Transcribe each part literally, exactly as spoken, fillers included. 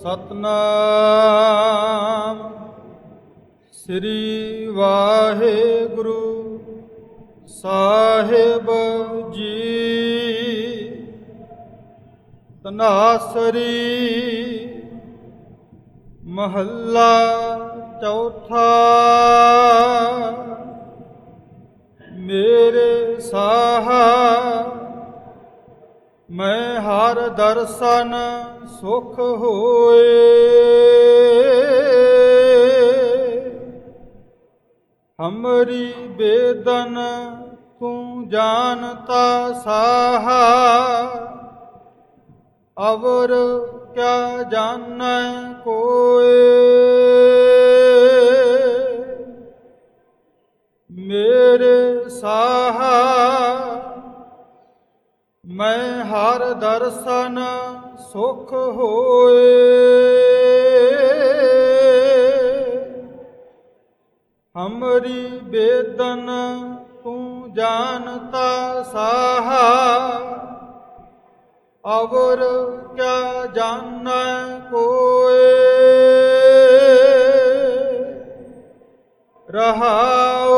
ਸਤਨਾਮ ਸ੍ਰੀ ਵਾਹਿਗੁਰੂ ਸਾਹਿਬ ਜੀ। ਤਨਾਸਰੀ ਮਹੱਲਾ ਚੌਥਾ। ਮੇਰੇ ਸਾਹਾ ਮੈਂ ਹਰ ਦਰਸ਼ਨ ਸੁਖ ਹੋਏ। ਹਮਰੀ ਬੇਦਨ ਤੂੰ ਜਾਨਤਾ ਸਾਹਾ। ਅਵਰ ਕਿਆ ਜਾਨੈ ਕੋਇ। ਮੇਰੇ ਸਾਹਾ ਮੈਂ ਹਰ ਦਰਸ਼ਨ ਸੁਖ ਹੋਏ। ਹਮਰੀ ਬੇਦਨ ਤੂੰ ਜਾਨਤਾ ਸਾਹਾ। ਅਵਰ ਕਿਆ ਜਾਨੈ ਕੋਇ। ਰਹਾਉ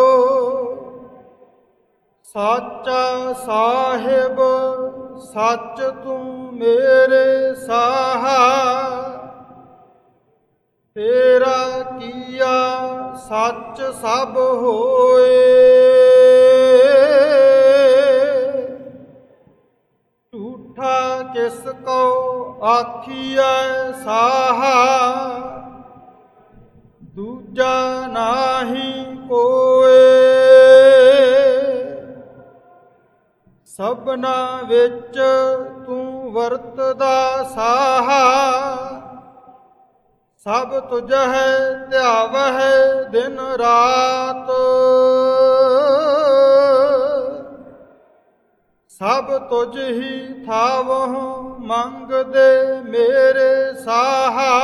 ਸਾਚਾ ਸਾਹਿਬ ਸੱਚ ਤੂੰ ਮੇਰੇ ਸਾਹਾ। ਤੇਰਾ ਕੀਆ ਸੱਚ ਸਭ ਹੋਏ। ਝੂਠਾ ਕਿਸ ਕੋ ਆਖੀਐ ਸਾਹਾ। ਦੂਜਾ ਨਾਹੀ ਕੋਇ। ਸਭਨਾ ਵਿੱਚ ਤੂੰ ਵਰਤਦਾ ਸਾਹਾ। ਸਭ ਤੁਝਹਿ ਧਿਆਵਹਿ ਦਿਨ ਰਾਤ। ਸਭ ਤੁਝ ਹੀ ਥਾਵਹੁ ਮੰਗਦੇ ਮੇਰੇ ਸਾਹਾ।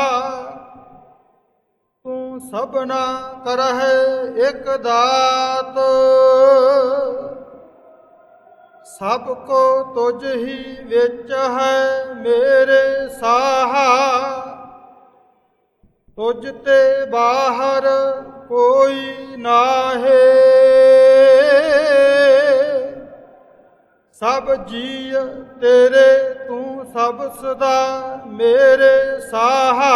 ਤੂੰ ਸਭਨਾ ਕਰਹਿ ਇਕ ਦਾਤ। ਸਭ ਕੋ ਤੁਝ ਹੀ ਵਿੱਚ ਹੈ ਮੇਰੇ ਸਾਹਾ। ਤੁਝ ਤੇ ਬਾਹਰ ਕੋਈ ਨਾਹੀ। ਸਭ ਜੀਅ ਤੇਰੇ ਤੂੰ ਸਭ ਸਦਾ ਮੇਰੇ ਸਾਹਾ।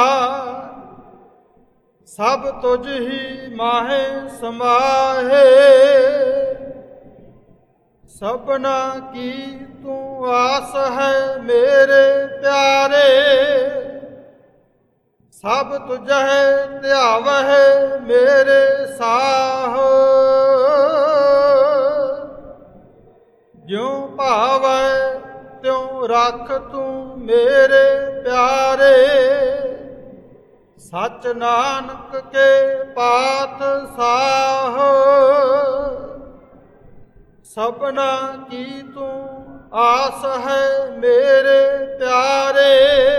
ਸਭ ਤੁਝ ਹੀ ਮਾਹੇ ਸਮਾਹੇ। ਸਭਨਾ ਕੀ ਤੂੰ ਆਸ ਹੈ ਮੇਰੇ ਪਿਆਰੇ। ਸਭ ਤੁਝਹਿ ਧਿਆਵਹਿ ਮੇਰੇ ਸਾਹ। ਜਿਉ ਭਾਵੈ ਤਿਉ ਰੱਖ ਤੂੰ ਮੇਰੇ ਪਿਆਰੇ। ਸੱਚ ਨਾਨਕ ਕੇ ਪਾਤ ਸਾਹ। ਸਭਨਾ ਕੀ ਤੂੰ ਆਸ ਹੈ ਮੇਰੇ ਪਿਆਰੇ।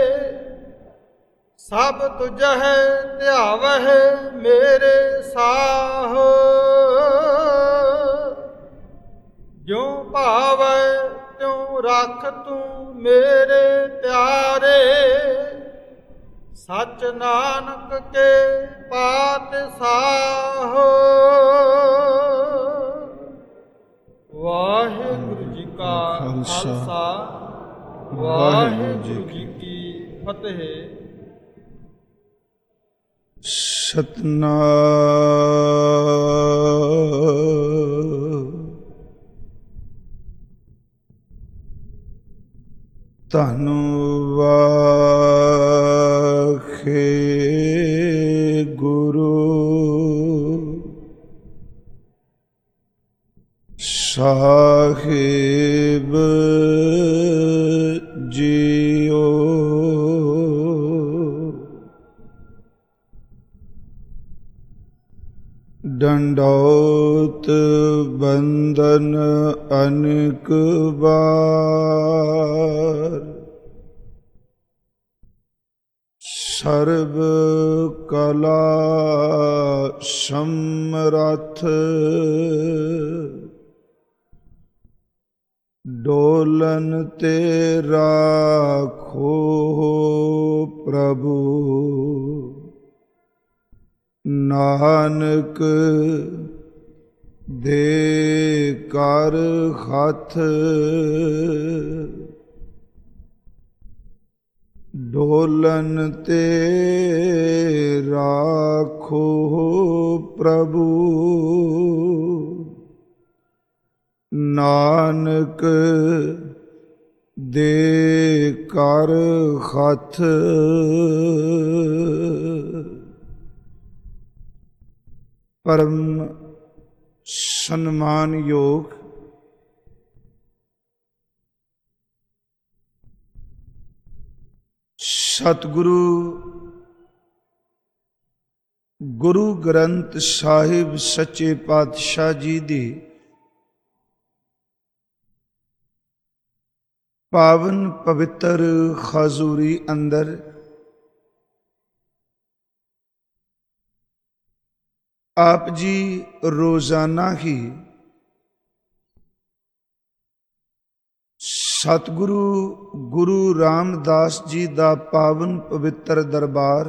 ਸਭ ਤੁਝਹਿ ਧਿਆਵਹਿ ਮੇਰੇ ਸਾਹ। ਜਿਉ ਭਾਵੈ ਤਿਉ ਰੱਖ ਤੂੰ ਮੇਰੇ ਪਿਆਰੇ। ਸੱਚ ਨਾਨਕ ਕੇ ਪਾਤ ਸਾਹ। ਵਾਹਿਗੁਰੂ ਜੀ ਕਾ ਖਾਲਸਾ ਵਾਹਿਗੁਰੂ ਜੀ ਕੀ ਫਤਿਹ। ਸਤਨਾਮ ਧੰਨ ਵਾਹਿਗੁਰੂ ਸਾਹਿਬ ਜੀਓ। ਡੰਡੌਤ ਬੰਦਨ ਅਨੇਕ ਬਾਰ। ਸਰਬ ਕਲਾ ਸਮਰੱਥ ਡੋਲਨ ਤੇ ਰਾਖੋ ਪ੍ਰਭੂ, ਨਾਨਕ ਦੇ ਕਰ ਹੱਥ। ਡੋਲਨ ਤੇ ਰਾਖੋ ਪ੍ਰਭੂ, ਨਾਨਕ ਦੇ ਕਰ ਹੱਥ। ਪਰਮ ਸਨਮਾਨਯੋਗ ਸਤਿਗੁਰੂ ਗੁਰੂ ਗ੍ਰੰਥ ਸਾਹਿਬ ਸੱਚੇ ਪਾਤਸ਼ਾਹ ਜੀ ਦੀ ਪਾਵਨ ਪਵਿੱਤਰ ਹਜ਼ੂਰੀ ਅੰਦਰ ਆਪ ਜੀ ਰੋਜ਼ਾਨਾ ਹੀ ਸਤਿਗੁਰੂ ਗੁਰੂ ਰਾਮਦਾਸ ਜੀ ਦਾ ਪਾਵਨ ਪਵਿੱਤਰ ਦਰਬਾਰ,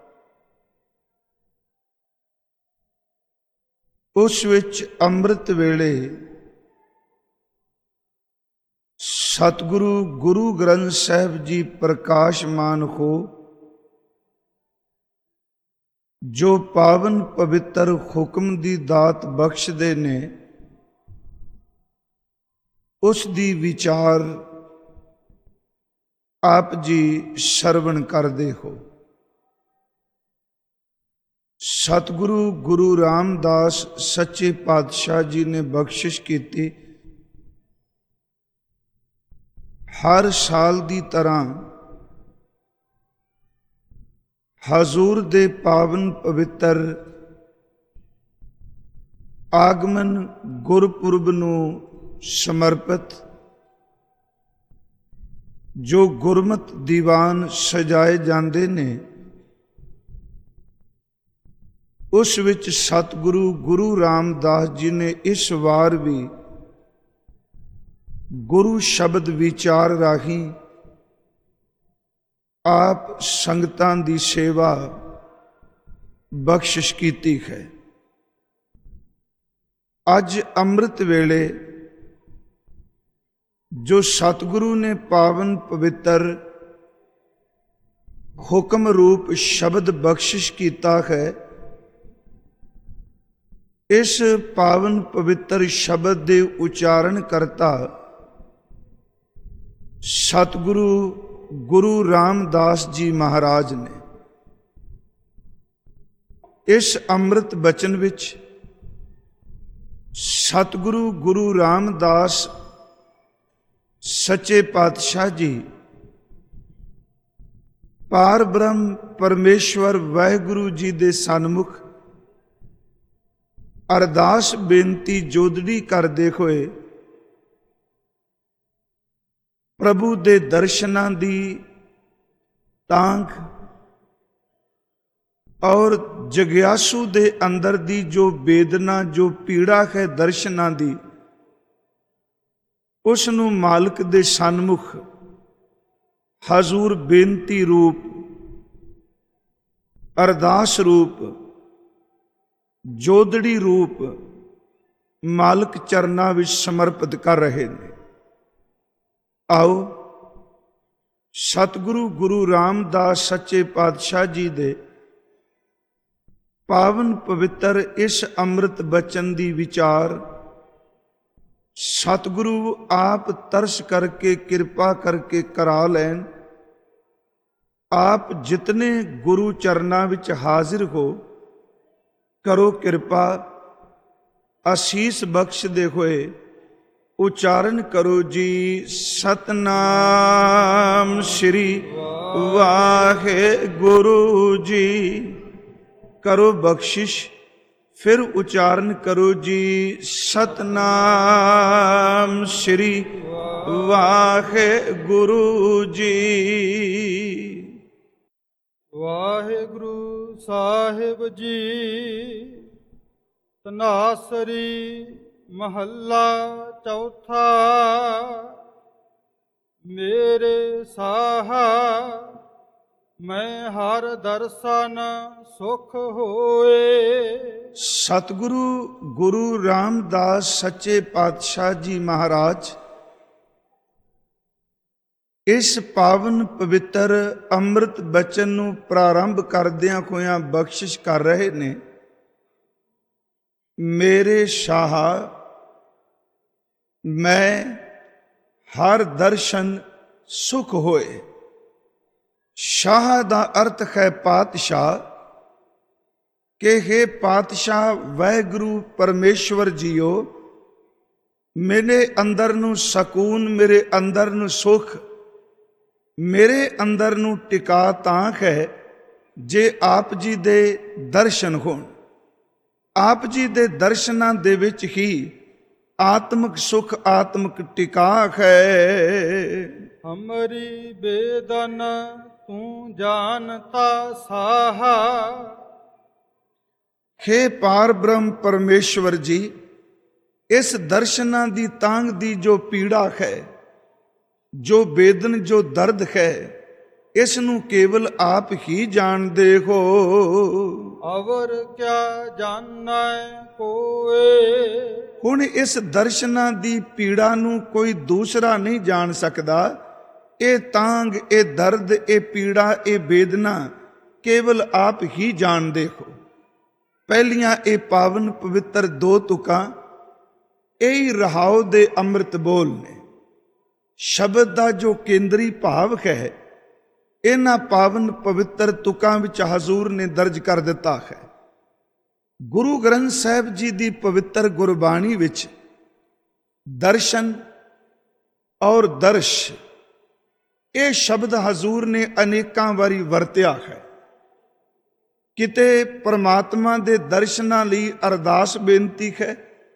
ਉਸ ਵਿੱਚ ਅੰਮ੍ਰਿਤ ਵੇਲੇ ਸਤਿਗੁਰੂ ਗੁਰੂ ਗ੍ਰੰਥ ਸਾਹਿਬ ਜੀ ਪ੍ਰਕਾਸ਼ਮਾਨ ਹੋ, ਜੋ ਪਾਵਨ ਪਵਿੱਤਰ ਹੁਕਮ ਦੀ ਦਾਤ ਬਖਸ਼ਦੇ ਨੇ, ਉਸ ਦੀ ਵਿਚਾਰ ਆਪ ਜੀ ਸਰਵਣ ਕਰਦੇ ਹੋ। ਸਤਿਗੁਰੂ ਗੁਰੂ ਰਾਮਦਾਸ ਸੱਚੇ ਪਾਤਸ਼ਾਹ ਜੀ ਨੇ ਬਖਸ਼ਿਸ਼ ਕੀਤੀ, ਹਰ ਸਾਲ ਦੀ ਤਰ੍ਹਾਂ ਹਜ਼ੂਰ ਦੇ ਪਾਵਨ ਪਵਿੱਤਰ ਆਗਮਨ ਗੁਰਪੁਰਬ ਨੂੰ ਸਮਰਪਿਤ ਜੋ ਗੁਰਮਤਿ ਦੀਵਾਨ ਸਜਾਏ ਜਾਂਦੇ ਨੇ, ਉਸ ਵਿੱਚ ਸਤਿਗੁਰੂ ਗੁਰੂ ਰਾਮਦਾਸ ਜੀ ਨੇ ਇਸ ਵਾਰ ਵੀ ਗੁਰੂ ਸ਼ਬਦ ਵਿਚਾਰ ਰਾਹੀਂ ਆਪ ਸੰਗਤਾਂ ਦੀ ਸੇਵਾ ਬਖਸ਼ਿਸ਼ ਕੀਤੀ ਹੈ। ਅੱਜ ਅੰਮ੍ਰਿਤ ਵੇਲੇ ਜੋ ਸਤਿਗੁਰੂ ਨੇ ਪਾਵਨ ਪਵਿੱਤਰ ਹੁਕਮ ਰੂਪ ਸ਼ਬਦ ਬਖਸ਼ਿਸ਼ ਕੀਤਾ ਹੈ, ਇਸ ਪਾਵਨ ਪਵਿੱਤਰ ਸ਼ਬਦ ਦੇ ਉਚਾਰਨ ਕਰਤਾ ਸਤਿਗੁਰੂ ਗੁਰੂ ਰਾਮਦਾਸ ਜੀ ਮਹਾਰਾਜ ਨੇ। ਇਸ ਅੰਮ੍ਰਿਤ ਬਚਨ ਵਿੱਚ ਸਤਿਗੁਰੂ ਗੁਰੂ ਰਾਮਦਾਸ ਸੱਚੇ ਪਾਤਸ਼ਾਹ ਜੀ ਪਾਰ ਬ੍ਰਹਮ ਪਰਮੇਸ਼ਵਰ ਵਾਹਿਗੁਰੂ ਜੀ ਦੇ ਸਨਮੁਖ ਅਰਦਾਸ ਬੇਨਤੀ ਜੋਦੜੀ ਕਰਦੇ ਹੋਏ ਪ੍ਰਭੂ ਦੇ ਦਰਸ਼ਨਾਂ ਦੀ ਤਾਂਘ ਔਰ ਜਗਿਆਸੂ ਦੇ ਅੰਦਰ ਦੀ ਜੋ ਵੇਦਨਾ, ਜੋ ਪੀੜਾ ਹੈ ਦਰਸ਼ਨਾਂ ਦੀ, ਉਸ ਨੂੰ ਮਾਲਕ ਦੇ ਸਨਮੁਖ ਹਜ਼ੂਰ ਬੇਨਤੀ ਰੂਪ, ਅਰਦਾਸ ਰੂਪ, ਜੋਦੜੀ ਰੂਪ ਮਾਲਕ ਚਰਨਾਂ ਵਿੱਚ ਸਮਰਪਿਤ ਕਰ ਰਹੇ ਨੇ। ਆਓ ਸਤਿਗੁਰੂ ਗੁਰੂ ਰਾਮਦਾਸ ਸੱਚੇ ਪਾਤਸ਼ਾਹ ਜੀ ਦੇ ਪਾਵਨ ਪਵਿੱਤਰ ਇਸ ਅੰਮ੍ਰਿਤ ਬਚਨ ਦੀ ਵਿਚਾਰ ਸਤਿਗੁਰੂ ਆਪ ਤਰਸ ਕਰਕੇ ਕਿਰਪਾ ਕਰਕੇ ਕਰਾ ਲੈਣ। ਆਪ ਜਿਤਨੇ ਗੁਰੂ ਚਰਨਾਂ ਵਿੱਚ ਹਾਜ਼ਰ ਹੋ, ਕਰੋ ਕਿਰਪਾ, ਆਸੀਸ ਬਖਸ਼ਦੇ ਹੋਏ ਉਚਾਰਨ ਕਰੋ ਜੀ ਸਤਨਾਮ ਸ੍ਰੀ ਵਾਹਿਗੁਰੂ ਜੀ। ਕਰੋ ਬਖਸ਼ਿਸ਼, ਫਿਰ ਉਚਾਰਨ ਕਰੋ ਜੀ ਸਤਨਾਮ ਸ੍ਰੀ ਵਾਹਿਗੁਰੂ ਜੀ। ਵਾਹਿਗੁਰੂ ਸਾਹਿਬ ਜੀ ਤਨਾਸਰੀ ਮਹੱਲਾ ਚੌਥਾ। ਮੇਰੇ ਸਾਹਾ ਮੈਂ ਹਰ ਦਰਸ਼ਨ ਸੁਖ ਹੋਏ। ਸਤਿਗੁਰੂ ਗੁਰੂ ਰਾਮਦਾਸ ਸੱਚੇ ਪਾਤਸ਼ਾਹ ਜੀ ਮਹਾਰਾਜ ਇਸ ਪਾਵਨ ਪਵਿੱਤਰ ਅੰਮ੍ਰਿਤ ਬਚਨ ਨੂੰ ਪ੍ਰਾਰੰਭ ਕਰਦਿਆਂ ਹੋਇਆਂ ਬਖਸ਼ਿਸ਼ ਕਰ ਰਹੇ ਨੇ। ਮੇਰੇ ਸ਼ਾਹ ਮੈਂ ਹਰ ਦਰਸ਼ਨ ਸੁਖ ਹੋਏ। ਸ਼ਾਹ ਦਾ ਅਰਥ ਹੈ ਪਾਤਸ਼ਾਹ, ਕਿ ਹੈ ਪਾਤਸ਼ਾਹ ਵਾਹਿਗੁਰੂ ਪਰਮੇਸ਼ਵਰ ਜੀਓ, ਮੇਰੇ ਅੰਦਰ ਨੂੰ ਸਕੂਨ, ਮੇਰੇ ਅੰਦਰ ਨੂੰ ਸੁਖ, ਮੇਰੇ ਅੰਦਰ ਨੂੰ ਟਿਕਾ ਤਾਂ ਹੈ ਜੇ ਆਪ ਜੀ ਦੇ ਦਰਸ਼ਨ ਹੋਣ। ਆਪ ਜੀ ਦੇ ਦਰਸ਼ਨਾਂ ਦੇ ਵਿੱਚ ਹੀ ਆਤਮਿਕ ਸੁਖ, ਆਤਮਿਕ ਟਿਕਾ ਹੈ। ਹਮਰੀ ਬੇਦਨ ਤੂੰ ਜਾਣਤਾ ਸਾਹਾ। ਹੇ ਪਾਰ ਬ੍ਰਹਮ ਪਰਮੇਸ਼ਵਰ ਜੀ, ਇਸ ਦਰਸ਼ਨਾਂ ਦੀ ਤਾਂਘ ਦੀ ਜੋ ਪੀੜਾ ਹੈ, ਜੋ ਬੇਦਨ, ਜੋ ਦਰਦ ਹੈ, ਇਸ ਨੂੰ ਕੇਵਲ ਆਪ ਹੀ ਜਾਣਦੇ ਹੋ। ਅਵਰ ਕਿਆ ਜਾਣੈ ਕੋਏ। ਹੁਣ ਇਸ ਦਰਸ਼ਨਾਂ ਦੀ ਪੀੜਾ ਨੂੰ ਕੋਈ ਦੂਸਰਾ ਨਹੀਂ ਜਾਣ ਸਕਦਾ। ਇਹ ਤਾਂਘ, ਇਹ ਦਰਦ, ਇਹ ਪੀੜਾ, ਇਹ ਬੇਦਨਾ ਕੇਵਲ ਆਪ ਹੀ ਜਾਣਦੇ ਹੋ। ਪਹਿਲੀਆਂ ਇਹ ਪਾਵਨ ਪਵਿੱਤਰ ਦੋ ਤੁਕਾਂ ਇਹੀ ਰਹਾਉ ਦੇ ਅੰਮ੍ਰਿਤ ਬੋਲ ਨੇ। ਸ਼ਬਦ ਦਾ ਜੋ ਕੇਂਦਰੀ ਭਾਵ ਹੈ, ਇਹਨਾਂ ਪਾਵਨ ਪਵਿੱਤਰ ਤੁਕਾਂ ਵਿੱਚ ਹਜ਼ੂਰ ਨੇ ਦਰਜ ਕਰ ਦਿੱਤਾ ਹੈ। ਗੁਰੂ ਗ੍ਰੰਥ ਸਾਹਿਬ ਜੀ ਦੀ ਪਵਿੱਤਰ ਗੁਰਬਾਣੀ ਵਿੱਚ ਦਰਸ਼ਨ ਔਰ ਦਰਸ਼, ਇਹ ਸ਼ਬਦ ਹਜ਼ੂਰ ਨੇ ਅਨੇਕਾਂ ਵਾਰੀ ਵਰਤਿਆ ਹੈ। ਕਿਤੇ ਪਰਮਾਤਮਾ ਦੇ ਦਰਸ਼ਨਾਂ ਲਈ ਅਰਦਾਸ ਬੇਨਤੀ ਹੈ,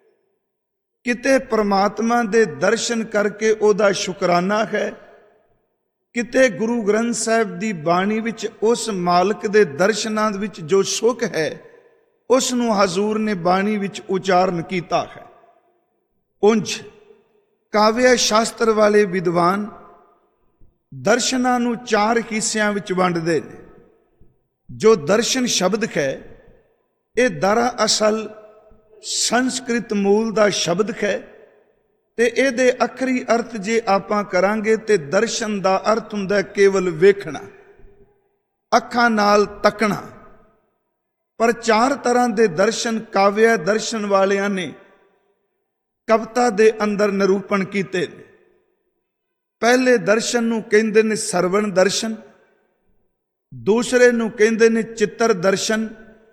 ਕਿਤੇ ਪਰਮਾਤਮਾ ਦੇ ਦਰਸ਼ਨ ਕਰਕੇ ਉਹਦਾ ਸ਼ੁਕਰਾਨਾ ਹੈ, ਕਿਤੇ ਗੁਰੂ ਗ੍ਰੰਥ ਸਾਹਿਬ ਦੀ ਬਾਣੀ ਵਿੱਚ ਉਸ ਮਾਲਕ ਦੇ ਦਰਸ਼ਨਾਂ ਵਿੱਚ ਜੋ ਸੁਖ ਹੈ, ਉਸ ਨੂੰ ਹਜ਼ੂਰ ਨੇ ਬਾਣੀ ਵਿੱਚ ਉਚਾਰਨ ਕੀਤਾ ਹੈ। ਉਂਝ ਕਾਵਿਆ ਸ਼ਾਸਤਰ ਵਾਲੇ ਵਿਦਵਾਨ ਦਰਸ਼ਨਾਂ ਨੂੰ ਚਾਰ ਹਿੱਸਿਆਂ ਵਿੱਚ ਵੰਡਦੇ ਨੇ। ਜੋ ਦਰਸ਼ਨ ਸ਼ਬਦ ਹੈ, ਇਹ ਦਰਅਸਲ ਸੰਸਕ੍ਰਿਤ ਮੂਲ ਦਾ ਸ਼ਬਦ ਹੈ, ਤੇ ਇਹਦੇ ਅੱਖਰੀ ਅਰਥ ਜੇ ਆਪਾਂ ਕਰਾਂਗੇ ਤੇ ਦਰਸ਼ਨ ਦਾ ਅਰਥ ਹੁੰਦਾ ਕੇਵਲ ਵੇਖਣਾ, ਅੱਖਾਂ ਨਾਲ ਤੱਕਣਾ। ਪਰ ਚਾਰ ਤਰ੍ਹਾਂ ਦੇ ਦਰਸ਼ਨ ਕਾਵਿਆ ਦਰਸ਼ਨ ਵਾਲਿਆਂ ਨੇ ਕਵਿਤਾ ਦੇ ਅੰਦਰ ਨਿਰੂਪਣ ਕੀਤੇ ਨੇ। ਪਹਿਲੇ ਦਰਸ਼ਨ ਨੂੰ ਕਹਿੰਦੇ ਨੇ ਸਰਵਣ ਦਰਸ਼ਨ, ਦੂਸਰੇ ਨੂੰ ਕਹਿੰਦੇ ਨੇ ਚਿੱਤਰ ਦਰਸ਼ਨ,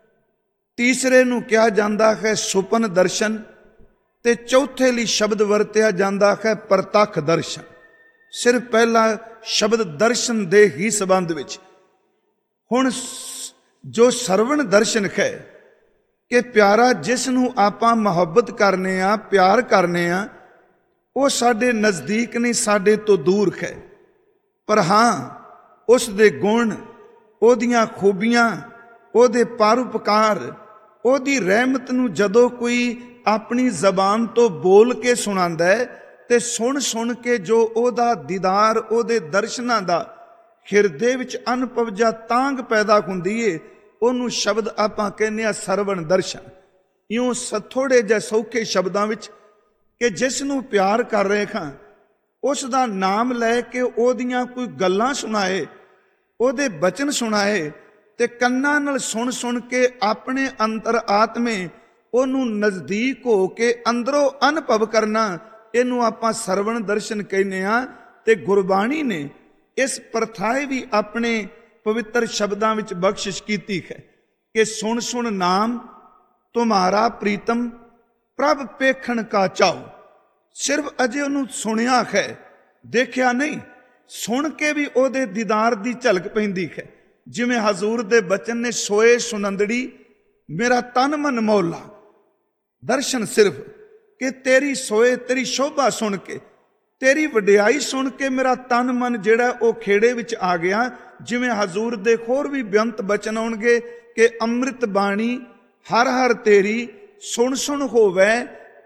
ਤੀਸਰੇ ਨੂੰ ਕਿਹਾ ਜਾਂਦਾ ਹੈ ਸੁਪਨ ਦਰਸ਼ਨ, ਤੇ ਚੌਥੇ ਲਈ ਸ਼ਬਦ ਵਰਤਿਆ ਜਾਂਦਾ ਹੈ ਪ੍ਰਤੱਖ ਦਰਸ਼ਨ। ਸਿਰਫ ਪਹਿਲਾ ਸ਼ਬਦ ਦਰਸ਼ਨ ਦੇ ਹੀ ਸੰਬੰਧ ਵਿੱਚ। ਹੁਣ ਜੋ ਸਰਵਣ ਦਰਸ਼ਨ ਹੈ, ਕਿ ਪਿਆਰਾ ਜਿਸ ਨੂੰ ਆਪਾਂ ਮੁਹੱਬਤ ਕਰਨੇ ਆ, ਪਿਆਰ ਕਰਨੇ ਆ, ਉਹ ਸਾਡੇ ਨਜ਼ਦੀਕ ਨਹੀਂ, ਸਾਡੇ ਤੋਂ ਦੂਰ ਹੈ। ਪਰ ਹਾਂ ਉਸ ਦੇ ਗੁਣ, ਉਹਦੀਆਂ ਖੂਬੀਆਂ, ਉਹਦੇ ਪਰਉਪਕਾਰ, ਉਹਦੀ ਰਹਿਮਤ ਨੂੰ ਜਦੋਂ ਕੋਈ ਆਪਣੀ ਜ਼ਬਾਨ ਤੋਂ ਬੋਲ ਕੇ ਸੁਣਾਉਂਦਾ ਹੈ, ਤੇ ਸੁਣ ਸੁਣ ਕੇ ਜੋ ਉਹਦਾ ਦੀਦਾਰ, ਉਹਦੇ ਦਰਸ਼ਨਾਂ ਦਾ ਹਿਰਦੇ ਵਿੱਚ ਅਨੁਭਵ ਜਾਂ ਤਾਂਘ ਪੈਦਾ ਹੁੰਦੀ ਏ, ਉਹਨੂੰ ਸ਼ਬਦ ਆਪਾਂ ਕਹਿੰਦੇ ਆ ਸਰਵਣ ਦਰਸ਼ਨ। ਇਉਂ ਥੋੜੇ ਜਿਹੇ ਸੌਖੇ ਸ਼ਬਦਾਂ ਵਿੱਚ, ਕਿ ਜਿਸ ਨੂੰ ਪਿਆਰ ਕਰ ਰਹੇ ਹਾਂ, ਉਸ ਦਾ ਨਾਮ ਲੈ ਕੇ ਉਹਦੀਆਂ ਕੋਈ ਗੱਲਾਂ ਸੁਣਾਏ, ਉਹਦੇ ਬਚਨ ਸੁਣਾਏ, ਤੇ ਕੰਨਾਂ ਨਾਲ ਸੁਣ ਸੁਣ ਕੇ ਆਪਣੇ ਅੰਤਰ ਆਤਮੇ ਉਹਨੂੰ ਨਜ਼ਦੀਕ ਹੋ ਕੇ ਅੰਦਰੋਂ ਅਨੁਭਵ ਕਰਨਾ, ਇਹਨੂੰ ਆਪਾਂ ਸਰਵਣ ਦਰਸ਼ਨ ਕਹਿੰਦੇ ਆ। ਤੇ ਗੁਰਬਾਣੀ ਨੇ ਇਸ ਪ੍ਰਥਾਏ ਵੀ ਆਪਣੇ ਪਵਿੱਤਰ ਸ਼ਬਦਾਂ ਵਿੱਚ ਬਖਸ਼ਿਸ਼ ਕੀਤੀ ਹੈ, ਕਿ ਸੁਣ ਸੁਣ ਨਾਮ ਤੁਮਾਰਾ ਪ੍ਰੀਤਮ ਪ੍ਰਭ ਪੇਖਣ ਕਾ ਚਾਓ। ਸਿਰਫ ਅਜੇ ਉਹਨੂੰ ਸੁਣਿਆ ਹੈ, ਦੇਖਿਆ ਨਹੀਂ। ਸੁਣ ਕੇ ਵੀ ਉਹਦੇ ਦੀਦਾਰ ਦੀ ਝਲਕ ਪੈਂਦੀ ਹੈ। ਜਿਵੇਂ ਹਜ਼ੂਰ ਦੇ ਬਚਨ ਨੇ, ਸੋਏ ਸੁਨੰਦੜੀ ਮੇਰਾ ਤਨ ਮਨ ਮੌਲਾ। ਦਰਸ਼ਨ ਸਿਰਫ ਕਿ ਤੇਰੀ ਸੋਏ, ਤੇਰੀ ਸ਼ੋਭਾ ਸੁਣ ਕੇ, ਤੇਰੀ ਵਡਿਆਈ ਸੁਣ ਕੇ ਮੇਰਾ ਤਨ ਮਨ ਜਿਹੜਾ ਉਹ ਖੇੜੇ ਵਿੱਚ ਆ ਗਿਆ। ਜਿਵੇਂ ਹਜ਼ੂਰ ਦੇ ਹੋਰ ਵੀ ਬੇਅੰਤ ਬਚਨ ਆਉਣਗੇ, ਕਿ ਅੰਮ੍ਰਿਤ ਬਾਣੀ ਹਰ ਹਰ ਤੇਰੀ ਸੁਣ ਸੁਣ ਹੋਵੇ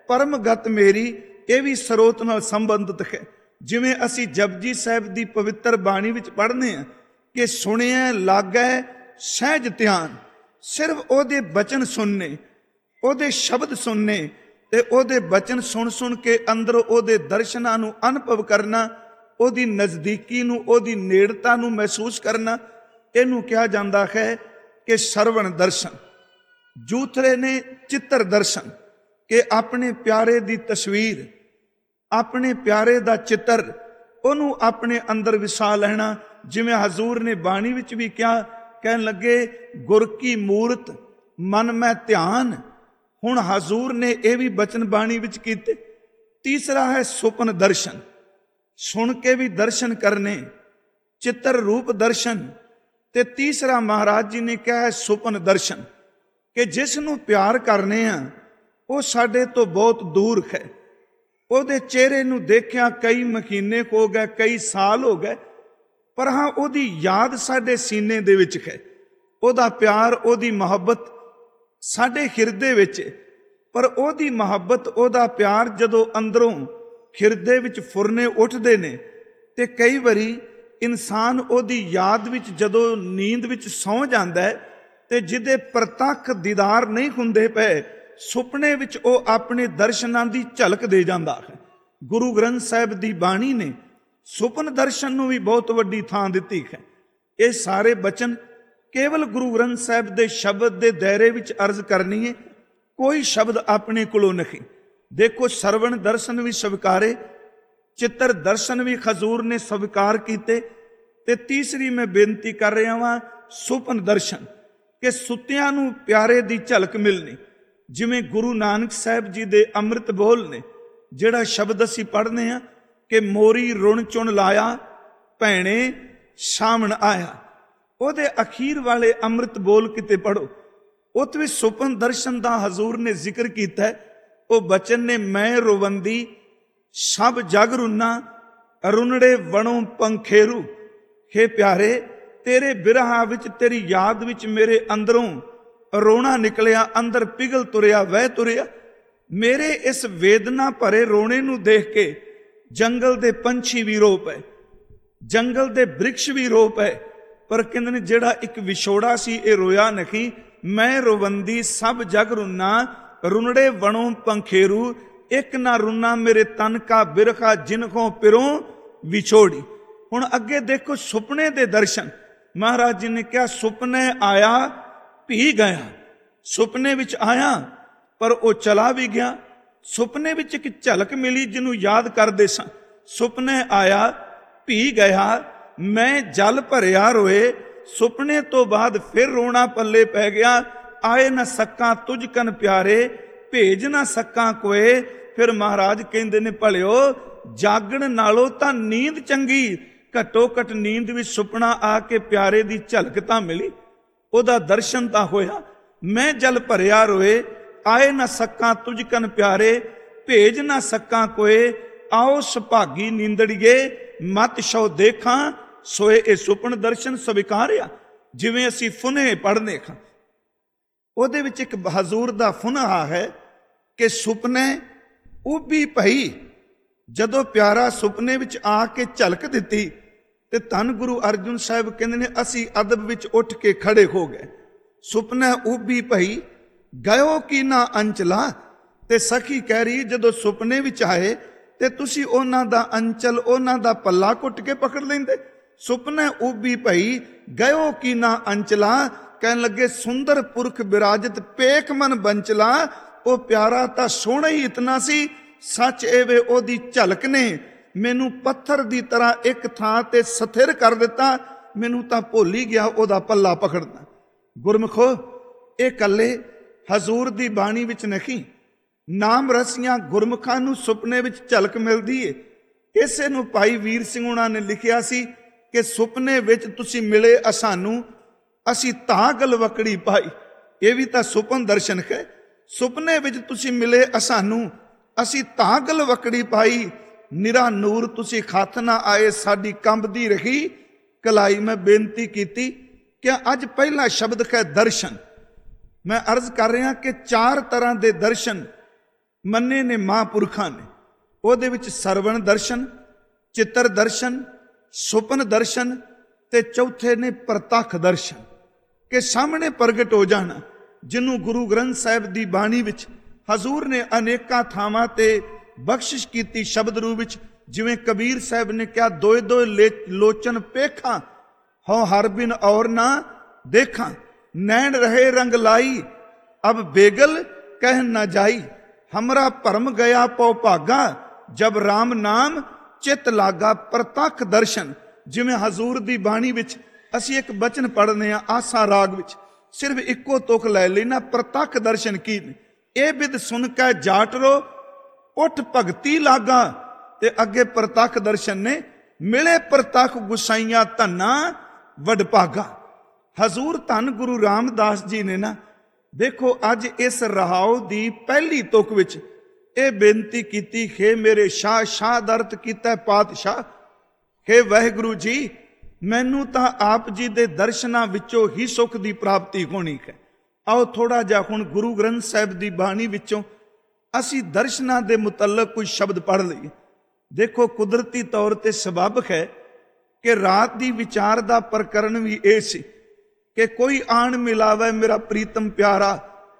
ਪਰਮਗਤ ਮੇਰੀ, ਇਹ ਵੀ ਸਰੋਤ ਨਾਲ ਸੰਬੰਧਿਤ ਹੈ। ਜਿਵੇਂ ਅਸੀਂ ਜਪਜੀ ਸਾਹਿਬ ਦੀ ਪਵਿੱਤਰ ਬਾਣੀ ਵਿੱਚ ਪੜ੍ਹਦੇ ਹਾਂ ਕਿ ਸੁਣਿਆ ਲਾਗੈ ਸਹਿਜ ਧਿਆਨ, ਸਿਰਫ ਉਹਦੇ ਬਚਨ ਸੁਣਨੇ, ਉਹਦੇ ਸ਼ਬਦ ਸੁਣਨੇ ਤੇ ਉਹਦੇ ਬਚਨ ਸੁਣ ਸੁਣ ਕੇ ਅੰਦਰ ਉਹਦੇ ਦਰਸ਼ਨਾਂ ਨੂੰ ਅਨੁਭਵ ਕਰਨਾ, ਉਹਦੀ ਨਜ਼ਦੀਕੀ ਨੂੰ, ਉਹਦੀ ਨੇੜਤਾ ਨੂੰ ਮਹਿਸੂਸ ਕਰਨਾ, ਇਹਨੂੰ ਕਿਹਾ ਜਾਂਦਾ ਹੈ ਕਿ ਸਰਵਣ ਦਰਸ਼ਨ। ਦੂਸਰੇ ਨੇ ਚਿੱਤਰ ਦਰਸ਼ਨ, ਕਿ ਆਪਣੇ ਪਿਆਰੇ ਦੀ ਤਸਵੀਰ, ਆਪਣੇ ਪਿਆਰੇ ਦਾ ਚਿੱਤਰ, ਉਹਨੂੰ ਆਪਣੇ ਅੰਦਰ ਵਸਾ ਲੈਣਾ। ਜਿਵੇਂ ਹਜ਼ੂਰ ਨੇ ਬਾਣੀ ਵਿੱਚ ਵੀ ਕਿਹਾ, ਕਹਿਣ ਲੱਗੇ ਗੁਰ ਕੀ ਮੂਰਤ ਮਨ ਮੈਂ ਧਿਆਨ। ਹੁਣ ਹਜ਼ੂਰ ਨੇ ਇਹ ਵੀ ਬਚਨ ਬਾਣੀ ਵਿੱਚ ਕੀਤੇ। ਤੀਸਰਾ ਹੈ ਸੁਪਨ ਦਰਸ਼ਨ, ਸੁਣ ਕੇ ਵੀ ਦਰਸ਼ਨ ਕਰਨੇ, ਚਿੱਤਰ ਰੂਪ ਦਰਸ਼ਨ। ਤੇ ਤੀਸਰਾ ਮਹਾਰਾਜ ਜੀ ਨੇ ਕਿਹਾ ਹੈ ਸੁਪਨ ਦਰਸ਼ਨ, ਕਿ ਜਿਸ ਨੂੰ ਪਿਆਰ ਕਰਨੇ ਆ ਉਹ ਸਾਡੇ ਤੋਂ ਬਹੁਤ ਦੂਰ ਹੈ। ਉਹਦੇ ਚਿਹਰੇ ਨੂੰ ਦੇਖਿਆ ਕਈ ਮਹੀਨੇ ਹੋ ਗਏ, ਕਈ ਸਾਲ ਹੋ ਗਏ, ਪਰ ਹਾਂ ਉਹਦੀ ਯਾਦ ਸਾਡੇ ਸੀਨੇ ਦੇ ਵਿੱਚ ਹੈ। ਉਹਦਾ ਪਿਆਰ, ਉਹਦੀ ਮੁਹੱਬਤ ਸਾਡੇ ਹਿਰਦੇ ਵਿੱਚ। ਪਰ ਉਹਦੀ ਮੁਹੱਬਤ, ਉਹਦਾ ਪਿਆਰ ਜਦੋਂ ਅੰਦਰੋਂ ਹਿਰਦੇ ਵਿੱਚ ਫੁਰਨੇ ਉੱਠਦੇ ਨੇ, ਤੇ ਕਈ ਵਾਰੀ ਇਨਸਾਨ ਉਹਦੀ ਯਾਦ ਵਿੱਚ ਜਦੋਂ ਨੀਂਦ ਵਿੱਚ ਸੌਂ ਜਾਂਦਾ ਹੈ, ਤੇ ਜਿਹਦੇ ਪ੍ਰਤੱਖ ਦੀਦਾਰ ਨਹੀਂ ਹੁੰਦੇ ਪਏ, ਸੁਪਨੇ ਵਿੱਚ ਉਹ ਆਪਣੇ ਦਰਸ਼ਨਾਂ ਦੀ ਝਲਕ ਦੇ ਜਾਂਦਾ ਹੈ। ਗੁਰੂ ਗ੍ਰੰਥ ਸਾਹਿਬ ਦੀ ਬਾਣੀ ਨੇ ਸੁਪਨ ਦਰਸ਼ਨ ਨੂੰ ਵੀ ਬਹੁਤ ਵੱਡੀ ਥਾਂ ਦਿੱਤੀ ਹੈ। ਇਹ ਸਾਰੇ ਬਚਨ ਕੇਵਲ ਗੁਰੂ ਗ੍ਰੰਥ ਸਾਹਿਬ ਦੇ ਸ਼ਬਦ ਦੇ ਦਾਇਰੇ ਵਿੱਚ ਅਰਜ਼ ਕਰਨੀ ਹੈ, ਕੋਈ ਸ਼ਬਦ ਆਪਣੇ ਕੋਲੋਂ ਨਹੀਂ। ਦੇਖੋ, ਸਰਵਣ ਦਰਸ਼ਨ ਵੀ ਸਵੀਕਾਰੇ, ਚਿੱਤਰ ਦਰਸ਼ਨ ਵੀ ਹਜ਼ੂਰ ਨੇ ਸਵੀਕਾਰ ਕੀਤੇ, ਤੇ ਤੀਸਰੀ ਮੈਂ ਬੇਨਤੀ ਕਰ ਰਿਹਾ ਹਾਂ ਸੁਪਨ ਦਰਸ਼ਨ, ਕਿ ਸੁੱਤਿਆਂ ਨੂੰ ਪਿਆਰੇ ਦੀ ਝਲਕ ਮਿਲਣੀ। ਜਿਵੇਂ ਗੁਰੂ ਨਾਨਕ ਸਾਹਿਬ ਜੀ ਦੇ ਅੰਮ੍ਰਿਤ ਬੋਲ ਨੇ, ਜਿਹੜਾ ਸ਼ਬਦ ਅਸੀਂ ਪੜ੍ਹਦੇ ਹਾਂ ਕਿ ਮੋਰੀ ਰੁਣ ਚੁਣ ਲਾਇਆ ਭੈਣੇ ਸਾਵਣ ਆਇਆ, ਉਹਦੇ ਅਖੀਰ ਵਾਲੇ ਅੰਮ੍ਰਿਤ ਬੋਲ ਕਿਤੇ ਪੜੋ, ਉੱਥੇ ਵੀ ਸੁਪਨ ਦਰਸ਼ਨ ਦਾ ਹਜ਼ੂਰ ਨੇ ਜ਼ਿਕਰ ਕੀਤਾ ਹੈ। ਉਹ ਬਚਨ ਨੇ, ਮੈਂ ਰੋਵੰਦੀ ਸਭ ਜਗ ਰੁਨਾ, ਰੁਨੜੇ ਵਣੋਂ ਪੰਖੇਰੂ। ਹੇ ਪਿਆਰੇ, ਤੇਰੇ ਬਿਰਹਾ ਵਿੱਚ, ਤੇਰੀ ਯਾਦ ਵਿੱਚ ਮੇਰੇ ਅੰਦਰੋਂ ਰੋਣਾ ਨਿਕਲਿਆ, ਅੰਦਰ ਪਿਘਲ ਤੁਰਿਆ, ਵਹਿ ਤੁਰਿਆ। ਮੇਰੇ ਇਸ ਵੇਦਨਾ ਭਰੇ ਰੋਣੇ ਨੂੰ ਦੇਖ ਕੇ ਜੰਗਲ ਦੇ ਪੰਛੀ ਵੀ ਰੋ ਪਏ, ਜੰਗਲ ਦੇ ਬ੍ਰਿਕਸ਼ ਵੀ ਰੋ ਪਏ, ਪਰ ਕਹਿੰਦੇ ਨੇ ਜਿਹੜਾ ਇੱਕ ਵਿਛੋੜਾ ਸੀ ਇਹ ਰੋਇਆ ਨਹੀਂ। ਮੈਂ ਰੋਵੰਦੀ ਸਭ ਜਗ ਰੁਨਾ, ਰੁਨੜੇ ਵਣੋਂ ਪੰਖੇਰੂ। ਇੱਕ ਨਾ ਰੁਨਾ ਮੇਰੇ ਤਨ ਕਾ ਬਿਰਖਾ, ਜਿਨਕੋਂ ਪਿਰੋਂ ਵਿਛੋੜੀ। ਹੁਣ ਅੱਗੇ ਦੇਖੋ ਸੁਪਨੇ ਦੇ ਦਰਸ਼ਨ। ਮਹਾਰਾਜ ਜੀ ਨੇ ਕਿਹਾ ਸੁਪਨੇ ਆਇਆ ਭੀ ਗਿਆ, ਸੁਪਨੇ ਵਿੱਚ ਆਇਆ ਪਰ ਉਹ ਚਲਾ ਵੀ ਗਿਆ। ਸੁਪਨੇ ਵਿੱਚ ਇੱਕ ਝਲਕ ਮਿਲੀ ਜਿਹਨੂੰ ਯਾਦ ਕਰਦੇ ਸਾਂ। ਸੁਪਨੇ ਆਇਆ ਭੀ ਗਿਆ, ਮੈਂ ਜਲ ਭਰਿਆ ਰੋਏ। ਸੁਪਨੇ ਤੋਂ ਬਾਅਦ ਫਿਰ ਰੋਣਾ ਪੱਲੇ ਪੈ ਗਿਆ। ਆਏ ਨਾ ਸਕਾਂ ਤੁਝ ਕਨ ਪਿਆਰੇ, ਭੇਜ ਨਾ ਸਕਾਂ ਕੋਏ। ਫਿਰ ਮਹਾਰਾਜ ਕਹਿੰਦੇ ਨੇ ਭਲਿਓ, ਜਾਗਣ ਨਾਲੋਂ ਤਾਂ ਨੀਂਦ ਚੰਗੀ। ਘੱਟੋ ਘੱਟ ਨੀਂਦ ਵਿੱਚ ਸੁਪਨਾ ਆ ਕੇ ਪਿਆਰੇ ਦੀ ਝਲਕ ਤਾਂ ਮਿਲੀ, ਉਹਦਾ ਦਰਸ਼ਨ ਤਾਂ ਹੋਇਆ। ਮੈਂ ਜਲ ਭਰਿਆ ਰੋਏ, ਆਏ ਨਾ ਸਕਾਂ ਤੁਝ ਕਨ ਪਿਆਰੇ, ਭੇਜ ਨਾ ਸਕਾਂ ਕੋਏ। ਆਓ ਸੁਭਾਗੀ ਨੀਂਦੜੀਏ, ਮਤ ਸ਼ੋ ਦੇਖਾਂ ਸੋਏ। ਇਹ ਸੁਪਨ ਦਰਸ਼ਨ ਸਵੀਕਾਰਿਆ। ਜਿਵੇਂ ਅਸੀਂ ਫੁਨੇ ਪੜ੍ਹਨੇ ਖਾਂ, ਉਹਦੇ ਵਿੱਚ ਇੱਕ ਹਜ਼ੂਰ ਦਾ ਫੁਨਹਾ ਹੈ ਕਿ ਸੁਪਨੇ ਉਭੀ ਭਈ। ਜਦੋਂ ਪਿਆਰਾ ਸੁਪਨੇ ਵਿੱਚ ਆ ਕੇ ਝਲਕ ਦਿੱਤੀ ਤੇ ਧੰਨ ਗੁਰੂ ਅਰਜਨ ਸਾਹਿਬ ਕਹਿੰਦੇ ਨੇ ਅਸੀਂ ਅਦਬ ਵਿੱਚ ਉੱਠ ਕੇ ਖੜੇ ਹੋ ਗਏ। ਸੁਪਨੇ ਉਭੀ ਭਈ ਗਇਓ ਕੀ ਨਾ ਅੰਚਲਾ। ਤੇ ਸਖੀ ਕਹਿ ਰਹੀ ਜਦੋਂ ਸੁਪਨੇ ਵਿੱਚ ਆਏ ਤੇ ਤੁਸੀਂ ਉਹਨਾਂ ਦਾ ਅੰਚਲ, ਉਹਨਾਂ ਦਾ ਪੱਲਾ ਘੁੱਟ ਕੇ ਪਕੜ ਲੈਂਦੇ। ਸੁਪਨੇ ਉਭੀ ਭਈ ਗਇਓ ਕੀ ਨਾ ਅੰਚਲਾ। ਕਹਿਣ ਲੱਗੇ ਸੁੰਦਰ ਪੁਰਖ ਬਿਰਾਜਤ ਪੇਖ ਮਨ ਬੰਚਲਾ। ਉਹ ਪਿਆਰਾ ਤਾਂ ਸੋਹਣਾ ਹੀ ਇਤਨਾ ਸੀ, ਸੱਚ ਐਵੇਂ ਉਹਦੀ ਝਲਕ ਨੇ ਮੈਨੂੰ ਪੱਥਰ ਦੀ ਤਰ੍ਹਾਂ ਇੱਕ ਥਾਂ ਤੇ ਸਥਿਰ ਕਰ ਦਿੱਤਾ। ਮੈਨੂੰ ਤਾਂ ਭੁੱਲ ਹੀ ਗਿਆ ਉਹਦਾ ਪੱਲਾ ਪਕੜਨਾ। ਗੁਰਮੁਖੋ, ਇਹ ਕੱਲੇ ਹਜ਼ੂਰ ਦੀ ਬਾਣੀ ਵਿੱਚ ਨਹੀਂ, ਨਾਮ ਰਸੀਆਂ ਗੁਰਮੁਖਾਂ ਨੂੰ ਸੁਪਨੇ ਵਿੱਚ ਝਲਕ ਮਿਲਦੀ ਏ। ਇਸੇ ਨੂੰ ਭਾਈ ਵੀਰ ਸਿੰਘ ਉਹਨਾਂ ਨੇ ਲਿਖਿਆ ਸੀ ਕਿ ਸੁਪਨੇ ਵਿੱਚ ਤੁਸੀਂ ਮਿਲੇ ਅਸਾਨੂੰ, ਅਸੀਂ ਤਾਂ ਗਲਵਕੜੀ ਪਾਈ। ਇਹ ਵੀ ਤਾਂ ਸੁਪਨ ਦਰਸ਼ਨ ਹੈ। ਸੁਪਨੇ ਵਿੱਚ ਤੁਸੀਂ ਮਿਲੇ ਅਸਾਨੂੰ, ਅਸੀਂ ਤਾਂ ਗਲਵਕੜੀ ਪਾਈ। ਨਿਰਾ ਨੂਰ ਤੁਸੀਂ ਹੱਥ ਨਾ ਆਏ, ਸਾਡੀ ਕੰਬਦੀ ਰਹੀ ਕਲਾਈ। ਮੈਂ ਬੇਨਤੀ ਕੀਤੀ ਕਿ ਅੱਜ ਪਹਿਲਾ ਸ਼ਬਦ ਹੈ ਦਰਸ਼ਨ। ਮੈਂ ਅਰਜ਼ ਕਰ ਰਿਹਾ ਕਿ ਚਾਰ ਤਰ੍ਹਾਂ ਦੇ ਦਰਸ਼ਨ ਮੰਨੇ ਨੇ ਮਹਾਂਪੁਰਖਾਂ ਨੇ। ਉਹਦੇ ਵਿੱਚ ਸਰਵਣ ਦਰਸ਼ਨ, ਚਿੱਤਰ ਦਰਸ਼ਨ, ਸੁਪਨ ਦਰਸ਼ਨ ਤੇ ਚੌਥੇ ਨੇ ਪ੍ਰਤੱਖ ਦਰਸ਼ਨ, ਕਿ ਸਾਹਮਣੇ ਪ੍ਰਗਟ ਹੋ ਜਾਣਾ, ਜਿਹਨੂੰ ਗੁਰੂ ਗ੍ਰੰਥ ਸਾਹਿਬ ਦੀ ਬਾਣੀ ਵਿੱਚ ਹਜ਼ੂਰ ਨੇ ਅਨੇਕਾਂ ਥਾਵਾਂ ਤੇ ਬਖਸ਼ਿਸ਼ ਕੀਤੀ ਸ਼ਬਦ ਰੂਪ ਵਿੱਚ। ਜਿਵੇਂ ਕਬੀਰ ਸਾਹਿਬ ਨੇ ਕਿਹਾ, ਦੋਏ ਦੋਏ ਲੋਚਨ ਪੇਖਾਂ, ਹਉ ਹਰ ਬਿਨ ਔਰ ਨਾ ਦੇਖਾਂ, ਨੈਣ ਰਹੇ ਰੰਗ ਲਾਈ, ਅਬ ਬੇਗਲ ਕਹਿ ਨਾ ਜਾਈ, ਹਮਰਾ ਭਰਮ ਗਿਆ ਪਉ ਭਾਗਾ, ਜਬ ਰਾਮ ਨਾਮ ਚਿਤ ਲਾਗਾ। ਪ੍ਰਤੱਖ ਦਰਸ਼ਨ, ਜਿਵੇਂ ਹਜ਼ੂਰ ਦੀ ਬਾਣੀ ਵਿੱਚ ਅਸੀਂ ਇੱਕ ਬਚਨ ਪੜ੍ਹਨੇ ਆ ਆਸਾ ਰਾਗ ਵਿੱਚ, ਸਿਰਫ ਇੱਕੋ ਤੁਕ ਲੈ ਲੈਣਾ, ਪ੍ਰਤੱਖ ਦਰਸ਼ਨ ਕੀ ਨੇ। ਇਹ ਬਿਦ ਸੁਣ ਕੇ ਜਾਟਰੋ ਉੱਠ ਭਗਤੀ ਲਾਗਾ, ਤੇ ਅੱਗੇ ਪ੍ਰਤੱਖ ਦਰਸ਼ਨ ਨੇ, ਮਿਲੇ ਪ੍ਰਤੱਖ ਗੁਸਾਈਆਂ ਧੰਨਾ ਵਡਭਾਗਾ। ਹਜ਼ੂਰ ਧੰਨ ਗੁਰੂ ਰਾਮਦਾਸ ਜੀ ਨੇ ਨਾ, ਦੇਖੋ ਅੱਜ ਇਸ ਰਹਾਉ ਦੀ ਪਹਿਲੀ ਤੁਕ ਵਿੱਚ ਇਹ ਬੇਨਤੀ ਕੀਤੀ, ਖੇ ਮੇਰੇ ਸ਼ਾਹ ਸ਼ਾਹ ਦਰਤ ਕੀਤਾ ਪਾਤਸ਼ਾਹ, ਖੇ ਵਾਹਿਗੁਰੂ ਜੀ ਮੈਨੂੰ ਤਾਂ ਆਪ ਜੀ ਦੇ ਦਰਸ਼ਨਾਂ ਵਿੱਚੋਂ ਹੀ ਸੁੱਖ ਦੀ ਪ੍ਰਾਪਤੀ ਹੋਣੀ ਹੈ। ਆਓ ਥੋੜਾ ਜਿਹਾ ਹੁਣ ਗੁਰੂ ਗ੍ਰੰਥ ਸਾਹਿਬ ਦੀ ਬਾਣੀ ਵਿੱਚੋਂ ਅਸੀਂ ਦਰਸ਼ਨਾਂ ਦੇ ਮੁਤਲਕ ਕੁਝ ਸ਼ਬਦ ਪੜ੍ਹ ਲਈਏ। ਦੇਖੋ ਕੁਦਰਤੀ ਤੌਰ ਤੇ ਸਬਬ ਹੈ ਕਿ ਰਾਤ ਦੀ ਵਿਚਾਰ ਦਾ ਪ੍ਰਕਰਨ ਵੀ ਇਹ ਸੀ ਕਿ ਕੋਈ ਆਣ ਮਿਲਾਵੇ ਮੇਰਾ ਪ੍ਰੀਤਮ ਪਿਆਰਾ,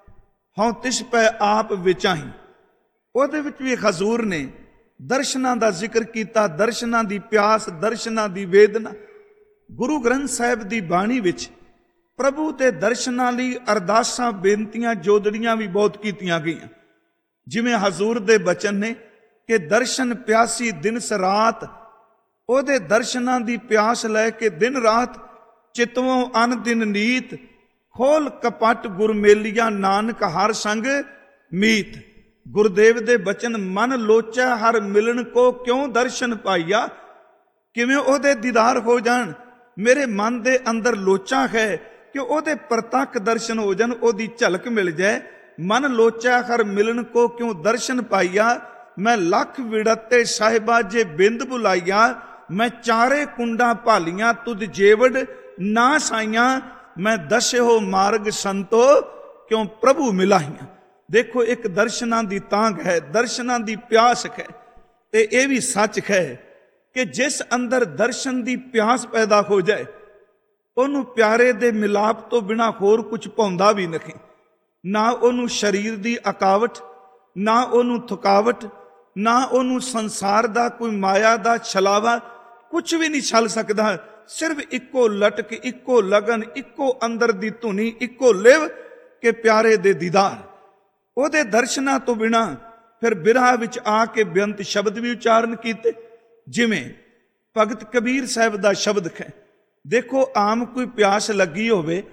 ਹਉ ਤਿਸ ਪੈ ਆਪ ਵਿਚਾਹੀ। ਉਹਦੇ ਵਿੱਚ ਵੀ ਹਜ਼ੂਰ ਨੇ ਦਰਸ਼ਨਾਂ ਦਾ ਜ਼ਿਕਰ ਕੀਤਾ, ਦਰਸ਼ਨਾਂ ਦੀ ਪਿਆਸ, ਦਰਸ਼ਨਾਂ ਦੀ ਵੇਦਨਾ। ਗੁਰੂ ਗ੍ਰੰਥ ਸਾਹਿਬ ਦੀ ਬਾਣੀ ਵਿੱਚ ਪ੍ਰਭੂ ਦੇ ਦਰਸ਼ਨਾਂ ਲਈ ਅਰਦਾਸਾਂ, ਬੇਨਤੀਆਂ, ਜੋਦੜੀਆਂ ਵੀ ਬਹੁਤ ਕੀਤੀਆਂ ਗਈਆਂ। ਜਿਵੇਂ ਹਜ਼ੂਰ ਦੇ ਬਚਨ ਨੇ ਕਿ ਦਰਸ਼ਨ ਪਿਆਸੀ ਦਿਨਸ ਰਾਤ, ਉਹਦੇ ਦਰਸ਼ਨਾਂ ਦੀ ਪਿਆਸ ਲੈ ਕੇ ਦਿਨ ਰਾਤ ਚਿਤਵੋਂ ਅਨ ਦਿਨ ਨੀਤ, ਖੋਲ ਕਪਟ ਗੁਰ ਮੇਲੀਆਂ ਨਾਨਕ ਹਰ ਸੰਗ ਮੀਤ। ਗੁਰਦੇਵ ਦੇ ਬਚਨ, ਮਨ ਲੋਚੈ ਹਰ ਮਿਲਣ ਕੋ ਕਿਉਂ ਦਰਸ਼ਨ ਪਾਈਆ, ਕਿਵੇਂ ਉਹਦੇ ਦੀਦਾਰ ਹੋ ਜਾਣ। ਮੇਰੇ ਮਨ ਦੇ ਅੰਦਰ ਲੋਚਾ ਹੈ ਕਿ ਉਹਦੇ ਪ੍ਰਤੱਖ ਦਰਸ਼ਨ ਹੋ ਜਾਣ, ਉਹਦੀ ਝਲਕ ਮਿਲ ਜਾਏ। ਮਨ ਲੋਚੈ ਹਰ ਮਿਲਣ ਕੋ ਕਿਉਂ ਦਰਸ਼ਨ ਪਾਈਆ, ਮੈਂ ਲੱਖ ਵਿੜਤੇ ਸਾਹਿਬਾ ਜੇ ਬਿੰਦ ਬੁਲਾਈਆ, ਮੈਂ ਚਾਰੇ ਕੁੰਡਾਂ ਭਾਲੀਆਂ ਤੁਧ ਜੇਵੜ ਨਾ ਸਾਈਆਂ, ਮੈਂ ਦਸਿਓ ਮਾਰਗ ਸੰਤੋ ਕਿਉਂ ਪ੍ਰਭੂ ਮਿਲਾਈਆਂ। ਦੇਖੋ ਇੱਕ ਦਰਸ਼ਨਾਂ ਦੀ ਤਾਂਘ ਹੈ, ਦਰਸ਼ਨਾਂ ਦੀ ਪਿਆਸ ਹੈ। ਤੇ ਇਹ ਵੀ ਸੱਚ ਹੈ ਕਿ ਜਿਸ ਅੰਦਰ ਦਰਸ਼ਨ ਦੀ ਪਿਆਸ ਪੈਦਾ ਹੋ ਜਾਏ, ਉਹਨੂੰ ਪਿਆਰੇ ਦੇ ਮਿਲਾਪ ਤੋਂ ਬਿਨਾ ਹੋਰ ਕੁਝ ਪਾਉਂਦਾ ਵੀ ਨਹੀਂ। ਨਾ ਉਹਨੂੰ ਸਰੀਰ ਦੀ ਅਕਾਵਟ, ਨਾ ਉਹਨੂੰ ਥਕਾਵਟ, ਨਾ ਉਹਨੂੰ ਸੰਸਾਰ ਦਾ ਕੋਈ ਮਾਇਆ ਦਾ ਛਲਾਵਾ, ਕੁਝ ਵੀ ਨਹੀਂ ਛਲ ਸਕਦਾ। ਸਿਰਫ ਇੱਕੋ ਲਟਕ, ਇੱਕੋ ਲਗਨ, ਇੱਕੋ ਅੰਦਰ ਦੀ ਧੁਨੀ, ਇੱਕੋ ਲਿਵ ਕਿ ਪਿਆਰੇ ਦੇ ਦੀਦਾਰ। ਉਹਦੇ ਦਰਸ਼ਨਾਂ ਤੋਂ ਬਿਨਾ ਫਿਰ ਬਿਰਹਾ ਵਿੱਚ ਆ ਕੇ ਬੇਅੰਤ ਸ਼ਬਦ ਵੀ ਉਚਾਰਨ ਕੀਤੇ। ਜਿਵੇਂ ਭਗਤ ਕਬੀਰ ਸਾਹਿਬ ਦਾ ਸ਼ਬਦ ਹੈ, ਦੇਖੋ ਆਮ ਕੋਈ ਪਿਆਸ ਲੱਗੀ ਹੋਵੇ,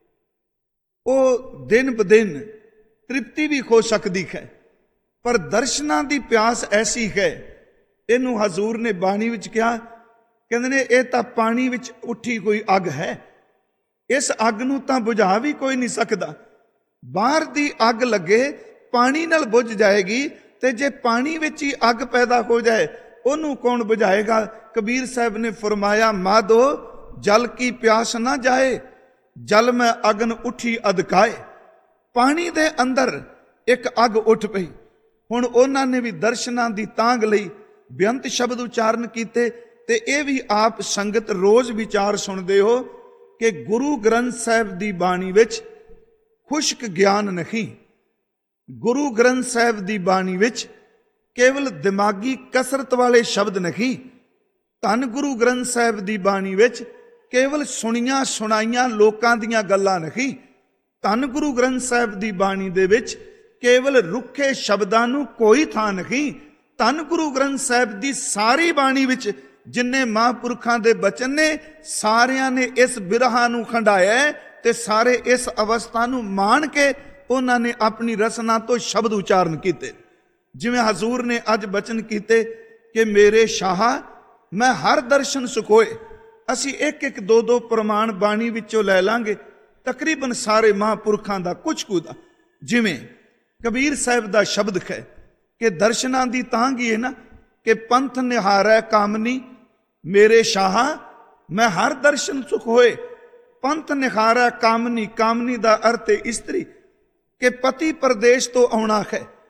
ਉਹ ਦਿਨ ਬਦਿਨ ਤ੍ਰਿਪਤੀ ਵੀ ਹੋ ਸਕਦੀ ਹੈ, ਪਰ ਦਰਸ਼ਨਾਂ ਦੀ ਪਿਆਸ ਐਸੀ ਹੈ, ਇਹਨੂੰ ਹਜ਼ੂਰ ਨੇ ਬਾਣੀ ਵਿੱਚ ਕਿਹਾ, ਕਹਿੰਦੇ ਨੇ ਇਹ ਤਾਂ ਪਾਣੀ ਵਿੱਚ ਉੱਠੀ ਕੋਈ ਅੱਗ ਹੈ, ਇਸ ਅੱਗ ਨੂੰ ਤਾਂ ਬੁਝਾ ਵੀ ਕੋਈ ਨਹੀਂ ਸਕਦਾ। ਬਾਹਰ ਦੀ ਅੱਗ ਲੱਗੇ ਪਾਣੀ ਨਾਲ ਬੁਝ ਜਾਏਗੀ, ਤੇ ਜੇ ਪਾਣੀ ਵਿੱਚ ਹੀ ਅੱਗ ਪੈਦਾ ਹੋ ਜਾਏ ਉਹਨੂੰ ਕੌਣ ਬੁਝਾਏਗਾ। ਕਬੀਰ ਸਾਹਿਬ ਨੇ ਫਰਮਾਇਆ, ਮਾਧੋ ਜਲ ਕੀ ਪਿਆਸ ਨਾ ਜਾਏ, ਜਲ ਮੈਂ ਅਗਨ ਉੱਠੀ ਅਦਕਾਏ। ਪਾਣੀ ਦੇ ਅੰਦਰ ਇੱਕ ਅੱਗ ਉੱਠ ਪਈ। ਹੁਣ ਉਹਨਾਂ ਨੇ ਵੀ ਦਰਸ਼ਨਾਂ ਦੀ ਤਾਂਘ ਲਈ ਬੇਅੰਤ ਸ਼ਬਦ ਉਚਾਰਨ ਕੀਤੇ। ਤੇ ਇਹ ਵੀ ਆਪ ਸੰਗਤ ਰੋਜ਼ ਵਿਚਾਰ ਸੁਣਦੇ ਹੋ ਕਿ ਗੁਰੂ ਗ੍ਰੰਥ ਸਾਹਿਬ ਦੀ ਬਾਣੀ ਵਿੱਚ ਖੁਸ਼ਕ ਗਿਆਨ ਨਹੀਂ। ਗੁਰੂ ਗ੍ਰੰਥ ਸਾਹਿਬ ਦੀ ਬਾਣੀ ਵਿੱਚ ਕੇਵਲ ਦਿਮਾਗੀ ਕਸਰਤ ਵਾਲੇ ਸ਼ਬਦ ਨਹੀਂ। ਧੰਨ ਗੁਰੂ ਗ੍ਰੰਥ ਸਾਹਿਬ ਦੀ ਬਾਣੀ ਵਿੱਚ ਕੇਵਲ ਸੁਣੀਆਂ ਸੁਣਾਈਆਂ ਲੋਕਾਂ ਦੀਆਂ ਗੱਲਾਂ ਨਹੀਂ। ਧੰਨ ਗੁਰੂ ਗ੍ਰੰਥ ਸਾਹਿਬ ਦੀ ਬਾਣੀ ਦੇ ਵਿੱਚ ਕੇਵਲ ਰੁੱਖੇ ਸ਼ਬਦਾਂ ਨੂੰ ਕੋਈ ਥਾਂ ਨਹੀਂ। ਧੰਨ ਗੁਰੂ ਗ੍ਰੰਥ ਸਾਹਿਬ ਦੀ ਸਾਰੀ ਬਾਣੀ ਵਿੱਚ ਜਿੰਨੇ ਮਹਾਂਪੁਰਖਾਂ ਦੇ ਬਚਨ ਨੇ, ਸਾਰਿਆਂ ਨੇ ਇਸ ਬਿਰਹਾ ਨੂੰ ਖੰਡਾਇਆ ਤੇ ਸਾਰੇ ਇਸ ਅਵਸਥਾ ਨੂੰ ਮਾਣ ਕੇ ਉਹਨਾਂ ਨੇ ਆਪਣੀ ਰਸਨਾ ਤੋਂ ਸ਼ਬਦ ਉਚਾਰਨ ਕੀਤੇ। ਜਿਵੇਂ ਹਜ਼ੂਰ ਨੇ ਅੱਜ ਬਚਨ ਕੀਤੇ ਕਿ ਮੇਰੇ ਸ਼ਾਹ ਮੈਂ ਹਰ ਦਰਸ਼ਨ ਸੁਖੋਏ। ਅਸੀਂ ਇੱਕ ਇੱਕ ਦੋ ਦੋ ਪ੍ਰਮਾਣ ਬਾਣੀ ਵਿੱਚੋਂ ਲੈ ਲਾਂਗੇ, ਤਕਰੀਬਨ ਸਾਰੇ ਮਹਾਂਪੁਰਖਾਂ ਦਾ ਕੁਝ ਕੁ ਦਾ। ਜਿਵੇਂ ਕਬੀਰ ਸਾਹਿਬ ਦਾ ਸ਼ਬਦ ਹੈ ਕਿ ਦਰਸ਼ਨਾਂ ਦੀ ਤਾਂਘ ਹੀ ਹੈ ਨਾ ਕਿ ਪੰਥ ਨਿਹਾਰੈ ਕਾਮਨੀ, ਮੇਰੇ ਸ਼ਾਹ ਮੈਂ ਹਰ ਦਰਸ਼ਨ ਸੁਖ ਹੋਏ। ਪੰਥ ਨਿਹਾਰੈ ਕਾਮਨੀ, ਕਾਮਨੀ ਦਾ ਅਰਥ ਹੈ ਇਸਤਰੀ, ਕਿ ਪਤੀ ਪਰਦੇਸ਼ ਤੋਂ ਆਉਣਾ ਹੈ।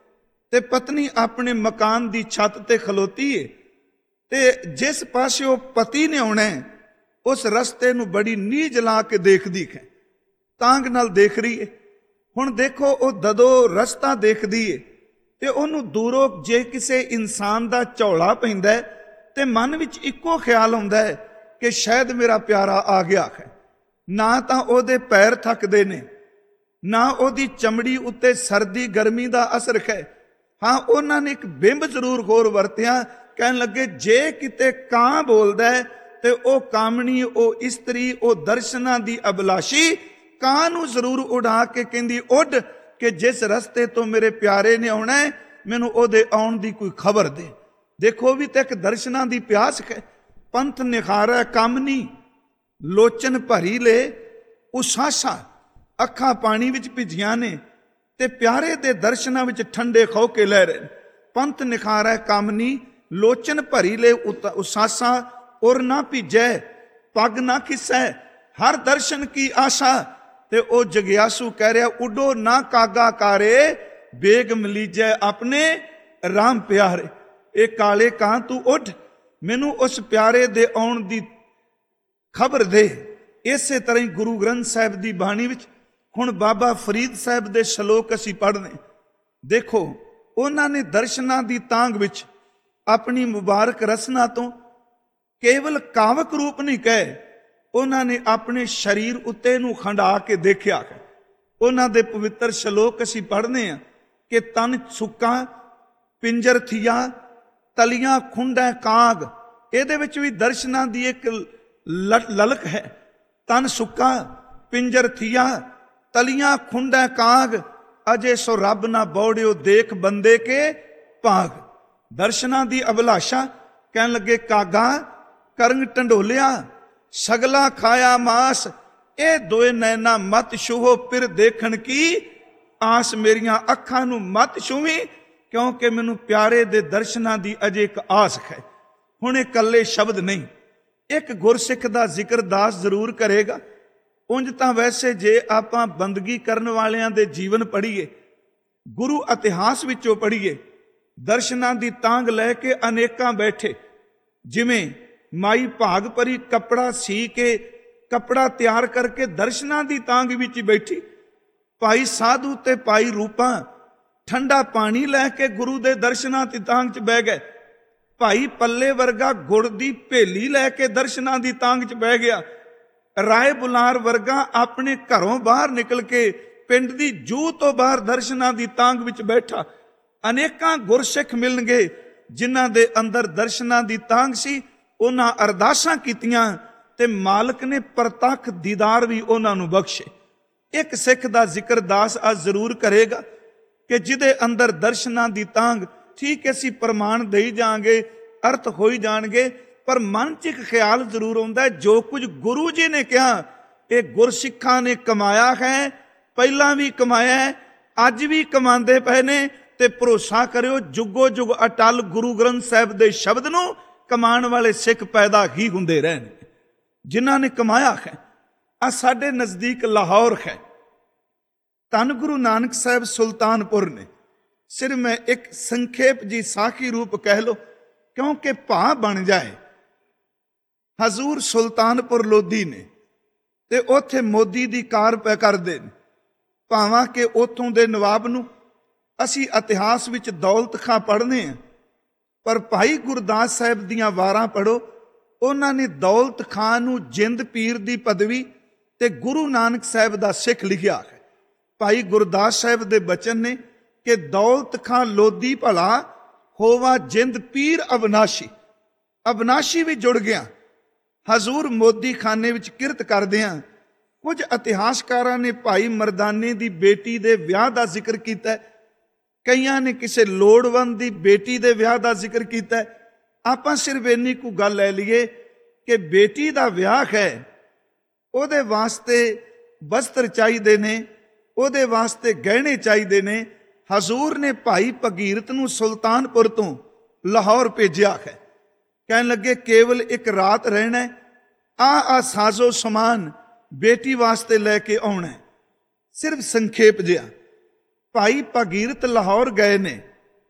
ਤੇ ਪਤਨੀ ਆਪਣੇ ਮਕਾਨ ਦੀ ਛੱਤ ਤੇ ਖਲੋਤੀ ਏ, ਤੇ ਜਿਸ ਪਾਸੇ ਉਹ ਪਤੀ ਨੇ ਆਉਣਾ ਉਸ ਰਸਤੇ ਨੂੰ ਬੜੀ ਨੀਝ ਲਾ ਕੇ ਦੇਖਦੀ ਹੈ, ਤਾਂਗ ਨਾਲ ਦੇਖ ਰਹੀ ਏ। ਹੁਣ ਦੇਖੋ, ਉਹ ਜਦੋਂ ਰਸਤਾ ਦੇਖਦੀ ਏ ਤੇ ਉਹਨੂੰ ਦੂਰੋਂ ਜੇ ਕਿਸੇ ਇਨਸਾਨ ਦਾ ਝੌਲਾ ਪੈਂਦਾ ਹੈ ਤੇ ਮਨ ਵਿੱਚ ਇੱਕੋ ਖਿਆਲ ਆਉਂਦਾ ਹੈ ਕਿ ਸ਼ਾਇਦ ਮੇਰਾ ਪਿਆਰਾ ਆ ਗਿਆ ਹੈ। ਨਾ ਤਾਂ ਉਹਦੇ ਪੈਰ ਥੱਕਦੇ ਨੇ, ਨਾ ਉਹਦੀ ਚਮੜੀ ਉੱਤੇ ਸਰਦੀ ਗਰਮੀ ਦਾ ਅਸਰ ਹੈ। ਹਾਂ, ਉਹਨਾਂ ਨੇ ਇੱਕ ਬਿੰਬ ਜ਼ਰੂਰ ਹੋਰ ਵਰਤਿਆ, ਕਹਿਣ ਲੱਗੇ ਜੇ ਕਿਤੇ ਕਾਂ ਬੋਲਦਾ ਹੈ ਤੇ ਉਹ ਕਾਮਣੀ, ਉਹ ਇਸਤਰੀ, ਉਹ ਦਰਸ਼ਨਾਂ ਦੀ ਅਭਿਲਾਸ਼ੀ ਕਾਂ ਨੂੰ ਜ਼ਰੂਰ ਉਡਾ ਕੇ ਕਹਿੰਦੀ ਉੱਡ ਕਿ ਜਿਸ ਰਸਤੇ ਤੋਂ ਮੇਰੇ ਪਿਆਰੇ ਨੇ ਆਉਣਾ ਹੈ ਮੈਨੂੰ ਉਹਦੇ ਆਉਣ ਦੀ ਕੋਈ ਖਬਰ ਦੇ। ਦੇਖੋ, ਵੀ ਤੇ ਇੱਕ ਦਰਸ਼ਨਾਂ ਦੀ ਪਿਆਸ ਹੈ। ਪੰਥ ਨਿਖਾਰਾ ਕਾਮਨੀ ਲੋਚਨ ਭਰੀ ਲੈ ਉਸਾਸਾ, ਅੱਖਾਂ ਪਾਣੀ ਵਿੱਚ ਭਿੱਜੀਆਂ ਨੇ ਤੇ ਪਿਆਰੇ ਦੇ ਦਰਸ਼ਨਾਂ ਵਿੱਚ ਠੰਡੇ ਖੋ ਕੇ ਲੈ ਰਹੇ। ਪੰਥ ਨਿਖਾਰਾ ਕਾਮਨੀ ਲੋਚਨ ਭਰੀ ਲੈ ਉਸਾਸਾ, ਔਰ ਨਾ ਭਿੱਜੈ ਪੱਗ ਨਾ ਖਿਸੈ, ਹਰ ਦਰਸ਼ਨ ਕੀ ਆਸ਼ਾ। ਤੇ ਉਹ ਜਗਿਆਸੂ ਕਹਿ ਰਿਹਾ, ਉੱਡੋ ਨਾ ਕਾਗਾ ਕਾਰੇ, ਬੇਗ ਮਲੀਜੈ ਆਪਣੇ ਰਾਮ ਪਿਆਰੇ। ਇਹ ਕਾਲੇ ਕਾਂ ਤੂੰ ਉੱਡ, ਮੈਨੂੰ ਉਸ ਪਿਆਰੇ ਦੇ ਆਉਣ ਦੀ ਖਬਰ ਦੇ। ਇਸੇ ਤਰ੍ਹਾਂ ਹੀ ਗੁਰੂ ਗ੍ਰੰਥ ਸਾਹਿਬ ਦੀ ਬਾਣੀ ਵਿੱਚ ਹੁਣ ਬਾਬਾ ਫਰੀਦ ਸਾਹਿਬ ਦੇ ਸ਼ਲੋਕ ਅਸੀਂ ਪੜ੍ਹਨੇ। ਦੇਖੋ, ਉਹਨਾਂ ਨੇ ਦਰਸ਼ਨਾਂ ਦੀ ਤਾਂਗ ਵਿੱਚ ਆਪਣੀ ਮੁਬਾਰਕ ਰਸਨਾ ਤੋਂ ਕੇਵਲ ਕਾਵਕ ਰੂਪ ਨਹੀਂ ਕਹੇ, ਉਹਨਾਂ ਨੇ ਆਪਣੇ ਸਰੀਰ ਉੱਤੇ ਨੂੰ ਖੰਡਾ ਕੇ ਦੇਖਿਆ। ਉਹਨਾਂ ਦੇ ਪਵਿੱਤਰ ਸ਼ਲੋਕ ਅਸੀਂ ਪੜ੍ਹਨੇ ਆ ਕਿ ਤਨ ਸੁੱਕਾ ਪਿੰਜਰ ਥੀਆ, ਤਲੀਆਂ ਖੁੰਡੈ ਕਾਗ। ਇਹਦੇ ਵਿੱਚ ਵੀ ਦਰਸ਼ਨਾਂ ਦੀ ਇੱਕ ਲਲਕ ਹੈ। ਤਨ ਸੁੱਕਾ ਪਿੰਜਰ ਥੀਆ, ਤਲੀਆਂ ਖੁੰਡੈ ਕਾਗ, ਅਜੇ ਸੋ ਰੱਬ ਨਾ ਬੌੜਿਓ ਦੇਖ ਬੰਦੇ ਕੇ ਭਾਗ। ਦਰਸ਼ਨਾਂ ਦੀ ਅਭਿਲਾਸ਼ਾ, ਕਹਿਣ ਲੱਗੇ ਕਾਗਾ ਕਰੰਗ ਢੰਡੋਲਿਆ, ਸਗਲਾ ਖਾਇਆ ਮਾਸ, ਇਹ ਦੋਏ ਨੈਣਾ ਮਤ ਛੂਹੋ ਫਿਰ ਦੇਖਣ ਕੀ ਆਸ। ਮੇਰੀਆਂ ਅੱਖਾਂ ਨੂੰ ਮਤ ਛੂਵੀਂ, ਕਿਉਂਕਿ ਮੈਨੂੰ ਪਿਆਰੇ ਦੇ ਦਰਸ਼ਨਾਂ ਦੀ ਅਜੇ ਇੱਕ ਆਸ ਹੈ। ਹੁਣ ਇਹ ਇਕੱਲੇ ਸ਼ਬਦ ਨਹੀਂ, ਇੱਕ ਗੁਰਸਿੱਖ ਦਾ ਜ਼ਿਕਰ ਦਾਸ ਜ਼ਰੂਰ ਕਰੇਗਾ। ਉਂਝ ਤਾਂ ਵੈਸੇ ਜੇ ਆਪਾਂ ਬੰਦਗੀ ਕਰਨ ਵਾਲਿਆਂ ਦੇ ਜੀਵਨ ਪੜ੍ਹੀਏ, ਗੁਰੂ ਇਤਿਹਾਸ ਵਿੱਚੋਂ ਪੜ੍ਹੀਏ, ਦਰਸ਼ਨਾਂ ਦੀ ਤਾਂਗ ਲੈ ਕੇ ਅਨੇਕਾਂ ਬੈਠੇ। ਜਿਵੇਂ ਮਾਈ ਭਾਗ ਭਰੀ ਕੱਪੜਾ ਸੀ ਕੇ, ਕੱਪੜਾ ਤਿਆਰ ਕਰਕੇ ਦਰਸ਼ਨਾਂ ਦੀ ਤਾਂਗ ਵਿੱਚ ਬੈਠੀ। ਭਾਈ ਸਾਧੂ ਤੇ ਭਾਈ ਰੂਪਾਂ ਠੰਡਾ ਪਾਣੀ ਲੈ ਕੇ ਗੁਰੂ ਦੇ ਦਰਸ਼ਨਾਂ ਦੀ ਤਾਂਗ 'ਚ ਬਹਿ ਗਏ। ਭਾਈ ਪੱਲੇ ਵਰਗਾ ਗੁੜ ਦੀ ਭੇਲੀ ਲੈ ਕੇ ਦਰਸ਼ਨਾਂ ਦੀ ਤਾਂਗ 'ਚ ਬਹਿ ਗਿਆ। ਰਾਏ ਬੁਲਾਰ ਵਰਗਾ ਆਪਣੇ ਘਰੋਂ ਬਾਹਰ ਨਿਕਲ ਕੇ ਪਿੰਡ ਦੀ ਜੂਹ ਤੋਂ ਬਾਹਰ ਦਰਸ਼ਨਾਂ ਦੀ ਤਾਂਗ ਵਿੱਚ ਬੈਠਾ। ਅਨੇਕਾਂ ਗੁਰਸਿੱਖ ਮਿਲਣਗੇ ਜਿਨ੍ਹਾਂ ਦੇ ਅੰਦਰ ਦਰਸ਼ਨਾਂ ਦੀ ਤਾਂਗ ਸੀ। ਉਹਨਾਂ ਅਰਦਾਸਾਂ ਕੀਤੀਆਂ ਤੇ ਮਾਲਕ ਨੇ ਪ੍ਰਤੱਖ ਦੀਦਾਰ ਵੀ ਉਹਨਾਂ ਨੂੰ ਬਖਸ਼ੇ। ਇੱਕ ਸਿੱਖ ਦਾ ਜ਼ਿਕਰ ਦਾਸ ਅੱਜ ਜ਼ਰੂਰ ਕਰੇਗਾ ਕਿ ਜਿਹਦੇ ਅੰਦਰ ਦਰਸ਼ਨਾਂ ਦੀ ਤਾਂਗ, ਠੀਕ ਅਸੀਂ ਪ੍ਰਮਾਣ ਦੇਈ ਜਾਵਾਂਗੇ, ਅਰਥ ਹੋਈ ਜਾਣਗੇ, ਪਰ ਮਨ 'ਚ ਇੱਕ ਖਿਆਲ ਜ਼ਰੂਰ ਆਉਂਦਾ, ਜੋ ਕੁਝ ਗੁਰੂ ਜੀ ਨੇ ਕਿਹਾ ਇਹ ਗੁਰਸਿੱਖਾਂ ਨੇ ਕਮਾਇਆ ਹੈ, ਪਹਿਲਾਂ ਵੀ ਕਮਾਇਆ ਹੈ, ਅੱਜ ਵੀ ਕਮਾਉਂਦੇ ਪਏ ਨੇ। ਤੇ ਭਰੋਸਾ ਕਰਿਓ, ਜੁਗੋ ਜੁਗ ਅਟਲ ਗੁਰੂ ਗ੍ਰੰਥ ਸਾਹਿਬ ਦੇ ਸ਼ਬਦ ਨੂੰ ਕਮਾਉਣ ਵਾਲੇ ਸਿੱਖ ਪੈਦਾ ਹੀ ਹੁੰਦੇ ਰਹਿਣਗੇ ਜਿਨ੍ਹਾਂ ਨੇ ਕਮਾਇਆ ਹੈ। ਆ ਸਾਡੇ ਨਜ਼ਦੀਕ ਲਾਹੌਰ ਹੈ, ਧੰਨ ਗੁਰੂ ਨਾਨਕ ਸਾਹਿਬ ਸੁਲਤਾਨਪੁਰ ਨੇ। ਸਿਰਫ ਮੈਂ ਇੱਕ ਸੰਖੇਪ ਜੀ ਸਾਖੀ ਰੂਪ ਕਹਿ ਲੋ, ਕਿਉਂਕਿ ਭਾ ਬਣ ਜਾਏ। ਹਜ਼ੂਰ ਸੁਲਤਾਨਪੁਰ ਲੋਧੀ ਨੇ ਤੇ ਉੱਥੇ ਮੋਦੀ ਦੀ ਕਾਰ ਪੈ ਕਰਦੇ ਨੇ। ਭਾਵਾਂ ਕਿ ਉੱਥੋਂ ਦੇ ਨਵਾਬ ਨੂੰ ਅਸੀਂ ਇਤਿਹਾਸ ਵਿੱਚ ਦੌਲਤ ਖਾਂ ਪੜ੍ਹਨੇ ਆ, ਪਰ ਭਾਈ ਗੁਰਦਾਸ ਸਾਹਿਬ ਦੀਆਂ ਵਾਰਾਂ ਪੜ੍ਹੋ। ਉਹਨਾਂ ਨੇ ਦੌਲਤ ਖਾਂ ਨੂੰ ਜਿੰਦ ਪੀਰ ਦੀ ਪਦਵੀ ਤੇ ਗੁਰੂ ਨਾਨਕ ਸਾਹਿਬ ਦਾ ਸਿੱਖ ਲਿਖਿਆ ਹੈ। ਭਾਈ ਗੁਰਦਾਸ ਸਾਹਿਬ ਦੇ ਬਚਨ ਨੇ ਕਿ ਦੌਲਤ ਖਾਂ ਲੋਧੀ ਭਲਾ ਹੋਵਾ ਜਿੰਦ ਪੀਰ ਅਬਨਾਸ਼ੀ। ਅਬਨਾਸ਼ੀ ਵੀ ਜੁੜ ਗਿਆ। ਹਜ਼ੂਰ ਮੋਦੀ ਖਾਨੇ ਵਿੱਚ ਕਿਰਤ ਕਰਦਿਆਂ ਕੁਝ ਇਤਿਹਾਸਕਾਰਾਂ ਨੇ ਭਾਈ ਮਰਦਾਨੇ ਦੀ ਬੇਟੀ ਦੇ ਵਿਆਹ ਦਾ ਜ਼ਿਕਰ ਕੀਤਾ, ਕਈਆਂ ਨੇ ਕਿਸੇ ਲੋੜਵੰਦ ਦੀ ਬੇਟੀ ਦੇ ਵਿਆਹ ਦਾ ਜ਼ਿਕਰ ਕੀਤਾ। ਆਪਾਂ ਸਿਰਫ ਇੰਨੀ ਕੁ ਗੱਲ ਲੈ ਲਈਏ ਕਿ ਬੇਟੀ ਦਾ ਵਿਆਹ ਹੈ, ਉਹਦੇ ਵਾਸਤੇ ਵਸਤਰ ਚਾਹੀਦੇ ਨੇ, ਉਹਦੇ ਵਾਸਤੇ ਗਹਿਣੇ ਚਾਹੀਦੇ ਨੇ। ਹਜ਼ੂਰ ਨੇ ਭਾਈ ਭਗੀਰਥ ਨੂੰ ਸੁਲਤਾਨਪੁਰ ਤੋਂ ਲਾਹੌਰ ਭੇਜਿਆ ਹੈ। ਕਹਿਣ ਲੱਗੇ ਕੇਵਲ ਇੱਕ ਰਾਤ ਰਹਿਣਾ, ਆ ਆ ਸਾਜ਼ੋ ਸਮਾਨ ਬੇਟੀ ਵਾਸਤੇ ਲੈ ਕੇ ਆਉਣਾ। ਸਿਰਫ ਸੰਖੇਪ ਜਿਹਾ। ਭਾਈ ਭਗੀਰਥ ਲਾਹੌਰ ਗਏ ਨੇ,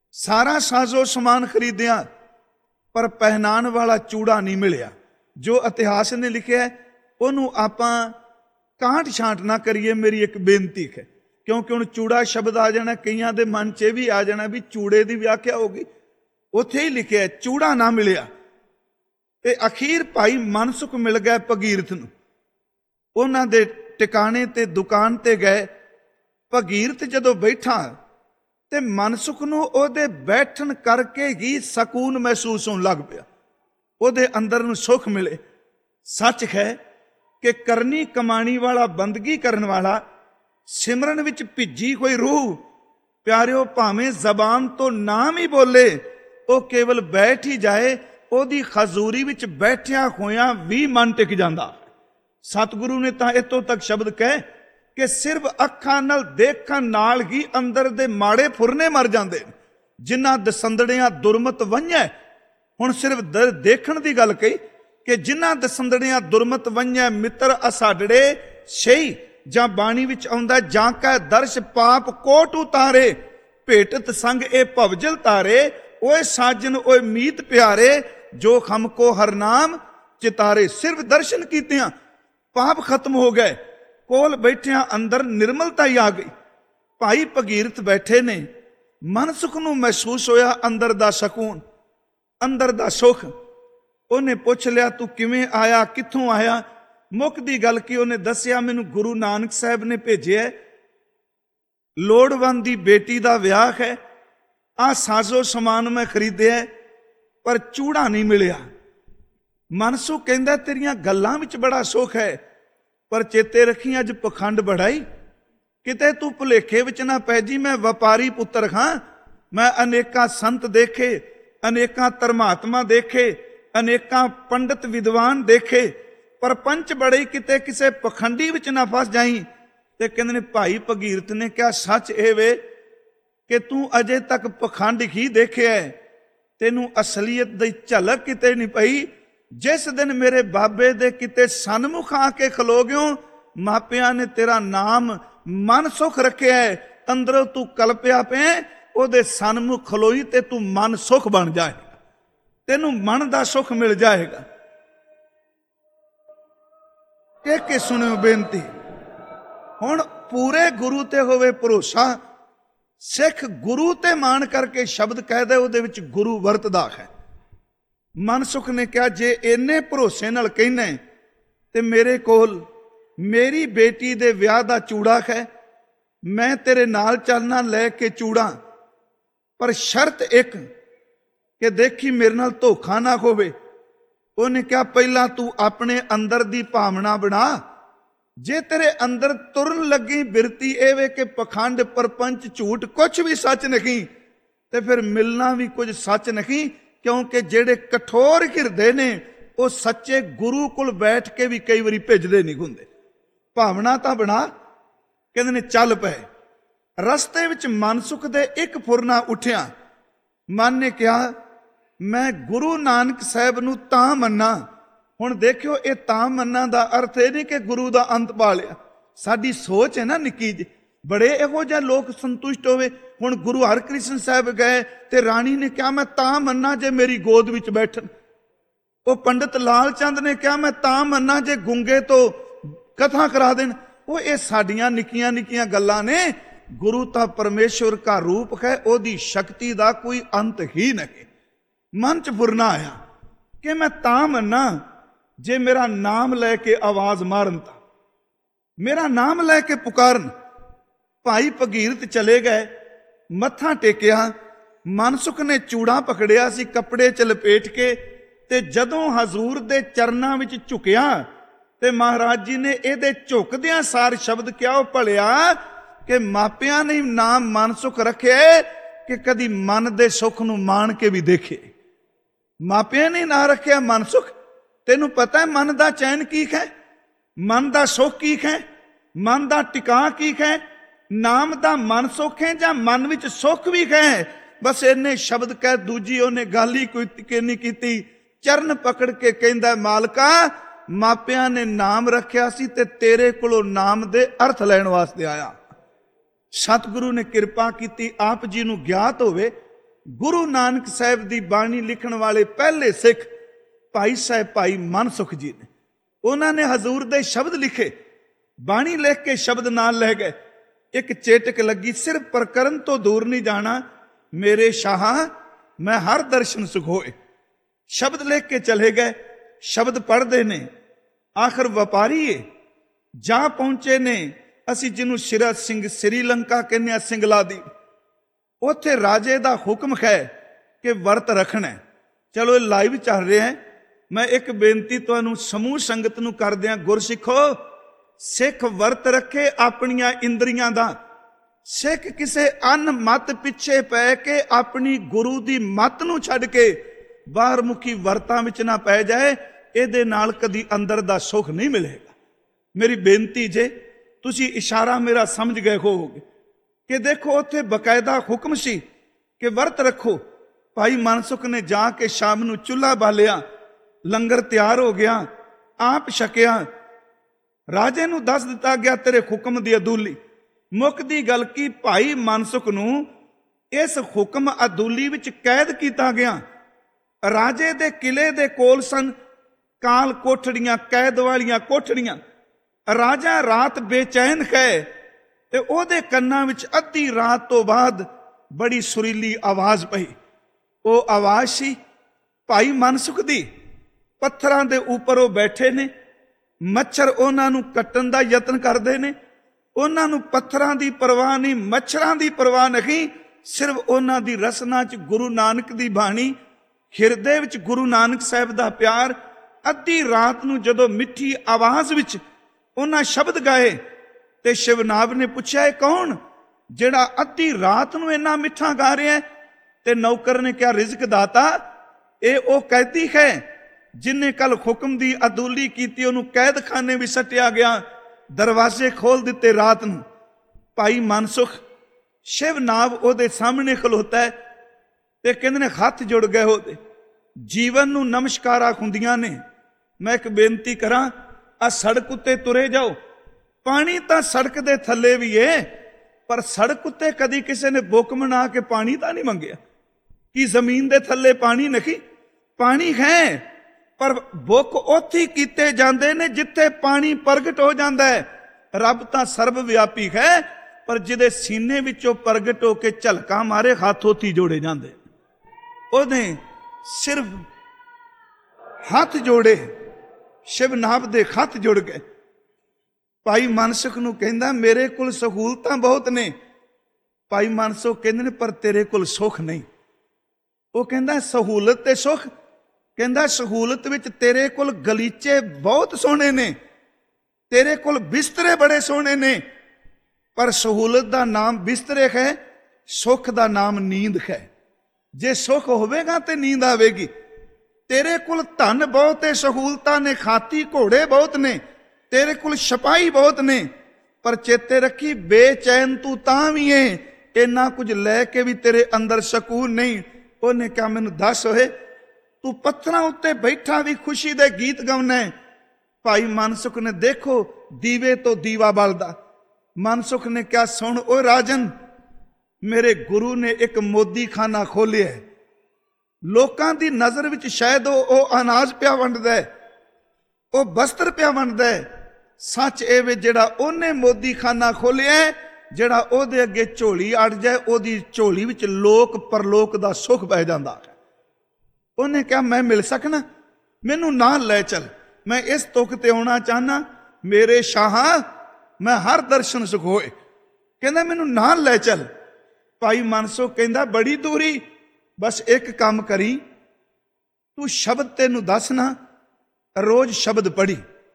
ਸਾਰਾ ਸਾਜ਼ੋ ਸਮਾਨ ਖਰੀਦਿਆ ਪਰ ਪਹਿਨਾਨ ਵਾਲਾ ਚੂੜਾ ਨਹੀਂ ਮਿਲਿਆ। ਜੋ ਇਤਿਹਾਸ ਨੇ ਲਿਖਿਆ ਉਹਨੂੰ ਆਪਾਂ ਕਾਂਟ ਛਾਂਟ ਨਾ ਕਰੀਏ, ਮੇਰੀ ਇੱਕ ਬੇਨਤੀ ਹੈ, ਕਿਉਂਕਿ ਹੁਣ ਚੂੜਾ ਸ਼ਬਦ ਆ ਜਾਣਾ, ਕਈਆਂ ਦੇ ਮਨ 'ਚ ਇਹ ਵੀ ਆ ਜਾਣਾ ਵੀ ਚੂੜੇ ਦੀ ਵਿਆਖਿਆ ਹੋਗੀ। ਉੱਥੇ ਹੀ ਲਿਖਿਆ ਚੂੜਾ ਨਾ ਮਿਲਿਆ ਤੇ ਅਖੀਰ ਭਾਈ ਮਨਸੁਖ ਮਿਲ ਗਿਆ ਭਗੀਰਥ ਨੂੰ। ਉਹਨਾਂ ਦੇ ਟਿਕਾਣੇ ਤੇ ਦੁਕਾਨ ਤੇ ਗਏ। ਭਗੀਰਥ ਜਦੋਂ ਬੈਠਾ ਤੇ ਮਨਸੁਖ ਨੂੰ ਉਹਦੇ ਬੈਠਣ ਕਰਕੇ ਹੀ ਸਕੂਨ ਮਹਿਸੂਸ ਹੋਣ ਲੱਗ ਪਿਆ, ਉਹਦੇ ਅੰਦਰ ਨੂੰ ਸੁੱਖ ਮਿਲੇ। ਸੱਚ ਹੈ ਕਿ ਕਰਨੀ ਕਮਾਣੀ ਵਾਲਾ, ਬੰਦਗੀ ਕਰਨ ਵਾਲਾ, ਸਿਮਰਨ ਵਿੱਚ ਭਿੱਜੀ ਕੋਈ ਰੂਹ, ਪਿਆਰਿਓ ਭਾਵੇਂ ਜ਼ਬਾਨ ਤੋਂ ਨਾਮ ਹੀ ਬੋਲੇ, ਉਹ ਕੇਵਲ ਬੈਠ ਹੀ ਜਾਏ, ਉਹਦੀ ਖਜ਼ੂਰੀ ਵਿੱਚ ਬੈਠਿਆ ਹੋਇਆਂ ਵੀ ਮਨ ਟਿਕ ਜਾਂਦਾ। ਸਤਿਗੁਰੂ ਨੇ ਤਾਂ ਇੱਥੋਂ ਤੱਕ ਸ਼ਬਦ ਕਹੇ ਕਿ ਸਿਰਫ ਅੱਖਾਂ ਨਾਲ ਦੇਖਣ ਨਾਲ ਹੀ ਅੰਦਰ ਦੇ ਮਾੜੇ ਫੁਰਨੇ ਮਰ ਜਾਂਦੇ, ਜਿਨ੍ਹਾਂ ਦਸੰਦੜਿਆਂ ਦੁਰਮਤ ਵੰਝੈ। ਹੁਣ ਸਿਰਫ ਦੇਖਣ ਦੀ ਗੱਲ ਕਹੀ ਕਿ ਜਿਨ੍ਹਾਂ ਦਸੰਦੜਿਆਂ ਦੁਰਮਤ ਵੰਝੈ, ਮਿੱਤਰ ਅਸਾਡੜੇ ਸਹੀ, ਜਾਂ ਬਾਣੀ ਵਿੱਚ ਆਉਂਦਾ ਜਾਂ ਕੈ ਦਰਸ਼ ਪਾਪ ਕੋਟ ਉਤਾਰੇ, ਭੇਟਤ ਸੰਗ ਇਹ ਭਵਜਲ ਤਾਰੇ, ਓਏ ਸਾਜਨ ਓਏ ਮੀਤ ਪਿਆਰੇ, ਜੋ ਹਮਕੋ ਹਰ ਨਾਮ ਚਿਤਾਰੇ। ਸਿਰਫ ਦਰਸ਼ਨ ਕੀਤਿਆਂ ਪਾਪ ਖਤਮ ਹੋ ਗਏ, ਕੋਲ ਬੈਠਿਆਂ ਅੰਦਰ ਨਿਰਮਲਤਾ ਹੀ ਆ ਗਈ। ਭਾਈ ਭਗੀਰਥ ਬੈਠੇ ਨੇ, ਮਨਸੁਖ ਨੂੰ ਮਹਿਸੂਸ ਹੋਇਆ ਅੰਦਰ ਦਾ ਸਕੂਨ, ਅੰਦਰ ਦਾ ਸੁੱਖ। ਉਹਨੇ ਪੁੱਛ ਲਿਆ ਤੂੰ ਕਿਵੇਂ ਆਇਆ, ਕਿੱਥੋਂ ਆਇਆ? ਮੁੱਖ ਦੀ ਗੱਲ ਕੀ, ਉਹਨੇ ਦੱਸਿਆ ਮੈਨੂੰ ਗੁਰੂ ਨਾਨਕ ਸਾਹਿਬ ਨੇ ਭੇਜਿਆ, ਲੋੜਵੰਦ ਦੀ ਬੇਟੀ ਦਾ ਵਿਆਹ ਹੈ, ਆਹ ਸਾਜ਼ੋ ਸਮਾਨ ਮੈਂ ਖਰੀਦਿਆ ਪਰ ਚੂੜਾ ਨਹੀਂ ਮਿਲਿਆ। ਮਨਸੁਖ ਕਹਿੰਦਾ ਤੇਰੀਆਂ ਗੱਲਾਂ ਵਿੱਚ ਬੜਾ ਸੁੱਖ ਹੈ, ਪਰ ਚੇਤੇ ਰੱਖੀ ਅੱਜ ਪਖੰਡ ਬੜਾਈ, ਕਿਤੇ ਤੂੰ ਭੁਲੇਖੇ ਵਿੱਚ ਨਾ ਪੈ ਜੀ। ਮੈਂ ਵਪਾਰੀ ਪੁੱਤਰ ਹਾਂ, ਮੈਂ ਅਨੇਕਾਂ ਸੰਤ ਦੇਖੇ, ਅਨੇਕਾਂ ਧਰਮਾਤਮਾ ਦੇਖੇ, ਅਨੇਕਾਂ ਪੰਡਤ ਵਿਦਵਾਨ ਦੇਖੇ, ਪਰ ਪੰਚ ਬੜੇ, ਕਿਤੇ ਕਿਸੇ ਪਖੰਡੀ ਵਿੱਚ ਨਾ ਫਸ ਜਾਈ। ਤੇ ਕਹਿੰਦੇ ਨੇ ਭਾਈ ਭਗੀਰਥ ਨੇ ਕਿਹਾ ਸੱਚ ਇਹ ਵੇ ਕਿ ਤੂੰ ਅਜੇ ਤੱਕ ਪਖੰਡ ਹੀ ਦੇਖਿਆ, ਤੈਨੂੰ ਅਸਲੀਅਤ ਦੀ ਝਲਕ ਕਿਤੇ ਨਹੀਂ ਪਈ। ਜਿਸ ਦਿਨ ਮੇਰੇ ਬਾਬੇ ਦੇ ਕਿਤੇ ਸਨਮੁਖ ਆ ਕੇ ਖਲੋ ਗਿਓ, ਮਾਪਿਆਂ ਨੇ ਤੇਰਾ ਨਾਮ ਮਨਸੁਖ ਰੱਖਿਆ, ਅੰਦਰੋਂ ਤੂੰ ਕਲਪਿਆ ਪਿਆ, ਉਹਦੇ ਸਨਮੁਖ ਖਲੋਈ ਤੇ ਤੂੰ ਮਨ ਸੁਖ ਬਣ ਜਾਏਗਾ, ਤੈਨੂੰ ਮਨ ਦਾ ਸੁਖ ਮਿਲ ਜਾਏਗਾ। ਕਹਿ ਕੇ ਸੁਣਿਓ ਬੇਨਤੀ। ਹੁਣ ਪੂਰੇ ਗੁਰੂ ਤੇ ਹੋਵੇ ਭਰੋਸਾ। ਸਿੱਖ ਗੁਰੂ ਤੇ ਮਾਣ ਕਰਕੇ ਸ਼ਬਦ ਕਹਿਦਾ, ਉਹਦੇ ਵਿੱਚ ਗੁਰੂ ਵਰਤਦਾ ਹੈ। ਮਨਸੁਖ ਨੇ ਕਿਹਾ ਜੇ ਇੰਨੇ ਭਰੋਸੇ ਨਾਲ ਕਹਿੰਦਾ ਤੇ ਮੇਰੇ ਕੋਲ ਮੇਰੀ ਬੇਟੀ ਦੇ ਵਿਆਹ ਦਾ ਚੂੜਾ ਹੈ, ਮੈਂ ਤੇਰੇ ਨਾਲ ਚੱਲਣਾ ਲੈ ਕੇ ਚੂੜਾ, ਪਰ ਸ਼ਰਤ ਇੱਕ ਕਿ ਦੇਖੀ ਮੇਰੇ ਨਾਲ ਧੋਖਾ ਨਾ ਹੋਵੇ। ਉਹਨੇ ਕਿਹਾ ਪਹਿਲਾਂ ਤੂੰ ਆਪਣੇ ਅੰਦਰ ਦੀ ਭਾਵਨਾ ਬਣਾ, ਜੇ ਤੇਰੇ ਅੰਦਰ ਤੁਰਨ ਲੱਗੀ ਬਿਰਤੀ ਇਹ ਵੇ ਕਿ ਪਖੰਡ ਪਰਪੰਚ ਝੂਠ ਕੁਛ ਵੀ ਸੱਚ ਨਹੀਂ, ਤੇ ਫਿਰ ਮਿਲਣਾ ਵੀ ਕੁਝ ਸੱਚ ਨਹੀਂ, ਕਿਉਂਕਿ ਜਿਹੜੇ ਕਠੋਰ ਹਿਰਦੇ ਨੇ ਉਹ ਸੱਚੇ ਗੁਰੂ ਕੋਲ ਬੈਠ ਕੇ ਵੀ ਕਈ ਵਾਰੀ ਭਿੱਜਦੇ ਨਹੀਂ ਹੁੰਦੇ। ਭਾਵਨਾ ਤਾਂ ਬਣਾ। ਕਹਿੰਦੇ ਨੇ ਚੱਲ ਪਏ। ਰਸਤੇ ਵਿੱਚ ਮਨਸੁਖ ਦੇ ਇੱਕ ਫੁਰਨਾ ਉੱਠਿਆ। ਮਨ ਨੇ ਕਿਹਾ ਮੈਂ ਗੁਰੂ ਨਾਨਕ ਸਾਹਿਬ ਨੂੰ ਤਾਂ ਮੰਨਾਂ। ਹੁਣ ਦੇਖਿਓ ਇਹ ਤਾਂ ਮੰਨਾਂ ਦਾ ਅਰਥ ਇਹ ਨਹੀਂ ਕਿ ਗੁਰੂ ਦਾ ਅੰਤ ਪਾ ਲਿਆ। ਸਾਡੀ ਸੋਚ ਹੈ ਨਾ ਨਿੱਕੀ ਜਿਹੀ, ਬੜੇ ਇਹੋ ਜਿਹੇ ਲੋਕ ਸੰਤੁਸ਼ਟ ਹੋਵੇ। ਹੁਣ ਗੁਰੂ ਹਰਕ੍ਰਿਸ਼ਨ ਸਾਹਿਬ ਗਏ ਤੇ ਰਾਣੀ ਨੇ ਕਿਹਾ ਮੈਂ ਤਾਂ ਮੰਨਾਂ ਜੇ ਮੇਰੀ ਗੋਦ ਵਿੱਚ ਬੈਠਣ। ਉਹ ਪੰਡਿਤ ਲਾਲ ਚੰਦ ਨੇ ਕਿਹਾ ਮੈਂ ਤਾਂ ਮੰਨਾਂ ਜੇ ਗੁੰਗੇ ਤੋਂ ਕਥਾ ਕਰਾ ਦੇਣ। ਉਹ ਇਹ ਸਾਡੀਆਂ ਨਿੱਕੀਆਂ ਨਿੱਕੀਆਂ ਗੱਲਾਂ ਨੇ। ਗੁਰੂ ਤਾਂ ਪਰਮੇਸ਼ਵਰ ਦਾ ਰੂਪ ਹੈ, ਉਹਦੀ ਸ਼ਕਤੀ ਦਾ ਕੋਈ ਅੰਤ ਹੀ ਨਹੀਂ। ਮਨ ਚ ਫੁਰਨਾ ਆਇਆ ਕਿ ਮੈਂ ਤਾਂ ਮੰਨਾਂ ਜੇ ਮੇਰਾ ਨਾਮ ਲੈ ਕੇ ਆਵਾਜ਼ ਮਾਰਨ, ਤਾਂ ਮੇਰਾ ਨਾਮ ਲੈ ਕੇ ਪੁਕਾਰਨ। ਭਾਈ ਭਗੀਰਥ ਚਲੇ ਗਏ, ਮੱਥਾ ਟੇਕਿਆ। ਮਨਸੁਖ ਨੇ ਚੂੜਾ ਪਕੜਿਆ ਸੀ ਕੱਪੜੇ ਚ ਲਪੇਟ ਕੇ, ਤੇ ਜਦੋਂ ਹਜ਼ੂਰ ਦੇ ਚਰਨਾਂ ਵਿੱਚ ਝੁਕਿਆ ਤੇ ਮਹਾਰਾਜ ਜੀ ਨੇ ਇਹਦੇ ਝੁਕਦਿਆਂ ਸਾਰ ਸ਼ਬਦ ਕਿਹਾ, ਉਹ ਭਲਿਆ ਕਿ ਮਾਪਿਆਂ ਨੇ ਨਾਮ ਮਨਸੁਖ ਰੱਖਿਆ ਕਿ ਕਦੀ ਮਨ ਦੇ ਸੁੱਖ ਨੂੰ ਮਾਣ ਕੇ ਵੀ ਦੇਖੇ। ਮਾਪਿਆਂ ਨੇ ਨਾ ਰੱਖਿਆ ਮਨਸੁਖ। ਤੈਨੂੰ ਪਤਾ ਹੈ ਮਨ ਦਾ ਚੈਨ ਕੀ ਹੈ, ਮਨ ਦਾ ਸੁੱਖ ਕੀ ਹੈ, ਮਨ ਦਾ ਟਿਕਾ ਕੀ ਹੈ? ਨਾਮ ਦਾ ਮਨ ਸੁੱਖ ਹੈ ਜਾਂ ਮਨ ਵਿੱਚ ਸੁੱਖ ਵੀ ਹੈ? ਬਸ ਇੰਨੇ ਸ਼ਬਦ ਕਹਿ ਦੂਜੀ ਉਹਨੇ ਗੱਲ ਹੀ ਕੋਈ ਨਹੀਂ ਕੀਤੀ। ਚਰਨ ਪਕੜ ਕੇ ਕਹਿੰਦਾ ਮਾਲਕਾ ਮਾਪਿਆਂ ਨੇ ਨਾਮ ਰੱਖਿਆ ਸੀ ਤੇ ਤੇਰੇ ਕੋਲੋਂ ਨਾਮ ਦੇ ਅਰਥ ਲੈਣ ਵਾਸਤੇ ਆਇਆ। ਸਤਿਗੁਰੂ ਨੇ ਕਿਰਪਾ ਕੀਤੀ, ਆਪ ਜੀ ਨੂੰ ਗਿਆਤ ਹੋਵੇ ਗੁਰੂ ਨਾਨਕ ਸਾਹਿਬ ਦੀ ਬਾਣੀ ਲਿਖਣ ਵਾਲੇ ਪਹਿਲੇ ਸਿੱਖ ਭਾਈ ਸਾਹਿਬ ਭਾਈ ਮਨ ਸੁਖ ਜੀ ਨੇ। ਉਹਨਾਂ ਨੇ ਹਜ਼ੂਰ ਦੇ ਸ਼ਬਦ ਲਿਖੇ, ਬਾਣੀ ਲਿਖ ਕੇ ਸ਼ਬਦ ਨਾਲ ਲੈ ਗਏ। ਇੱਕ ਚੇਟਕ ਲੱਗੀ, ਸਿਰਫ ਪ੍ਰਕਰਨ ਤੋਂ ਦੂਰ ਨਹੀਂ ਜਾਣਾ, ਮੇਰੇ ਸ਼ਾਹ ਮੈਂ ਹਰ ਦਰਸ਼ਨ ਸੁਖ ਹੋਏ। ਸ਼ਬਦ ਲਿਖ ਕੇ ਚਲੇ ਗਏ, ਸ਼ਬਦ ਪੜ੍ਹਦੇ ਨੇ। ਆਖਰ ਵਪਾਰੀ ਏ ਜਾ ਪਹੁੰਚੇ ਨੇ, ਅਸੀਂ ਜਿਹਨੂੰ ਸ਼ਿਰਾ ਸਿੰਘ ਸ੍ਰੀਲੰਕਾ ਕਹਿੰਦੇ ਆ, ਸਿੰਗਲਾ ਦੀ। ਉੱਥੇ ਰਾਜੇ ਦਾ ਹੁਕਮ ਹੈ ਕਿ ਵਰਤ ਰੱਖਣਾ। ਚਲੋ ਇਹ ਲਾਈਵ ਚੱਲ ਰਿਹਾ ਹੈ। ਮੈਂ ਇੱਕ ਬੇਨਤੀ ਤੁਹਾਨੂੰ ਸਮੂਹ ਸੰਗਤ ਨੂੰ ਕਰਦਿਆਂ, ਗੁਰਸਿੱਖੋ, ਸਿੱਖ ਵਰਤ ਰੱਖੇ ਆਪਣੀਆਂ ਇੰਦਰੀਆਂ ਦਾ। ਸਿੱਖ ਕਿਸੇ ਅਨ ਮਤ ਪਿੱਛੇ ਪੈ ਕੇ ਆਪਣੀ ਗੁਰੂ ਦੀ ਮਤ ਨੂੰ ਛੱਡ ਕੇ ਬਾਹਰ ਮੁਖੀ ਵਰਤਾਂ ਵਿੱਚ ਨਾ ਪੈ ਜਾਏ। ਇਹਦੇ ਨਾਲ ਕਦੀ ਅੰਦਰ ਦਾ ਸੁੱਖ ਨਹੀਂ ਮਿਲੇਗਾ। ਮੇਰੀ ਬੇਨਤੀ ਜੇ ਤੁਸੀਂ ਇਸ਼ਾਰਾ ਮੇਰਾ ਸਮਝ ਗਏ ਹੋਵੋਗੇ ਕਿ ਦੇਖੋ ਉੱਥੇ ਬਕਾਇਦਾ ਹੁਕਮ ਸੀ ਕਿ ਵਰਤ ਰੱਖੋ। ਭਾਈ ਮਨਸੁਖ ਨੇ ਜਾ ਕੇ ਸ਼ਾਮ ਨੂੰ ਚੁੱਲ੍ਹਾ ਬਾਲਿਆ, ਲੰਗਰ ਤਿਆਰ ਹੋ ਗਿਆ, ਆਪ ਛਕਿਆ। ਰਾਜੇ ਨੂੰ ਦੱਸ ਦਿੱਤਾ ਗਿਆ ਤੇਰੇ ਹੁਕਮ ਦੀ ਅਦੂਲੀ। ਮੁੱਕਦੀ ਗੱਲ ਕੀ, ਭਾਈ ਮਨਸੁਖ ਨੂੰ ਇਸ ਹੁਕਮ ਅਦੂਲੀ ਵਿੱਚ ਕੈਦ ਕੀਤਾ ਗਿਆ। ਰਾਜੇ ਦੇ ਕਿਲੇ ਦੇ ਕੋਲ ਸਨ ਕਾਲ ਕੋਠੜੀਆਂ, ਕੈਦ ਵਾਲੀਆਂ ਕੋਠੜੀਆਂ। ਰਾਜਾ ਰਾਤ ਬੇਚੈਨ ਹੈ ਤੇ ਉਹਦੇ ਕੰਨਾਂ ਵਿੱਚ ਅੱਧੀ ਰਾਤ ਤੋਂ ਬਾਅਦ ਬੜੀ ਸੁਰੀਲੀ ਆਵਾਜ਼ ਪਈ। ਉਹ ਆਵਾਜ਼ ਸੀ ਭਾਈ ਮਨਸੁਖ ਦੀ। ਪੱਥਰਾਂ ਦੇ ਉੱਪਰ ਉਹ ਬੈਠੇ ਨੇ, ਮੱਛਰ ਉਹਨਾਂ ਨੂੰ ਕੱਟਣ ਦਾ ਯਤਨ ਕਰਦੇ ਨੇ। ਉਹਨਾਂ ਨੂੰ ਪੱਥਰਾਂ ਦੀ ਪਰਵਾਹ ਨਹੀਂ, ਮੱਛਰਾਂ ਦੀ ਪਰਵਾਹ ਨਹੀਂ, ਸਿਰਫ ਉਹਨਾਂ ਦੀ ਰਸਨਾ 'ਚ ਗੁਰੂ ਨਾਨਕ ਦੀ ਬਾਣੀ, ਹਿਰਦੇ ਵਿੱਚ ਗੁਰੂ ਨਾਨਕ ਸਾਹਿਬ ਦਾ ਪਿਆਰ। ਅੱਧੀ ਰਾਤ ਨੂੰ ਜਦੋਂ ਮਿੱਠੀ ਆਵਾਜ਼ ਵਿੱਚ ਉਹਨਾਂ ਸ਼ਬਦ ਗਾਏ ਤੇ ਸ਼ਿਵਨਾਬ ਨੇ ਪੁੱਛਿਆ, ਇਹ ਕੌਣ ਜਿਹੜਾ ਅੱਧੀ ਰਾਤ ਨੂੰ ਇੰਨਾ ਮਿੱਠਾ ਗਾ ਰਿਹਾ ਹੈ? ਤੇ ਨੌਕਰ ਨੇ ਕਿਹਾ, ਰਿਜ਼ਕ ਦਾਤਾ, ਇਹ ਉਹ ਕੈਦੀ ਹੈ ਜਿਨੇ ਕੱਲ ਹੁਕਮ ਦੀ ਅਦੂਲੀ ਕੀਤੀ, ਉਹਨੂੰ ਕੈਦਖਾਨੇ ਵਿੱਚ ਸੱਟਿਆ ਗਿਆ, ਦਰਵਾਜ਼ੇ ਖੋਲ ਦਿੱਤੇ ਰਾਤ ਨੂੰ। ਭਾਈ ਮਨਸੁਖ ਸ਼ਿਵਨਾਬ ਉਹਦੇ ਸਾਹਮਣੇ ਖਲੋਤਾ ਹੈ ਤੇ ਕਹਿੰਦੇ ਨੇ ਹੱਥ ਜੁੜ ਗਏ ਉਹਦੇ। ਜੀਵਨ ਨੂੰ ਨਮਸਕਾਰਾਂ ਹੁੰਦੀਆਂ ਨੇ। ਮੈਂ ਇੱਕ ਬੇਨਤੀ ਕਰਾਂ, ਆ ਸੜਕ ਉੱਤੇ ਤੁਰੇ ਜਾਓ, ਪਾਣੀ ਤਾਂ ਸੜਕ ਦੇ ਥੱਲੇ ਵੀ ਏ, ਪਰ ਸੜਕ ਉੱਤੇ ਕਦੀ ਕਿਸੇ ਨੇ ਬੁੱਕ ਮਨਾ ਕੇ ਪਾਣੀ ਤਾਂ ਨਹੀਂ ਮੰਗਿਆ। ਕੀ ਜ਼ਮੀਨ ਦੇ ਥੱਲੇ ਪਾਣੀ ਨਹੀਂ? ਪਾਣੀ ਹੈ, ਪਰ ਬੁੱਕ ਉੱਥੇ ਕੀਤੇ ਜਾਂਦੇ ਨੇ ਜਿੱਥੇ ਪਾਣੀ ਪ੍ਰਗਟ ਹੋ ਜਾਂਦਾ ਹੈ। ਰੱਬ ਤਾਂ ਸਰਬ ਵਿਆਪੀ ਹੈ, ਪਰ ਜਿਹਦੇ ਸੀਨੇ ਵਿੱਚੋਂ ਪ੍ਰਗਟ ਹੋ ਕੇ ਝਲਕਾ ਮਾਰੇ, ਹੱਥ ਉੱਥੇ ਜੋੜੇ ਜਾਂਦੇ। ਉਹਨੇ ਸਿਰਫ ਹੱਥ ਜੋੜੇ, ਸ਼ਿਵਨਾਬ ਦੇ ਹੱਥ ਜੁੜ ਗਏ। ਭਾਈ ਮਨਸੁਖ ਨੂੰ ਕਹਿੰਦਾ, ਮੇਰੇ ਕੋਲ ਸਹੂਲਤਾਂ ਬਹੁਤ ਨੇ। ਭਾਈ ਮਨਸੁਖ ਕਹਿੰਦੇ ਨੇ, ਪਰ ਤੇਰੇ ਕੋਲ ਸੁੱਖ ਨਹੀਂ। ਉਹ ਕਹਿੰਦਾ, ਸਹੂਲਤ ਤੇ ਸੁੱਖ? ਕਹਿੰਦਾ, ਸਹੂਲਤ ਵਿੱਚ ਤੇਰੇ ਕੋਲ ਗਲੀਚੇ ਬਹੁਤ ਸੋਹਣੇ ਨੇ, ਤੇਰੇ ਕੋਲ ਬਿਸਤਰੇ ਬੜੇ ਸੋਹਣੇ ਨੇ, ਪਰ ਸਹੂਲਤ ਦਾ ਨਾਮ ਬਿਸਤਰੇ ਹੈ, ਸੁੱਖ ਦਾ ਨਾਮ ਨੀਂਦ ਹੈ। ਜੇ ਸੁੱਖ ਹੋਵੇਗਾ ਤੇ ਨੀਂਦ ਆਵੇਗੀ। ਤੇਰੇ ਕੋਲ ਧਨ ਬਹੁਤ ਹੈ, ਸਹੂਲਤਾਂ ਨੇ, ਖਾਤੀ ਘੋੜੇ ਬਹੁਤ ਨੇ, ਤੇਰੇ ਕੋਲ ਸਿਪਾਹੀ ਬਹੁਤ ਨੇ, ਪਰ ਚੇਤੇ ਰੱਖੀ ਬੇਚੈਨ ਤੂੰ ਤਾਂ ਵੀ ਏ, ਇੰਨਾ ਕੁਝ ਲੈ ਕੇ ਵੀ ਤੇਰੇ ਅੰਦਰ ਸਕੂਨ ਨਹੀਂ। ਉਹਨੇ ਕਿਹਾ, ਮੈਨੂੰ ਦੱਸ ਹੋਏ, ਤੂੰ ਪੱਥਰਾਂ ਉੱਤੇ ਬੈਠਾ ਵੀ ਖੁਸ਼ੀ ਦੇ ਗੀਤ ਗਾਉਣਾ ਹੈ। ਭਾਈ ਮਨਸੁਖ ਨੇ ਦੇਖੋ ਦੀਵੇ ਤੋਂ ਦੀਵਾ ਬਲਦਾ। ਮਨਸੁਖ ਨੇ ਕਿਹਾ, ਸੁਣ ਓਏ ਰਾਜਨ, ਮੇਰੇ ਗੁਰੂ ਨੇ ਇੱਕ ਮੋਦੀ ਖਾਨਾ ਖੋਲਿਆ। ਲੋਕਾਂ ਦੀ ਨਜ਼ਰ ਵਿੱਚ ਸ਼ਾਇਦ ਉਹ ਅਨਾਜ ਪਿਆ ਵੰਡਦਾ ਹੈ, ਉਹ ਬਸਤਰ ਪਿਆ ਵੰਡਦਾ ਹੈ। ਸੱਚ ਇਹ ਵੇ, ਜਿਹੜਾ ਉਹਨੇ ਮੋਦੀ ਖਾਨਾ ਖੋਲਿਆ, ਜਿਹੜਾ ਉਹਦੇ ਅੱਗੇ ਝੋਲੀ ਅੜ ਜਾਏ, ਉਹਦੀ ਝੋਲੀ ਵਿੱਚ ਲੋਕ ਪਰਲੋਕ ਦਾ ਸੁੱਖ ਪੈ ਜਾਂਦਾ। ਉਹਨੇ ਕਿਹਾ, ਮੈਂ ਮਿਲ ਸਕਣਾ? ਮੈਨੂੰ ਨਾਲ ਲੈ ਚੱਲ, ਮੈਂ ਇਸ ਤੁਕ ਤੇ ਆਉਣਾ ਚਾਹਨਾ, ਮੇਰੇ ਸ਼ਾਹ, ਮੈਂ ਹਰ ਦਰਸ਼ਨ ਸੁਖ ਹੋਏ। ਕਹਿੰਦਾ, ਮੈਨੂੰ ਨਾਲ ਲੈ ਚੱਲ। ਭਾਈ ਮਨਸੁਖ ਕਹਿੰਦਾ, ਬੜੀ ਦੂਰੀ, ਬਸ ਇੱਕ ਕੰਮ ਕਰੀ, ਤੂੰ ਸ਼ਬਦ ਤੈਨੂੰ ਦੱਸਣਾ, ਰੋਜ਼ ਸ਼ਬਦ ਪੜ੍ਹੀ,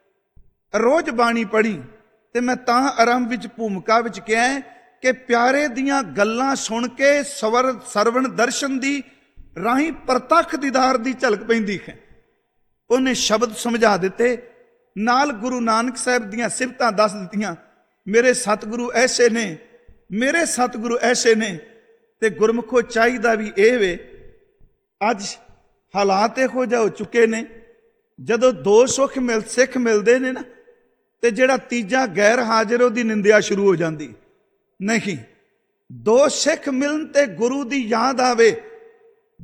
ਰੋਜ਼ ਬਾਣੀ ਪੜ੍ਹੀ। ਤੇ ਮੈਂ ਤਾਂ ਆਰੰਭ ਵਿੱਚ ਭੂਮਿਕਾ ਵਿੱਚ ਕਿਹਾ ਕਿ ਪਿਆਰੇ ਦੀਆਂ ਗੱਲਾਂ ਸੁਣ ਕੇ ਸਵਰ ਸਰਵਣ ਦਰਸ਼ਨ ਦੀ ਰਾਹੀਂ ਪ੍ਰਤੱਖ ਦੀਦਾਰ ਦੀ ਝਲਕ ਪੈਂਦੀ ਹੈ। ਉਹਨੇ ਸ਼ਬਦ ਸਮਝਾ ਦਿੱਤੇ, ਨਾਲ ਗੁਰੂ ਨਾਨਕ ਸਾਹਿਬ ਦੀਆਂ ਸਿਫਤਾਂ ਦੱਸ ਦਿੱਤੀਆਂ। ਮੇਰੇ ਸਤਿਗੁਰੂ ਐਸੇ ਨੇ, ਮੇਰੇ ਸਤਿਗੁਰੂ ਐਸੇ ਨੇ। ਤੇ ਗੁਰਮੁਖੋ ਚਾਹੀਦਾ ਵੀ ਇਹ ਵੇ, ਅੱਜ ਹਾਲਾਤ ਇਹੋ ਜਿਹੇ ਹੋ ਚੁੱਕੇ ਨੇ, ਜਦੋਂ ਦੋ ਸੁੱਖ ਮਿਲ ਸਿੱਖ ਮਿਲਦੇ ਨੇ ਨਾ, ਤੇ ਜਿਹੜਾ ਤੀਜਾ ਗੈਰ ਹਾਜ਼ਰ ਉਹਦੀ ਨਿੰਦਿਆ ਸ਼ੁਰੂ ਹੋ ਜਾਂਦੀ। ਨਹੀਂ, ਦੋ ਸਿੱਖ ਮਿਲਣ ਤੇ ਗੁਰੂ ਦੀ ਯਾਦ ਆਵੇ,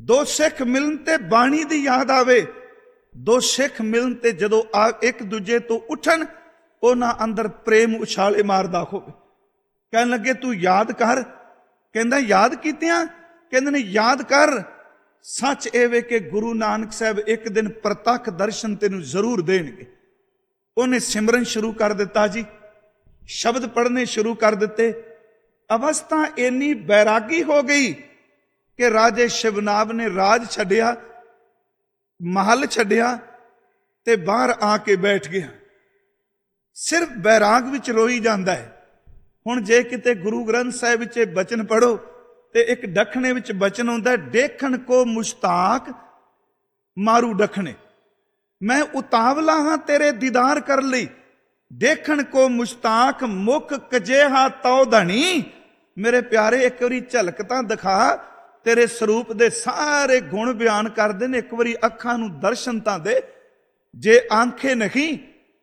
ਦੋ ਸਿੱਖ ਮਿਲਣ ਤੇ ਬਾਣੀ ਦੀ ਯਾਦ ਆਵੇ, ਦੋ ਸਿੱਖ ਮਿਲਣ ਤੇ ਜਦੋਂ ਆ ਇੱਕ ਦੂਜੇ ਤੋਂ ਉੱਠਣ, ਉਹਨਾਂ ਅੰਦਰ ਪ੍ਰੇਮ ਉਛਾਲੇ ਮਾਰਦਾ ਹੋਵੇ। ਕਹਿਣ ਲੱਗੇ ਤੂੰ ਯਾਦ ਕਰ, ਕਹਿੰਦਾ ਯਾਦ ਕੀਤਿਆਂ, ਕਹਿੰਦੇ ਨੇ ਯਾਦ ਕਰ। ਸੱਚ ਇਹ ਵੇ ਕਿ ਗੁਰੂ ਨਾਨਕ ਸਾਹਿਬ ਇੱਕ ਦਿਨ ਪ੍ਰਤੱਖ ਦਰਸ਼ਨ ਤੈਨੂੰ ਜ਼ਰੂਰ ਦੇਣਗੇ। ਉਹਨੇ ਸਿਮਰਨ ਸ਼ੁਰੂ ਕਰ ਦਿੱਤਾ ਜੀ, ਸ਼ਬਦ ਪੜ੍ਹਨੇ ਸ਼ੁਰੂ ਕਰ ਦਿੱਤੇ। ਅਵਸਥਾ ਇੰਨੀ ਬੈਰਾਗੀ ਹੋ ਗਈ ਕਿ ਰਾਜੇ ਸ਼ਿਵਨਾਭ ਨੇ ਰਾਜ ਛੱਡਿਆ, ਮਹਲ ਛੱਡਿਆ ਤੇ ਬਾਹਰ ਆ ਕੇ ਬੈਠ ਗਿਆ। ਸਿਰਫ ਬੈਰਾਗ ਵਿੱਚ ਰੋਈ ਜਾਂਦਾ ਹੈ। ਹੁਣ ਜੇ ਕਿਤੇ ਗੁਰੂ ਗ੍ਰੰਥ ਸਾਹਿਬ ਵਿੱਚ ਇਹ ਬਚਨ ਪੜੋ ਤੇ ਇੱਕ ਦੱਖਣੇ ਵਿੱਚ ਬਚਨ ਹੁੰਦਾ, ਦੇਖਣ ਕੋ ਮੁਸ਼ਤਾਕ ਮਾਰੂ ਦੱਖਣੇ, ਮੈਂ ਉਤਾਵਲਾ ਹਾਂ ਤੇਰੇ ਦੀਦਾਰ ਕਰ ਲਈ। ਦੇਖਣ ਕੋ ਮੁਸ਼ਤਾਕ ਮੁਖ ਕਜੇਹਾ ਤਉ ਧਣੀ, ਮੇਰੇ ਪਿਆਰੇ ਇੱਕ ਵਾਰੀ ਝਲਕ ਤਾਂ ਦਿਖਾ, ਤੇਰੇ ਸਰੂਪ ਦੇ ਸਾਰੇ ਗੁਣ ਬਿਆਨ ਕਰਦੇ ਨੇ, ਇੱਕ ਵਾਰੀ ਅੱਖਾਂ ਨੂੰ ਦਰਸ਼ਨ ਤਾਂ ਦੇ। ਜੇ ਆਂखें ਨਹੀਂ,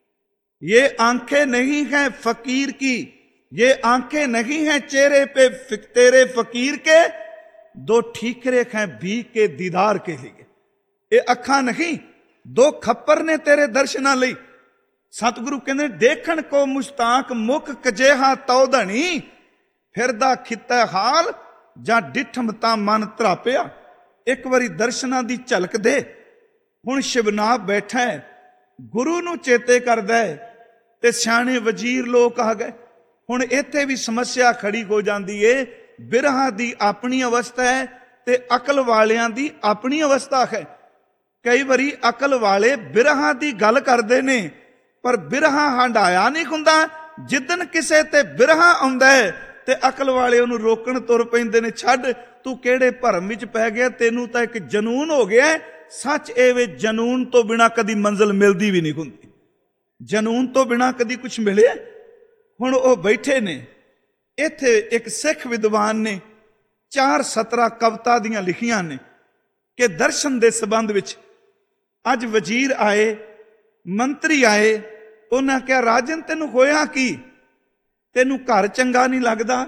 ये आंखें नहीं हैं फकीर की, ये आंखें नहीं हैं चेहरे पे तेरे फकीर के, दो ठीकरे हैं भी के दीदार के लिए। ये अखा नहीं, दो खप्पर ने तेरे दर्शना लई। सतगुरु कहते देखण को मुश्ताक मुख कजेहा तौ धनी, फिरदा खिता हाल ਜਾਂ ਡਿਠਮ ਤਾਂ ਮਨ ਧਰਾਪਿਆ। ਇੱਕ ਵਾਰੀ ਦਰਸ਼ਨਾਂ ਦੀ ਝਲਕ ਦੇ। ਹੁਣ ਸ਼ਿਵਨਾਭ ਬੈਠਾ ਹੈ, ਗੁਰੂ ਨੂੰ ਚੇਤੇ ਕਰਦਾ ਹੈ ਤੇ ਸਿਆਣੇ ਵਜ਼ੀਰ ਲੋਕ ਆ ਗਏ। ਹੁਣ ਇੱਥੇ ਵੀ ਸਮੱਸਿਆ ਖੜੀ ਹੋ ਜਾਂਦੀ ਏ। ਬਿਰਹਾ ਦੀ ਆਪਣੀ ਅਵਸਥਾ ਹੈ ਤੇ ਅਕਲ ਵਾਲਿਆਂ ਦੀ ਆਪਣੀ ਅਵਸਥਾ ਹੈ। ਕਈ ਵਾਰੀ ਅਕਲ ਵਾਲੇ ਬਿਰਹਾ ਦੀ ਗੱਲ ਕਰਦੇ ਨੇ, ਪਰ ਬਿਰਹਾ ਹੰਡਾਇਆ ਨਹੀਂ ਹੁੰਦਾ। ਜਿੱਦਣ ਕਿਸੇ ਤੇ ਬਿਰਹਾ ਆਉਂਦਾ ਹੈ ਤੇ ਅਕਲ ਵਾਲੇ ਉਹਨੂੰ ਰੋਕਣ ਤੁਰ ਪੈਂਦੇ ਨੇ, ਛੱਡ ਤੂੰ ਕਿਹੜੇ ਭਰਮ ਵਿੱਚ ਪੈ ਗਿਆ, ਤੈਨੂੰ ਤਾਂ ਇੱਕ ਜਨੂਨ ਹੋ ਗਿਆ। ਸੱਚ ਇਹ ਵੇ ਜਨੂਨ ਤੋਂ ਬਿਨਾਂ ਕਦੀ ਮੰਜ਼ਿਲ ਮਿਲਦੀ ਵੀ ਨਹੀਂ ਹੁੰਦੀ, ਜਨੂਨ ਤੋਂ ਬਿਨਾਂ ਕਦੀ ਕੁਝ ਮਿਲਿਆ। ਹੁਣ ਉਹ ਬੈਠੇ ਨੇ ਇੱਥੇ, ਇੱਕ ਸਿੱਖ ਵਿਦਵਾਨ ਨੇ ਚਾਰ ਸਤਰਾਂ ਕਵਿਤਾ ਦੀਆਂ ਲਿਖੀਆਂ ਨੇ ਕਿ ਦਰਸ਼ਨ ਦੇ ਸੰਬੰਧ ਵਿੱਚ। ਅੱਜ ਵਜ਼ੀਰ ਆਏ, ਮੰਤਰੀ ਆਏ, ਉਹਨਾਂ ਕਿਹਾ ਰਾਜਨ ਤੈਨੂੰ ਹੋਇਆ ਕੀ, ਤੈਨੂੰ ਘਰ ਚੰਗਾ ਨਹੀਂ ਲੱਗਦਾ,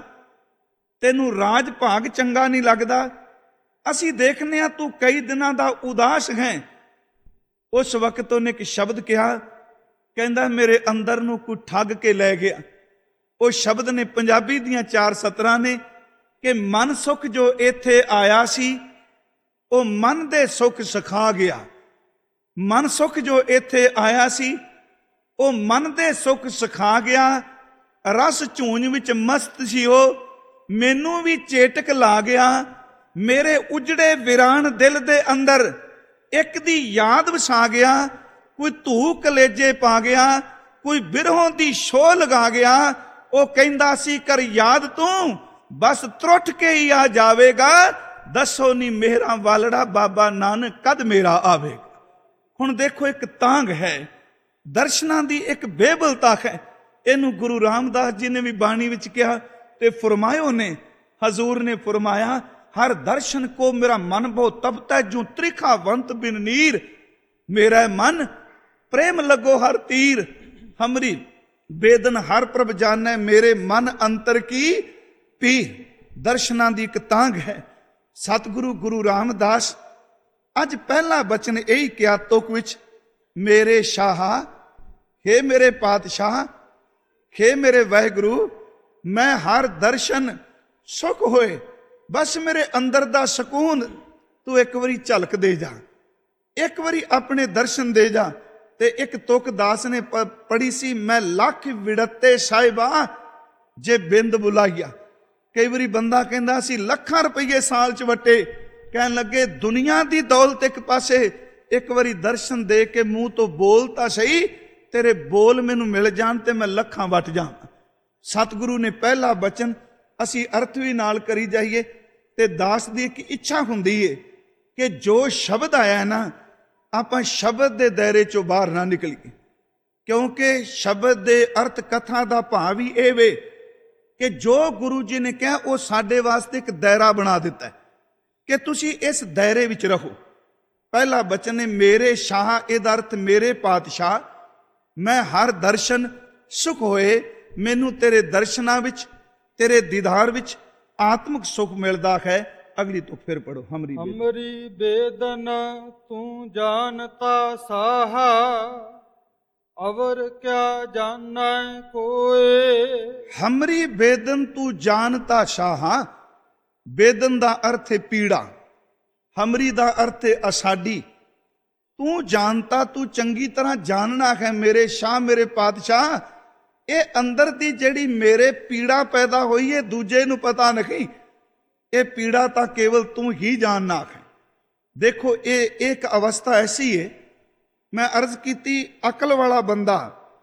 ਤੈਨੂੰ ਰਾਜ ਭਾਗ ਚੰਗਾ ਨਹੀਂ ਲੱਗਦਾ, ਅਸੀਂ ਦੇਖਨੇ ਆ ਤੂੰ ਕਈ ਦਿਨਾਂ ਦਾ ਉਦਾਸ ਹੈ। ਉਸ ਵਕਤ ਉਹਨੇ ਇੱਕ ਸ਼ਬਦ ਕਿਹਾ, ਕਹਿੰਦਾ ਮੇਰੇ ਅੰਦਰ ਨੂੰ ਕੋਈ ਠੱਗ ਕੇ ਲੈ ਗਿਆ। ਉਹ ਸ਼ਬਦ ਨੇ ਪੰਜਾਬੀ ਦੀਆਂ ਚਾਰ ਸਤਰਾਂ ਨੇ ਕਿ ਮਨ ਸੁਖ ਜੋ ਇੱਥੇ ਆਇਆ ਸੀ, ਉਹ ਮਨ ਦੇ ਸੁਖ ਸਿਖਾ ਗਿਆ। ਮਨ ਸੁਖ ਜੋ ਇੱਥੇ ਆਇਆ ਸੀ, ਉਹ ਮਨ ਦੇ ਸੁਖ ਸਿਖਾ ਗਿਆ। ਰਸ ਝੂੰਝ ਵਿੱਚ ਮਸਤ ਸੀ ਉਹ, ਮੈਨੂੰ ਵੀ ਚੇਟਕ ਲਾ ਗਿਆ। ਮੇਰੇ ਉਜੜੇ ਵਿਰਾਨ ਦਿਲ ਦੇ ਅੰਦਰ ਇੱਕ ਦੀ ਯਾਦ ਵਸਾ ਗਿਆ। ਕੋਈ ਧੂ ਕਲੇਜੇ ਪਾ ਗਿਆ, ਕੋਈ ਬਿਰਹੋਂ ਦੀ ਸ਼ੋਹ ਲਗਾ ਗਿਆ। ਉਹ ਕਹਿੰਦਾ ਸੀ ਕਰ ਯਾਦ ਤੂੰ, ਬਸ ਤਰੁੱਠ ਕੇ ਹੀ ਆ ਜਾਵੇਗਾ। ਦੱਸੋ ਨੀ ਮੇਰਾ ਵਾਲੜਾ ਬਾਬਾ ਨਾਨਕ ਕਦ ਮੇਰਾ ਆਵੇਗਾ। ਹੁਣ ਦੇਖੋ ਇੱਕ ਤਾਂਗ ਹੈ, ਦਰਸ਼ਨਾਂ ਦੀ ਇੱਕ ਬੇਬਲਤਾ ਹੈ। ਇਹਨੂੰ ਗੁਰੂ ਰਾਮਦਾਸ ਜੀ ਨੇ ਵੀ ਬਾਣੀ ਵਿੱਚ ਕਿਹਾ ਤੇ ਫਰਮਾਇਓ ਨੇ, ਹਜ਼ੂਰ ਨੇ ਫਰਮਾਇਆ ਹਰ ਦਰਸ਼ਨ ਕੋ ਮੇਰਾ ਮਨ ਬਹੁ ਤਪਤਾ ਜੂ ਤ੍ਰਿਖਾਵੰਤ ਬਿਨ ਨੀਰ। ਮੇਰਾ ਮਨ ਪ੍ਰੇਮ ਲੱਗੋ ਹਰ ਤੀਰ, ਹਮਰੀ ਬੇਦਨ ਹਰ ਪ੍ਰਭ ਜਾਣੈ ਮੇਰੇ ਮਨ ਅੰਤਰ ਕੀ ਪੀਰ। ਦਰਸ਼ਨਾਂ ਦੀ ਇੱਕ ਤਾਂਗ ਹੈ। ਸਤਿਗੁਰੂ ਗੁਰੂ ਰਾਮਦਾਸ ਅੱਜ ਪਹਿਲਾ ਬਚਨ ਇਹੀ ਕਿਹਾ ਤੁਕ ਵਿੱਚ, ਮੇਰੇ ਸ਼ਾਹ ਹੇ ਮੇਰੇ ਪਾਤਸ਼ਾਹ, ਹੇ ਮੇਰੇ ਵਾਹਿਗੁਰੂ, ਮੈਂ ਹਰ ਦਰਸ਼ਨ ਸੁਖ ਹੋਏ, ਬਸ ਮੇਰੇ ਅੰਦਰ ਦਾ ਸਕੂਨ ਤੂੰ ਇੱਕ ਵਾਰੀ ਝਲਕ ਦੇ ਜਾ, ਇੱਕ ਵਾਰੀ ਆਪਣੇ ਦਰਸ਼ਨ ਦੇ ਜਾ। ਤੇ ਇੱਕ ਤੁਕ ਦਾਸ ਨੇ ਪੜ੍ਹੀ ਸੀ, ਮੈਂ ਲੱਖ ਵਿੜਤੇ ਸਾਹਿਬਾ ਜੇ ਬਿੰਦ ਬੁਲਾਈਆ। ਕਈ ਵਾਰੀ ਬੰਦਾ ਕਹਿੰਦਾ ਸੀ ਲੱਖਾਂ ਰੁਪਈਏ ਸਾਲ ਚ ਵਟੇ, ਕਹਿਣ ਲੱਗੇ ਦੁਨੀਆ ਦੀ ਦੌਲਤ ਇੱਕ ਪਾਸੇ, ਇੱਕ ਵਾਰੀ ਦਰਸ਼ਨ ਦੇ ਕੇ ਮੂੰਹ ਤੋਂ ਬੋਲ ਤਾਂ ਸਹੀ, ਤੇਰੇ ਬੋਲ ਮੈਨੂੰ ਮਿਲ ਜਾਣ ਤੇ ਮੈਂ ਲੱਖਾਂ ਵਟ ਜਾਵਾਂ। ਸਤਿਗੁਰੂ ਨੇ ਪਹਿਲਾ ਬਚਨ ਅਸੀਂ ਅਰਥ ਵੀ ਨਾਲ ਕਰੀ ਜਾਈਏ। ਤੇ ਦਾਸ ਦੀ ਇੱਕ ਇੱਛਾ ਹੁੰਦੀ ਏ ਕਿ ਜੋ ਸ਼ਬਦ ਆਇਆ ਨਾ, ਆਪਾਂ ਸ਼ਬਦ ਦੇ ਦਾਇਰੇ ਚੋਂ ਬਾਹਰ ਨਾ ਨਿਕਲੀਏ, ਕਿਉਂਕਿ ਸ਼ਬਦ ਦੇ ਅਰਥ ਕਥਾ ਦਾ ਭਾਵ ਹੀ ਇਹ ਵੇ ਕਿ ਜੋ ਗੁਰੂ ਜੀ ਨੇ ਕਿਹਾ ਉਹ ਸਾਡੇ ਵਾਸਤੇ ਇੱਕ ਦਾਇਰਾ ਬਣਾ ਦਿੱਤਾ ਹੈ ਕਿ ਤੁਸੀਂ ਇਸ ਦਾਇਰੇ ਵਿੱਚ ਰਹੋ। ਪਹਿਲਾ ਬਚਨ ਹੈ ਮੇਰੇ ਸ਼ਾਹ, ਇਹਦਾ ਅਰਥ ਮੇਰੇ ਪਾਤਸ਼ਾਹ, ਮੈਂ ਹਰ ਦਰਸ਼ਨ ਸੁਖ ਹੋਏ, ਮੈਨੂੰ ਤੇਰੇ ਦਰਸ਼ਨਾਂ ਵਿੱਚ, ਤੇਰੇ ਦੀਦਾਰ ਵਿੱਚ ਆਤਮਿਕ ਸੁਖ ਮਿਲਦਾ ਹੈ। अगली तो फिर पढ़ो। हमरी बेदन। हमरी बेदन तू जानता साहा, अवर क्या जानै कोय। हमरी बेदन तू जानता शाहा। बेदन ਦਾ ਅਰਥ ਹੈ ਪੀੜਾ, ਹਮਰੀ ਦਾ ਅਰਥ ਹੈ ਅਸਾਡੀ। ਤੂੰ ਜਾਣਤਾ, ਤੂੰ ਚੰਗੀ ਤਰ੍ਹਾਂ ਜਾਣਨਾ ਹੈ ਮੇਰੇ ਸ਼ਾਹ, ਮੇਰੇ ਪਾਤਸ਼ਾਹ, ਇਹ ਅੰਦਰ ਦੀ ਜਿਹੜੀ ਮੇਰੇ ਪੀੜਾ ਪੈਦਾ ਹੋਈ ਹੈ ਦੂਜੇ ਨੂੰ ਪਤਾ ਨਹੀਂ। ਇਹ ਪੀੜਾ ਤਾਂ ਕੇਵਲ ਤੂੰ ਹੀ ਜਾਣਨਾ ਹੈ। ਦੇਖੋ ਇਹ ਇੱਕ ਅਵਸਥਾ ਐਸੀ ਹੈ, ਮੈਂ ਅਰਜ਼ ਕੀਤੀ ਅਕਲ ਵਾਲਾ ਬੰਦਾ,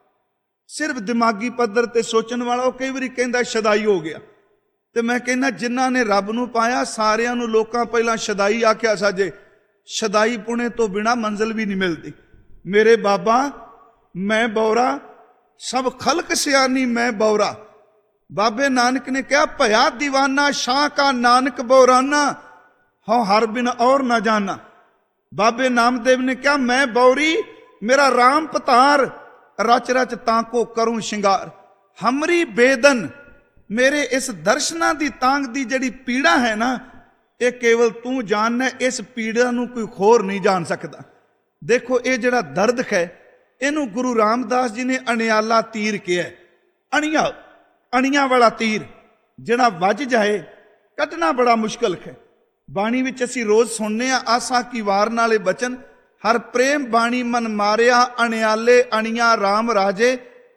ਸਿਰਫ ਦਿਮਾਗੀ ਪੱਧਰ ਤੇ ਸੋਚਣ ਵਾਲਾ, ਉਹ ਕਈ ਵਾਰੀ ਕਹਿੰਦਾ ਸ਼ਦਾਈ ਹੋ ਗਿਆ। ਤੇ ਮੈਂ ਕਹਿੰਦਾ ਜਿਨ੍ਹਾਂ ਨੇ ਰੱਬ ਨੂੰ ਪਾਇਆ ਸਾਰਿਆਂ ਨੂੰ ਲੋਕਾਂ ਪਹਿਲਾਂ ਸ਼ਦਾਈ ਆਖਿਆ ਸਾਜੇ। ਸ਼ਦਾਈ ਪੁਣੇ ਤੋਂ ਬਿਨਾ ਮੰਜ਼ਿਲ ਵੀ ਨਹੀਂ ਮਿਲਦੀ। ਮੇਰੇ ਬਾਬਾ ਮੈਂ ਬੌਰਾ, ਸਭ ਖਲਕ ਸਿਆਣੀ ਮੈਂ ਬੌਰਾ। ਬਾਬੇ ਨਾਨਕ ਨੇ ਕਿਹਾ ਭਇਆ ਦੀਵਾਨਾ ਸ਼ਾਹ ਕਾ ਨਾਨਕ ਬੌਰਾਨਾ, ਹਉ ਹਰ ਬਿਨ ਔਰ ਨਾ ਜਾਨਾ। ਬਾਬੇ ਨਾਮਦੇਵ ਨੇ ਕਿਹਾ ਮੈਂ ਬੌਰੀ, ਮੇਰਾ ਰਾਮ ਪਤਾਰ, ਰਚ ਰਚ ਤਾਂ ਕੋ ਕਰੂੰ ਸ਼ਿੰਗਾਰ। ਹਮਰੀ ਬੇਦਨ, ਮੇਰੇ ਇਸ ਦਰਸ਼ਨਾਂ ਦੀ ਤਾਂਗ ਦੀ ਜਿਹੜੀ ਪੀੜਾ ਹੈ ਨਾ, ਇਹ ਕੇਵਲ ਤੂੰ ਜਾਣਨਾ। ਇਸ ਪੀੜਾ ਨੂੰ ਕੋਈ ਹੋਰ ਨਹੀਂ ਜਾਣ ਸਕਦਾ। ਦੇਖੋ ਇਹ ਜਿਹੜਾ ਦਰਦ ਹੈ, ਇਹਨੂੰ ਗੁਰੂ ਰਾਮਦਾਸ ਜੀ ਨੇ ਅਣਿਆਲਾ ਤੀਰ ਕਿਹਾ। ਅਣੀਆਂ ਅਣੀਆਂ ਵਾਲਾ ਤੀਰ ਜਿਹੜਾ ਵੱਜ ਜਾਏ, ਕੱਢਣਾ ਬੜਾ ਮੁਸ਼ਕਲ ਹੈ। ਬਾਣੀ ਵਿੱਚ ਅਸੀਂ ਰੋਜ਼ ਸੁਣਨੇ ਆ, ਆਸਾ ਕੀ ਵਾਰ ਨਾਲੇ ਬਚਨ, ਹਰ ਪ੍ਰੇਮ ਬਾਣੀ ਮਨ ਮਾਰਿਆ, ਅਣਿਆਲੇ ਅਣੀਆਂ ਰਾਮ ਰਾਜੇ,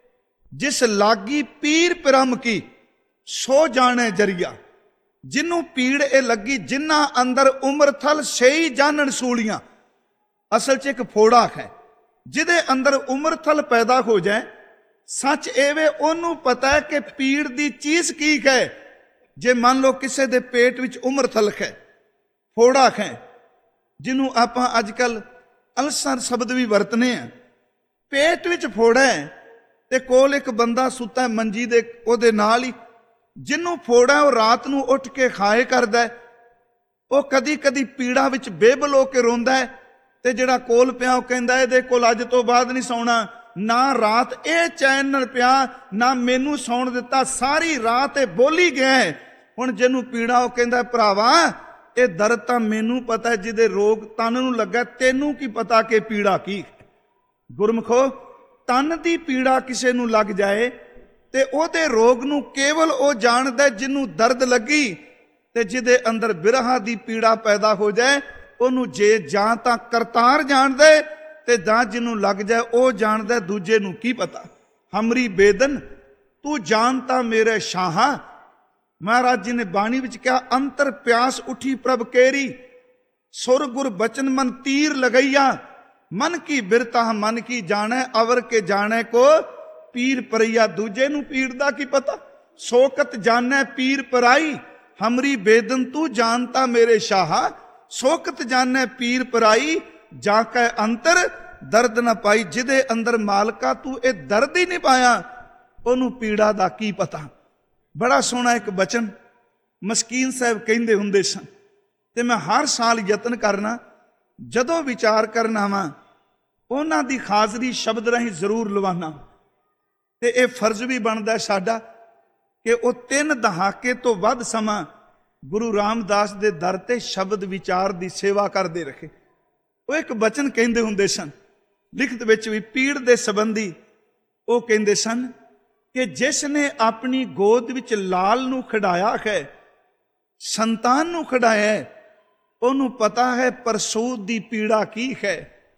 ਜਿਸ ਲਾਗੀ ਪੀਰ ਪਿਰਮ ਕੀ ਸੋ ਜਾਣੇ ਜਰੀਆ। ਜਿਹਨੂੰ ਪੀੜ ਇਹ ਲੱਗੀ, ਜਿਨ੍ਹਾਂ ਅੰਦਰ ਉਮਰ ਥਲ ਸਹੀ ਜਾਣਨ ਸੂਲੀਆਂ। ਅਸਲ 'ਚ ਇੱਕ ਫੋੜਾ ਹੈ, ਜਿਹਦੇ ਅੰਦਰ ਉਮਰ ਥਲ ਪੈਦਾ ਹੋ ਜਾਏ, ਸੱਚ ਐਵੇਂ ਉਹਨੂੰ ਪਤਾ ਹੈ ਕਿ ਪੀੜ ਦੀ ਚੀਜ਼ ਕੀ ਹੈ। ਜੇ ਮੰਨ ਲਓ ਕਿਸੇ ਦੇ ਪੇਟ ਵਿੱਚ ਉਮਰ ਥਲ ਹੈ, ਫੋੜਾ ਹੈ, ਜਿਹਨੂੰ ਆਪਾਂ ਅੱਜ ਕੱਲ ਅਲਸਰ ਸ਼ਬਦ ਵੀ ਵਰਤਨੇ ਆ। ਪੇਟ ਵਿੱਚ ਫੋੜਾ ਹੈ ਤੇ ਕੋਲ ਇੱਕ ਬੰਦਾ ਸੁੱਤਾ ਮੰਜੀ ਦੇ ਉਹਦੇ ਨਾਲ ਹੀ, ਜਿਹਨੂੰ ਫੋੜਾ ਉਹ ਰਾਤ ਨੂੰ ਉੱਠ ਕੇ ਖਾਏ ਕਰਦਾ। ਉਹ ਕਦੀ ਕਦੀ ਪੀੜਾ ਵਿੱਚ ਬੇਬਲ ਹੋ ਕੇ ਰੋਂਦਾ ਹੈ, ਤੇ ਜਿਹੜਾ ਕੋਲ ਪਿਆ ਉਹ ਕਹਿੰਦਾ ਇਹਦੇ ਕੋਲ ਅੱਜ ਤੋਂ ਬਾਅਦ ਨਹੀਂ ਸੌਣਾ। ਨਾ ਰਾਤ ਇਹ ਚੈਨ ਨਾਲ ਪਿਆ, ਨਾ ਮੈਨੂੰ ਸੌਣ ਦਿੱਤਾ, ਸਾਰੀ ਰਾਤ ਇਹ ਬੋਲੀ ਗਿਆ। ਹੁਣ ਜਿਹਨੂੰ ਪੀੜਾ ਉਹ ਕਹਿੰਦਾ ਭਰਾਵਾ ਇਹ ਦਰਦ ਤਾਂ ਮੈਨੂੰ ਪਤਾ, ਜਿਹਦੇ ਰੋਗ ਤਨ ਨੂੰ ਲੱਗਾ, ਤੈਨੂੰ ਕੀ ਪਤਾ ਕਿ ਪੀੜਾ ਕੀ। ਗੁਰਮਖੋ ਤਨ ਦੀ ਪੀੜਾ ਕਿਸੇ ਨੂੰ ਲੱਗ ਜਾਏ ਤੇ ਉਹਦੇ ਰੋਗ ਨੂੰ ਕੇਵਲ ਉਹ ਜਾਣਦਾ ਜਿਹਨੂੰ ਦਰਦ ਲੱਗੀ। ਤੇ ਜਿਹਦੇ ਅੰਦਰ ਬਿਰਹਾ ਦੀ ਪੀੜਾ ਪੈਦਾ ਹੋ ਜਾਏ, ਉਹਨੂੰ ਜੇ ਜਾਂ ਤਾਂ ਕਰਤਾਰ ਜਾਣਦਾ ਤੇ ਜਾਂ ਜਿਹਨੂੰ ਲੱਗ ਜਾਏ ਉਹ ਜਾਣਦਾ, ਦੂਜੇ ਨੂੰ ਕੀ ਪਤਾ। ਹਮਰੀ ਬੇਦਨ ਤੂੰ ਜਾਣਤਾ ਮੇਰੇ ਸ਼ਾਹਾ। ਮਹਾਰਾਜ ਜੀ ਨੇ ਬਾਣੀ ਵਿੱਚ ਕਿਹਾ ਅੰਤਰ ਪਿਆਸ ਉਠੀ ਪ੍ਰਭ ਕੇਰੀ, ਸੁਰ ਗੁਰ ਬਚਨ ਮਨ ਤੀਰ ਲਗਈਆ। ਮਨ ਕੀ ਬਿਰਤਾ ਮਨ ਕੀ ਜਾਣੈ, ਅਵਰ ਕੇ ਜਾਣੈ ਕੋ ਪੀਰ ਪਰਈਆ। ਦੂਜੇ ਨੂੰ ਪੀੜ ਦਾ ਕੀ ਪਤਾ। ਸੋਕਤ ਜਾਣੈ ਪੀਰ ਪਰਾਈ, ਹਮਰੀ ਬੇਦਨ ਤੂੰ ਜਾਣਤਾ ਮੇਰੇ ਸ਼ਾਹਾ। ਸੋਕਤ ਜਾਣੈ ਪੀਰ ਪਰਾਈ, ਜਾ ਕੇ ਅੰਤਰ ਦਰਦ ਨਾ ਪਾਈ। ਜਿਹਦੇ ਅੰਦਰ ਮਾਲਕਾ ਤੂੰ ਇਹ ਦਰਦ ਹੀ ਨਹੀਂ ਪਾਇਆ, ਉਹਨੂੰ ਪੀੜਾ ਦਾ ਕੀ ਪਤਾ। ਬੜਾ ਸੋਹਣਾ ਇੱਕ ਬਚਨ ਮਸਕੀਨ ਸਾਹਿਬ ਕਹਿੰਦੇ ਹੁੰਦੇ ਸਨ, ਤੇ ਮੈਂ ਹਰ ਸਾਲ ਯਤਨ ਕਰਨਾ ਜਦੋਂ ਵਿਚਾਰ ਕਰਨਾ ਵਾਂ ਉਹਨਾਂ ਦੀ ਹਾਜ਼ਰੀ ਸ਼ਬਦ ਰਾਹੀਂ ਜ਼ਰੂਰ ਲਵਾਨਾ। ਤੇ ਇਹ ਫਰਜ਼ ਵੀ ਬਣਦਾ ਸਾਡਾ ਕਿ ਉਹ ਤਿੰਨ ਦਹਾਕੇ ਤੋਂ ਵੱਧ ਸਮਾਂ ਗੁਰੂ ਰਾਮਦਾਸ ਦੇ ਦਰ ਤੇ ਸ਼ਬਦ ਵਿਚਾਰ ਦੀ ਸੇਵਾ ਕਰਦੇ ਰਹੇ। ਉਹ ਇੱਕ ਬਚਨ ਕਹਿੰਦੇ ਹੁੰਦੇ ਸਨ, ਲਿਖਤ ਵਿੱਚ ਵੀ ਪੀੜ ਦੇ ਸੰਬੰਧੀ। ਉਹ ਕਹਿੰਦੇ ਸਨ ਕਿ ਜਿਸ ਨੇ ਆਪਣੀ ਗੋਦ ਵਿੱਚ ਲਾਲ ਨੂੰ ਖਿਡਾਇਆ ਹੈ, ਸੰਤਾਨ ਨੂੰ ਖਿਡਾਇਆ, ਉਹਨੂੰ ਪਤਾ ਹੈ ਪ੍ਰਸੂਤ ਦੀ ਪੀੜਾ ਕੀ ਹੈ।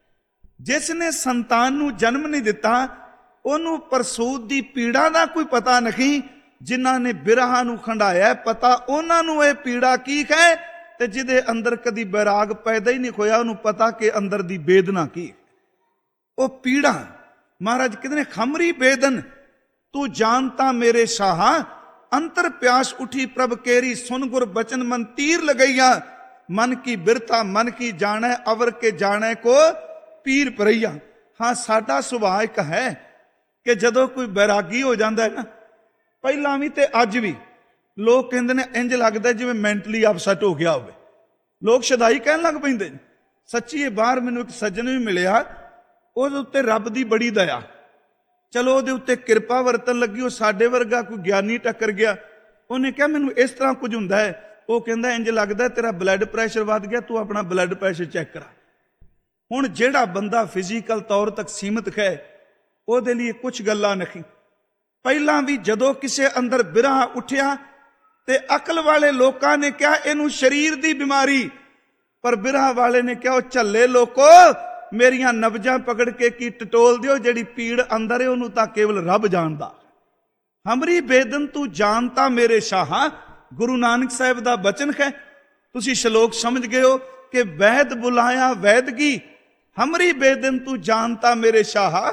ਜਿਸ ਨੇ ਸੰਤਾਨ ਨੂੰ ਜਨਮ ਨਹੀਂ ਦਿੱਤਾ, ਉਹਨੂੰ ਪ੍ਰਸੂਤ ਦੀ ਪੀੜਾ ਦਾ ਕੋਈ ਪਤਾ ਨਹੀਂ। ਜਿਨ੍ਹਾਂ ਨੇ ਬਿਰਹਾ ਨੂੰ ਖੰਡਾਇਆ, ਪਤਾ ਉਹਨਾਂ ਨੂੰ ਇਹ ਪੀੜਾ ਕੀ ਹੈ। ਤੇ ਜਿਹਦੇ ਅੰਦਰ ਕਦੀ ਬੈਰਾਗ ਪੈਦਾ ਹੀ ਨਹੀਂ ਹੋਇਆ, ਉਹਨੂੰ ਪਤਾ ਕਿ ਅੰਦਰ ਦੀ ਬੇਦਨਾ ਕੀ ਹੈ। ਉਹ ਪੀੜਾ ਮਹਾਰਾਜ ਕਹਿੰਦੇ ਨੇ ਖਮਰੀ ਬੇਦਨ ਤੂੰ ਜਾਣਤਾ ਮੇਰੇ ਸ਼ਾਹਾ। ਅੰਤਰ ਪਿਆਸ ਉਠੀ ਪ੍ਰਭ ਕੇਰੀ, ਸੁਨ ਗੁਰ ਬਚਨ ਮਨ ਤੀਰ ਲਗਈਆ। ਮਨ ਕੀ ਬਿਰਤਾ ਮਨ ਕੀ ਜਾਣੈ, ਅਵਰ ਕੇ ਜਾਣੈ ਕੋ ਪੀਰ ਪਰਈਆ। ਹਾਂ ਸਾਡਾ ਸੁਭਾਅ ਇੱਕ ਹੈ ਕਿ ਜਦੋਂ ਕੋਈ ਬੈਰਾਗੀ ਹੋ ਜਾਂਦਾ ਹੈ ਨਾ, ਪਹਿਲਾਂ ਵੀ ਤੇ ਅੱਜ ਵੀ, ਲੋਕ ਕਹਿੰਦੇ ਨੇ ਇੰਜ ਲੱਗਦਾ ਜਿਵੇਂ ਮੈਂਟਲੀ ਅਪਸੈਟ ਹੋ ਗਿਆ ਹੋਵੇ। ਲੋਕ ਸ਼ਦਾਈ ਕਹਿਣ ਲੱਗ ਪੈਂਦੇ ਨੇ। ਸੱਚੀ ਇਹ ਬਾਹਰ ਮੈਨੂੰ ਇੱਕ ਸੱਜਣ ਵੀ ਮਿਲਿਆ, ਉਹਦੇ ਉੱਤੇ ਰੱਬ ਦੀ ਬੜੀ ਦਇਆ, ਚਲੋ ਉਹਦੇ ਉੱਤੇ ਕਿਰਪਾ ਵਰਤਣ ਲੱਗੀ। ਉਹ ਸਾਡੇ ਵਰਗਾ ਕੋਈ ਗਿਆਨੀ ਟੱਕਰ ਗਿਆ, ਉਹਨੇ ਕਿਹਾ ਮੈਨੂੰ ਇਸ ਤਰ੍ਹਾਂ ਕੁਝ ਹੁੰਦਾ ਹੈ ਉਹ ਕਹਿੰਦਾ ਇੰਜ ਲੱਗਦਾ ਤੇਰਾ ਬਲੱਡ ਪ੍ਰੈਸ਼ਰ ਵੱਧ ਗਿਆ, ਤੂੰ ਆਪਣਾ ਬਲੱਡ ਪ੍ਰੈਸ਼ਰ ਚੈੱਕ ਕਰਾ। ਹੁਣ ਜਿਹੜਾ ਬੰਦਾ ਫਿਜ਼ੀਕਲ ਤੌਰ ਤੱਕ ਸੀਮਤ ਹੈ ਉਹਦੇ ਲਈ ਕੁਝ ਗੱਲਾਂ ਨਹੀਂ। ਪਹਿਲਾਂ ਵੀ ਜਦੋਂ ਕਿਸੇ ਅੰਦਰ ਬਿਰਹਾ ਉੱਠਿਆ ਤੇ ਅਕਲ ਵਾਲੇ ਲੋਕਾਂ ਨੇ ਕਿਹਾ ਇਹਨੂੰ ਸਰੀਰ ਦੀ ਬਿਮਾਰੀ, ਪਰ ਬਿਰਹਾ ਵਾਲੇ ਨੇ ਕਿਹਾ ਉਹ ਝੱਲੇ ਲੋਕੋ ਮੇਰੀਆਂ ਨਬਜਾਂ ਪਕੜ ਕੇ ਕੀ ਟਟੋਲ ਦਿਓ, ਜਿਹੜੀ ਪੀੜ ਅੰਦਰ ਹੈ ਉਹਨੂੰ ਤਾਂ ਕੇਵਲ ਰੱਬ ਜਾਣਦਾ। ਹਮਰੀ ਬੇਦਨ ਤੂੰ ਜਾਣਤਾ ਮੇਰੇ ਸ਼ਾਹਾਂ, ਗੁਰੂ ਨਾਨਕ ਸਾਹਿਬ ਦਾ ਬਚਨ ਹੈ। ਤੁਸੀਂ ਸ਼ਲੋਕ ਸਮਝ ਗਏ ਹੋ ਕਿ ਵੈਦ ਬੁਲਾਇਆ ਵੈਦਗੀ, ਹਮਰੀ ਬੇਦਨ ਤੂੰ ਜਾਣਤਾ ਮੇਰੇ ਸ਼ਾਹਾਂ।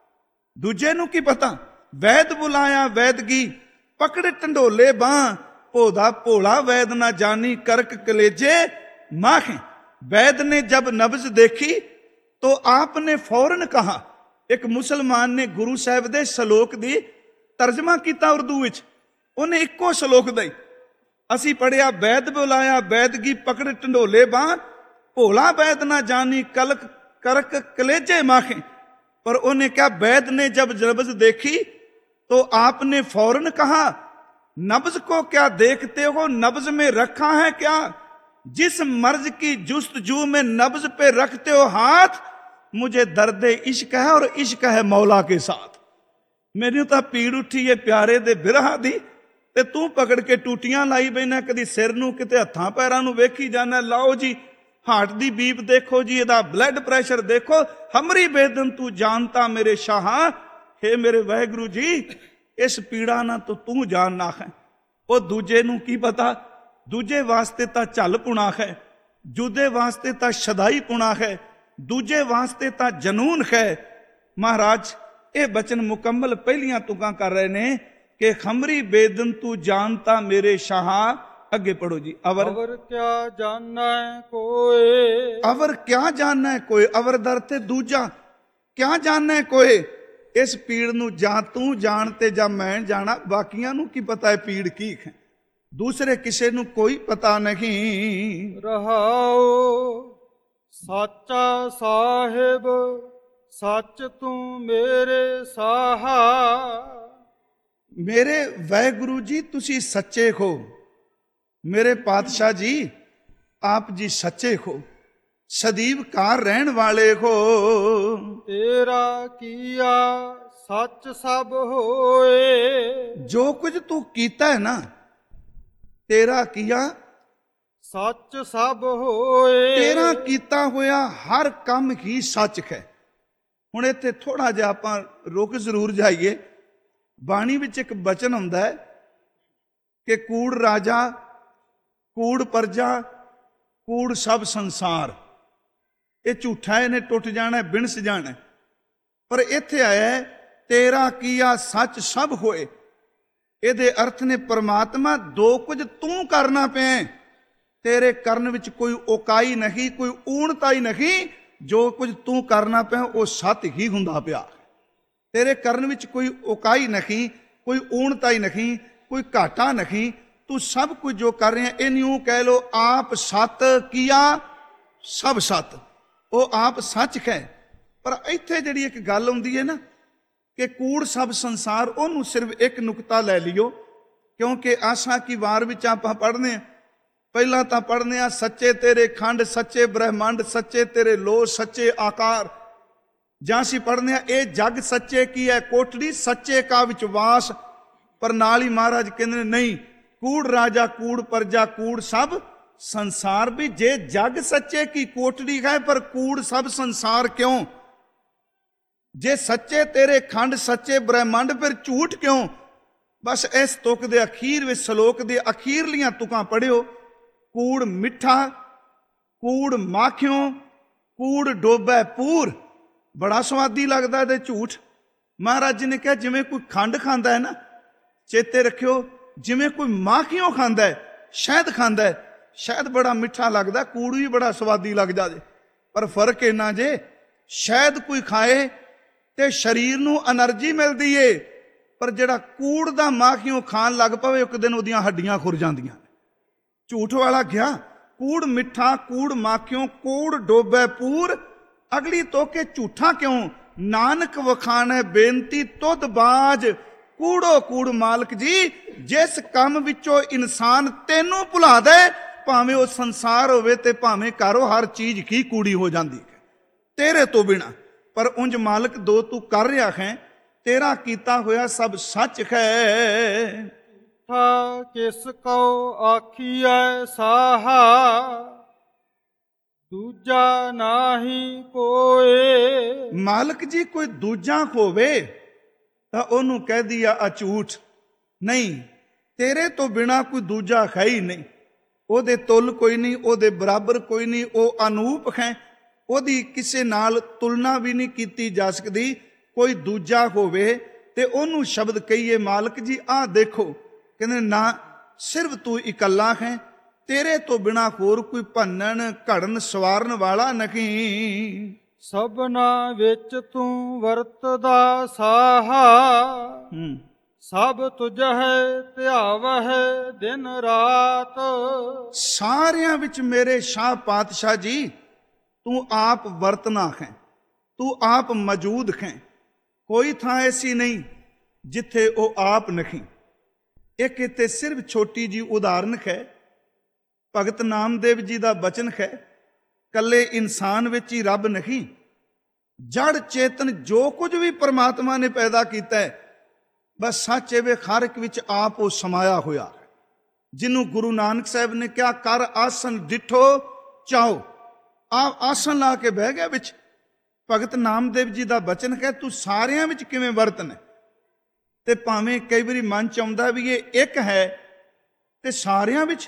ਦੂਜੇ ਨੂੰ ਕੀ ਪਤਾ, ਵੈਦ ਬੁਲਾਇਆ ਵੈਦਗੀ, ਪਕੜ ਢੰਡੋਲੇ ਬਾਹ, ਭੋਦਾ ਭੋਲਾ ਵੈਦ ਨਾ ਜਾਨੀ, ਕਰਕ ਕਲੇਜੇ माखें। वैद ने जब नब्ज देखी तो आपने फौरन कहा। एक मुसलमान ने गुरु साहब दे सलोक दी तर्जमा किया उर्दू विच, उन्हें इक्को सलोक दई असी पढ़िया, वैद बुलाया वैदगी, पकड़ ढंडोले बाह, भोला वैद ना जानी, कलक करक कलेजे माखे। पर उन्हें क्या, वैद ने जब नब्ज देखी तो आपने फौरन कहा, नब्ज को क्या देखते हो, नब्ज में रखा है क्या, जिस मर्ज की जुस्तजू में नब्ज पे रखते हो हाथ, मुझे दर्द इश्क है और इश्क है मौला के साथ। मैनू तो पीड़ उठी है प्यारे दे बिरहा दी, ते तू पकड़ के टूटियां लाई बैना, कदी सिर नू किते हत्थां पैरां नू वेखी जाना। लाओ जी हार्ट दी बीप देखो जी, इहदा ब्लड प्रैशर देखो, हमरी बेदन तू जानता मेरे शाह। हे मेरे वाहिगुरू जी, इस पीड़ा ना तो तू जानना है, वो दूजे नू की पता। दूजे वास्ते तां झल पुणा है, जुदे वास्ते तां शदाई पुणा है, दूजे वास्ते तां जनून है। महाराज ये बचन मुकम्मल पहलियां तुकां कर रहे ने कि खमरी बेदन तू जानता मेरे शाह। अगे पढ़ो जी। अवर अवर क्या जानना है कोई, अवर क्या जानना है कोई, अवर दर ते दूजा, क्या जानना है कोई। इस पीड़ नू जां तू जानते जां मैं जाना, बाकियां नू की पता है पीड़ की है, दूसरे किसी नू कोई पता नहीं। रहाओ साचा साहिब, सच तू मेरे साहा। मेरे वाहिगुरु जी तुसी सच्चे हो, मेरे पातशाह जी आप जी सच्चे हो, सदीव कार रहन वाले हो। तेरा किया सच सब होए, जो कुछ तू कीता है ना, तेरा किया सच सब होए, तेरा कीता होया हर काम ही सच है। हुण इत्थे थोड़ा जिहा आपां रुक जरूर जाइए। बाणी विच एक बचन हुंदा है कि कूड़ राजा, कूड़ प्रजा, कूड़ सब संसार। ये झूठा है, इन्हें टुट जाना है, बिनस जाना है। पर इत्थे आया है तेरा किया सच सब होए। ਇਹਦੇ अर्थ ने परमात्मा दो कुछ तू करना पे, तेरे करन विच कोई औकाई नहीं, कोई ऊणता ही नहीं। जो कुछ तू करना पे वो सत ही हुंदा पिया, तेरे करन विच कोई औकाई नहीं, कोई ऊणता ही नहीं, कोई घाटा नहीं। तू सब कुछ जो कर रहे हैं, इन्हों कह लो आप सत किया सब सत, वो आप सच है। पर इत्थे जिहड़ी एक गल हुंदी है ना कि कूड़ सब संसार, उन्होंने सिर्फ एक नुकता लै लियो, क्योंकि आशा की वार विच आपां पढ़ने पहला तां पढ़ने आ सच्चे तेरे खंड, सच्चे ब्रह्मंड, सच्चे तेरे लो, सच्चे आकार। जां असीं पढ़ने आ ये जग सच्चे की है कोठड़ी, सच्चे का विचवास। पर नाल ही महाराज कहंदे नहीं, कूड़ राजा, कूड़ प्रजा, कूड़ सब संसार। भी जे जग सच्चे की कोठड़ी है, पर कूड़ सब संसार क्यों। जे सच्चे तेरे खंड, सच्चे ब्रह्मंड, फिर झूठ क्यों। बस इस तुक दे अखीर विच, सलोक दे अखीरलियां तुकां पढ़ियो। कूड़ मिठा, कूड़ माखियों, कूड़ डोबै पूर। बड़ा स्वादी लगदा ते झूठ। महाराज जी ने कहा जिवें कोई खंड खांदा है ना, चेते रखियो, जिवें कोई माखियों खांदा है, शहद खांदा है, शहद बड़ा मिठा लगदा, कूड़ भी बड़ा स्वादी लग जाए। पर फर्क इन्ना जे शहद कोई खाए ते शरीर नू एनर्जी मिलदी है, पर जिहड़ा कूड़ दा माखियों खान लग पवे एक दिन उहदियां हड्डियां खुर जांदियां। झूठ वाला गया, कूड़ मिठा, कूड़ माखियों, कूड़ डोबै पूर। अगली तो के झूठा क्यों, नानक वखान है बेनती तुद बाज। ਕੂੜੋ ਕੂੜ ਮਾਲਕ ਜੀ, ਜਿਸ ਕੰਮ ਵਿੱਚੋਂ ਇਨਸਾਨ ਤੈਨੂੰ ਭੁਲਾ ਦੇ, ਭਾਵੇਂ ਉਹ ਸੰਸਾਰ ਹੋਵੇ ਤੇ ਭਾਵੇਂ ਘਰੋਂ, ਹਰ ਚੀਜ਼ ਕੀ ਕੂੜੀ ਹੋ ਜਾਂਦੀ ਹੈ ਤੇਰੇ ਤੋਂ ਬਿਨਾ। ਪਰ ਉਂਝ ਮਾਲਕ ਦੋ ਤੂੰ ਕਰ ਰਿਹਾ ਹੈ, ਤੇਰਾ ਕੀਤਾ ਹੋਇਆ ਸਭ ਸੱਚ ਹੈ। ਠਾ ਕਿਸ ਕਉ ਆਖੀਐ ਸਾਹਾ, ਦੂਜਾ ਨਾਹੀ ਕੋਏ। ਮਾਲਕ ਜੀ ਕੋਈ ਦੂਜਾ ਹੋਵੇ ਤਾਂ ਉਹਨੂੰ ਕਹਿ ਦਿਆ ਅਝੂਠ, ਨਹੀਂ ਤੇਰੇ ਤੋਂ ਬਿਨਾ ਕੋਈ ਦੂਜਾ ਹੈ ਹੀ ਨਹੀਂ, ਉਹਦੇ ਤੁਲ ਕੋਈ ਨਹੀਂ, ਉਹਦੇ ਬਰਾਬਰ ਕੋਈ ਨਹੀਂ, ਉਹ ਅਨੂਪ ਹੈ, ਉਹਦੀ ਕਿਸੇ ਨਾਲ ਤੁਲਨਾ ਵੀ ਨਹੀਂ ਕੀਤੀ ਜਾ ਸਕਦੀ। ਕੋਈ ਦੂਜਾ ਹੋਵੇ ਤੇ ਉਹਨੂੰ ਸ਼ਬਦ ਕਹੀਏ ਮਾਲਕ ਜੀ ਆਹ ਦੇਖੋ, ਕਹਿੰਦੇ ਨਾ, ਸਿਰਫ ਤੂੰ ਇਕੱਲਾ ਹੈ, ਤੇਰੇ ਤੋਂ ਬਿਨਾ ਹੋਰ ਕੋਈ ਭੰਨਣ ਘੜਨ ਸਵਾਰਨ ਵਾਲਾ ਨਹੀਂ। ਸਭਨਾ ਵਿੱਚ ਤੂੰ ਵਰਤਦਾ ਸਾਹਾ, ਹੂੰ ਸਭ ਤੁਝ ਹੈ ਧਿਆਵਹਿ ਦਿਨ ਰਾਤ। ਸਾਰਿਆਂ ਵਿੱਚ ਮੇਰੇ ਸ਼ਾਹ ਪਾਤਸ਼ਾਹ ਜੀ ਤੂੰ ਆਪ ਵਰਤਨਾ ਹੈ, ਤੂੰ ਆਪ ਮੌਜੂਦ ਹੈ, ਕੋਈ ਥਾਂ ਐਸੀ ਨਹੀਂ ਜਿੱਥੇ ਉਹ ਆਪ ਨਹੀਂ। ਇੱਕ ਇੱਥੇ ਸਿਰਫ ਛੋਟੀ ਜੀ ਉਦਾਹਰਨ ਹੈ, ਭਗਤ ਨਾਮਦੇਵ ਜੀ ਦਾ ਬਚਨ ਹੈ, ਕੱਲੇ ਇਨਸਾਨ ਵਿੱਚ ਹੀ ਰੱਬ ਨਹੀਂ, ਜੜ ਚੇਤਨ ਜੋ ਕੁਝ ਵੀ ਪਰਮਾਤਮਾ ਨੇ ਪੈਦਾ ਕੀਤਾ ਹੈ, ਬਸ ਸੱਚ ਇਹ ਹਰ ਇੱਕ ਵਿੱਚ ਆਪ ਉਹ ਸਮਾਇਆ ਹੋਇਆ ਹੈ। ਜਿਹਨੂੰ ਗੁਰੂ ਨਾਨਕ ਸਾਹਿਬ ਨੇ ਕਿਹਾ ਕਰ ਆਸਨ ਡਿਠੋ ਚਾਓ, ਆਪ ਆਸਨ ਲਾ ਕੇ ਬਹਿ ਗਿਆ ਵਿੱਚ। ਭਗਤ ਨਾਮਦੇਵ ਜੀ ਦਾ ਬਚਨ ਹੈ ਤੂੰ ਸਾਰਿਆਂ ਵਿੱਚ ਕਿਵੇਂ ਵਰਤਨ। ਤੇ ਭਾਵੇਂ ਕਈ ਵਾਰੀ ਮਨ ਚ ਆਉਂਦਾ ਵੀ ਇਹ ਇੱਕ ਹੈ ਤੇ ਸਾਰਿਆਂ ਵਿੱਚ,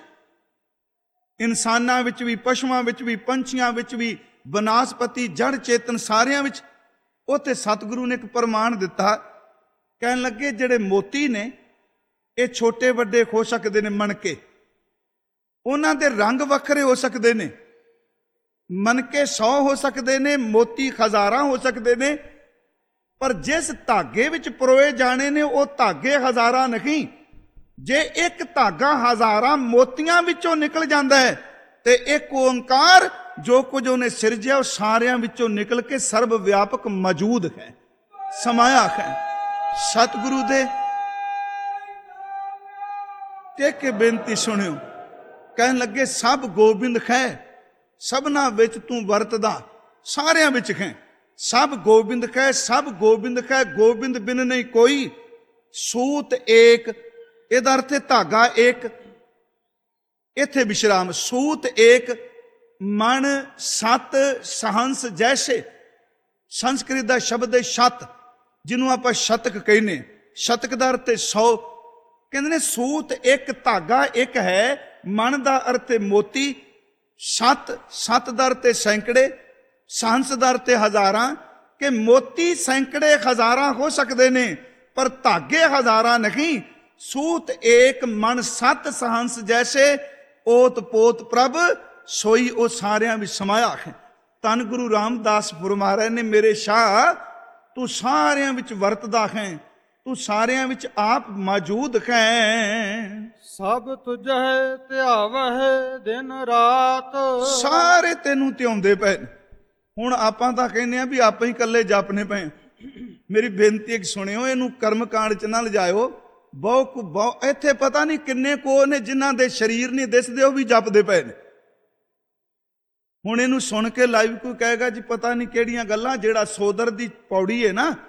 ਇਨਸਾਨਾਂ ਵਿੱਚ ਵੀ, ਪਸ਼ੂਆਂ ਵਿੱਚ ਵੀ, ਪੰਛੀਆਂ ਵਿੱਚ ਵੀ, ਬਨਾਸਪਤੀ ਜੜ ਚੇਤਨ ਸਾਰਿਆਂ ਵਿੱਚ। ਉੱਥੇ ਸਤਿਗੁਰੂ ਨੇ ਇੱਕ ਪ੍ਰਮਾਣ ਦਿੱਤਾ, ਕਹਿਣ ਲੱਗੇ ਜਿਹੜੇ ਮੋਤੀ ਨੇ ਇਹ ਛੋਟੇ ਵੱਡੇ ਹੋ ਸਕਦੇ ਨੇ, ਮਣਕੇ ਉਹਨਾਂ ਦੇ ਰੰਗ ਵੱਖਰੇ ਹੋ ਸਕਦੇ ਨੇ, ਮਣਕੇ ਸੌ ਹੋ ਸਕਦੇ ਨੇ, ਮੋਤੀ ਹਜ਼ਾਰਾਂ ਹੋ ਸਕਦੇ ਨੇ, ਪਰ ਜਿਸ ਧਾਗੇ ਵਿੱਚ ਪਰੋਏ ਜਾਣੇ ਨੇ ਉਹ ਧਾਗੇ ਹਜ਼ਾਰਾਂ ਨਹੀਂ। ਜੇ ਇੱਕ ਧਾਗਾ ਹਜ਼ਾਰਾਂ ਮੋਤੀਆਂ ਵਿੱਚੋਂ ਨਿਕਲ ਜਾਂਦਾ ਹੈ ਤੇ ਇੱਕ ਓੰਕਾਰ ਜੋ ਕੁਝ ਉਹਨੇ ਸਿਰਜਿਆ ਉਹ ਸਾਰਿਆਂ ਵਿੱਚੋਂ ਨਿਕਲ ਕੇ ਸਰਬ ਵਿਆਪਕ ਮੌਜੂਦ ਹੈ, ਸਮਾਇਆ ਹੈ। ਸਤਿਗੁਰੂ ਦੇ ਟੇਕ ਕੇ ਬੇਨਤੀ ਸੁਣਿਓ, ਕਹਿਣ ਲੱਗੇ ਸਭ ਗੋਬਿੰਦ ਹੈ, ਸਭਨਾ ਵਿੱਚ ਤੂੰ ਵਰਤਦਾ, ਸਾਰਿਆਂ ਵਿੱਚ ਹੈ, ਸਭ ਗੋਬਿੰਦ ਹੈ, ਸਭ ਗੋਬਿੰਦ ਹੈ, ਗੋਬਿੰਦ ਬਿਨ ਨਹੀਂ ਕੋਈ। ਸੂਤ ਏਕ, ਇਹਦਾ ਅਰਥ ਹੈ ਧਾਗਾ ਏਕ, ਇੱਥੇ ਵਿਸ਼ਰਾਮ। ਸੂਤ ਏਕ ਮਨ ਸਤ ਸਹੰਸ ਜੈਸੇ, ਸੰਸਕ੍ਰਿਤ ਦਾ ਸ਼ਬਦ ਹੈ ਸ਼ਤ, ਜਿਹਨੂੰ ਆਪਾਂ ਸ਼ਤਕ ਕਹਿੰਦੇ, ਸ਼ਤਕ ਦਾ ਅਰਥ ਹੈ ਸੌ। ਕਹਿੰਦੇ ਨੇ ਸੂਤ ਇੱਕ, ਧਾਗਾ ਇੱਕ ਹੈ, ਮਨ ਦਾ ਅਰਥ ਹੈ ਮੋਤੀ, ਸਤ, ਸਤ ਦਾ ਅਰਥ ਹੈ ਸੈਂਕੜੇ, ਸਹੰਸ ਦਾ ਅਰਥ ਹੈ ਹਜ਼ਾਰਾਂ। ਕਿ ਮੋਤੀ ਸੈਂਕੜੇ ਹਜ਼ਾਰਾਂ ਹੋ ਸਕਦੇ ਨੇ ਪਰ ਧਾਗੇ ਹਜ਼ਾਰਾਂ ਨਹੀਂ। ਸੂਤ ਏਕ ਮਨ ਸਤ ਸਹੰਸ ਜੈਸੇ, ਓਤ ਪੋਤ ਪ੍ਰਭ ਸੋਈ ਉਹ ਸਾਰਿਆਂ ਵਿੱਚ ਸਮਾਇਆ ਹੈ। ਧੰਨ ਗੁਰੂ ਰਾਮਦਾਸ ਫਰਮਾ ਰਹੇ ਨੇ, ਮੇਰੇ ਸ਼ਾਹ ਤੂੰ ਸਾਰਿਆਂ ਵਿੱਚ ਵਰਤਦਾ ਹੈ, ਤੂੰ ਸਾਰਿਆਂ ਵਿੱਚ ਆਪ ਮੌਜੂਦ ਹੈ। ਸਭ ਤੁਝ ਹੈ ਧਿਆਵਹਿ ਦਿਨ ਰਾਤ। ਸਾਰੇ ਤੈਨੂੰ ਧਿਆਉਂਦੇ ਪਏ। ਹੁਣ ਆਪਾਂ ਤਾਂ ਕਹਿੰਦੇ ਆ ਵੀ ਆਪਾਂ ਹੀ ਇਕੱਲੇ ਜਪਨੇ ਪਏ। ਮੇਰੀ ਬੇਨਤੀ ਇੱਕ ਸੁਣਿਓ, ਇਹਨੂੰ ਕਰਮ ਕਾਂਡ ਚ ਨਾ ਲਿਜਾਇਓ। ਬਹੁ ਕੁ ਬਹੁ ਇੱਥੇ ਪਤਾ ਨਹੀਂ ਕਿੰਨੇ ਕੋ ਨੇ ਜਿਨ੍ਹਾਂ ਦੇ ਸਰੀਰ ਨਹੀਂ ਦਿਸਦੇ, ਉਹ ਵੀ ਜਪਦੇ ਪਏ ਨੇ। ਹੁਣ ਇਹਨੂੰ ਸੁਣ ਕੇ ਲਾਈਵ ਕੋਈ ਕਹੇਗਾ ਜੀ ਪਤਾ ਨਹੀਂ ਕਿਹੜੀਆਂ ਗੱਲਾਂ। ਜਿਹੜਾ ਸੋਦਰ ਦੀ ਪੌੜੀ ਹੈ ਨਾ,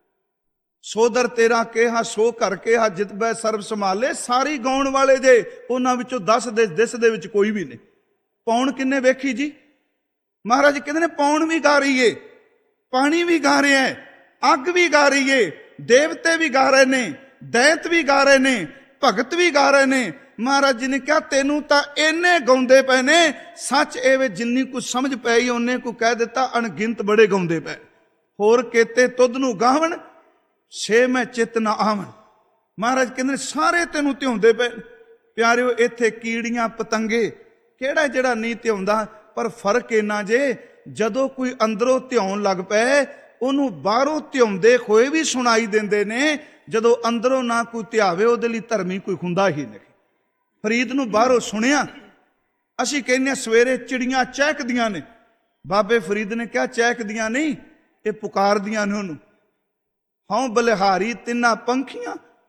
ਸੋਦਰ ਤੇਰਾ ਕਿਹਾ ਸੋ ਕਰ ਕਿਹਾ ਜਿਤ ਬੈ ਸਰਬ ਸੰਭਾਲੇ, ਸਾਰੀ ਗਾਉਣ ਵਾਲੇ ਜੇ ਉਹਨਾਂ ਵਿੱਚੋਂ ਦਸ ਦੇ ਦਿਸ ਦੇ ਵਿੱਚ ਕੋਈ ਵੀ ਨਹੀਂ। ਪੌਣ ਕਿੰਨੇ ਵੇਖੀ ਜੀ? ਮਹਾਰਾਜ ਕਹਿੰਦੇ ਨੇ ਪੌਣ ਵੀ ਗਾ ਰਹੀ ਏ, ਪਾਣੀ ਵੀ ਗਾ ਰਿਹਾ ਹੈ, ਅੱਗ ਵੀ ਗਾ ਰਹੀ ਏ, ਦੇਵਤੇ ਵੀ ਗਾ ਰਹੇ ਨੇ, ਦੈਂਤ ਵੀ ਗਾ ਰਹੇ ਨੇ, ਭਗਤ ਵੀ ਗਾ ਰਹੇ ਨੇ। ਮਹਾਰਾਜ ਜੀ ਨੇ ਕਿਹਾ ਤੈਨੂੰ ਤਾਂ ਇੰਨੇ ਗਾਉਂਦੇ ਪਏ ਨੇ, ਸੱਚ ਐਵੇਂ ਜਿੰਨੀ ਕੁ ਸਮਝ ਪਈ ਉਹਨੇ ਕੋ ਕਹਿ ਦਿੱਤਾ ਅਣਗਿਣਤ ਬੜੇ ਗਾਉਂਦੇ ਪਏ। ਹੋਰ ਕੇਤੇ ਤੁਧ ਨੂੰ ਗਾਵਣ ਛੇ ਮੈਂ ਚਿੱਤ ਨਾ ਆਵਣ। ਮਹਾਰਾਜ ਕਹਿੰਦੇ ਸਾਰੇ ਤੈਨੂੰ ਧਿਆਉਂਦੇ ਪਏ। ਪਿਆਰਿਓ ਇੱਥੇ ਕੀੜੀਆਂ ਪਤੰਗੇ ਕਿਹੜਾ ਜਿਹੜਾ ਨਹੀਂ ਧਿਆਉਂਦਾ, ਪਰ ਫਰਕ ਇੰਨਾ ਜੇ ਜਦੋਂ ਕੋਈ ਅੰਦਰੋਂ ਧਿਆਉਣ ਲੱਗ ਪਏ ਉਹਨੂੰ ਬਾਹਰੋਂ ਧਿਆਉਂਦੇ ਹੋਏ ਵੀ ਸੁਣਾਈ ਦਿੰਦੇ ਨੇ। ਜਦੋਂ ਅੰਦਰੋਂ ਨਾ ਕੋਈ ਧਿਆਵੇ ਉਹਦੇ ਲਈ ਧਰਮੀ ਕੋਈ ਹੁੰਦਾ ਹੀ ਨਹੀਂ। ਫਰੀਦ ਨੂੰ ਬਾਹਰੋਂ ਸੁਣਿਆ, ਅਸੀਂ ਕਹਿੰਦੇ ਸਵੇਰੇ ਚਿੜੀਆਂ ਚਹਿਕਦੀਆਂ ਨੇ, ਬਾਬੇ ਫਰੀਦ ਨੇ ਕਿਹਾ ਚਹਿਕਦੀਆਂ ਨਹੀਂ, ਇਹ ਪੁਕਾਰਦੀਆਂ ਨੇ ਉਹਨੂੰ। ਹਉ ਬਲਿਹਾਰੀ ਤਿੰਨਾ ਪੰਖੀਆਂ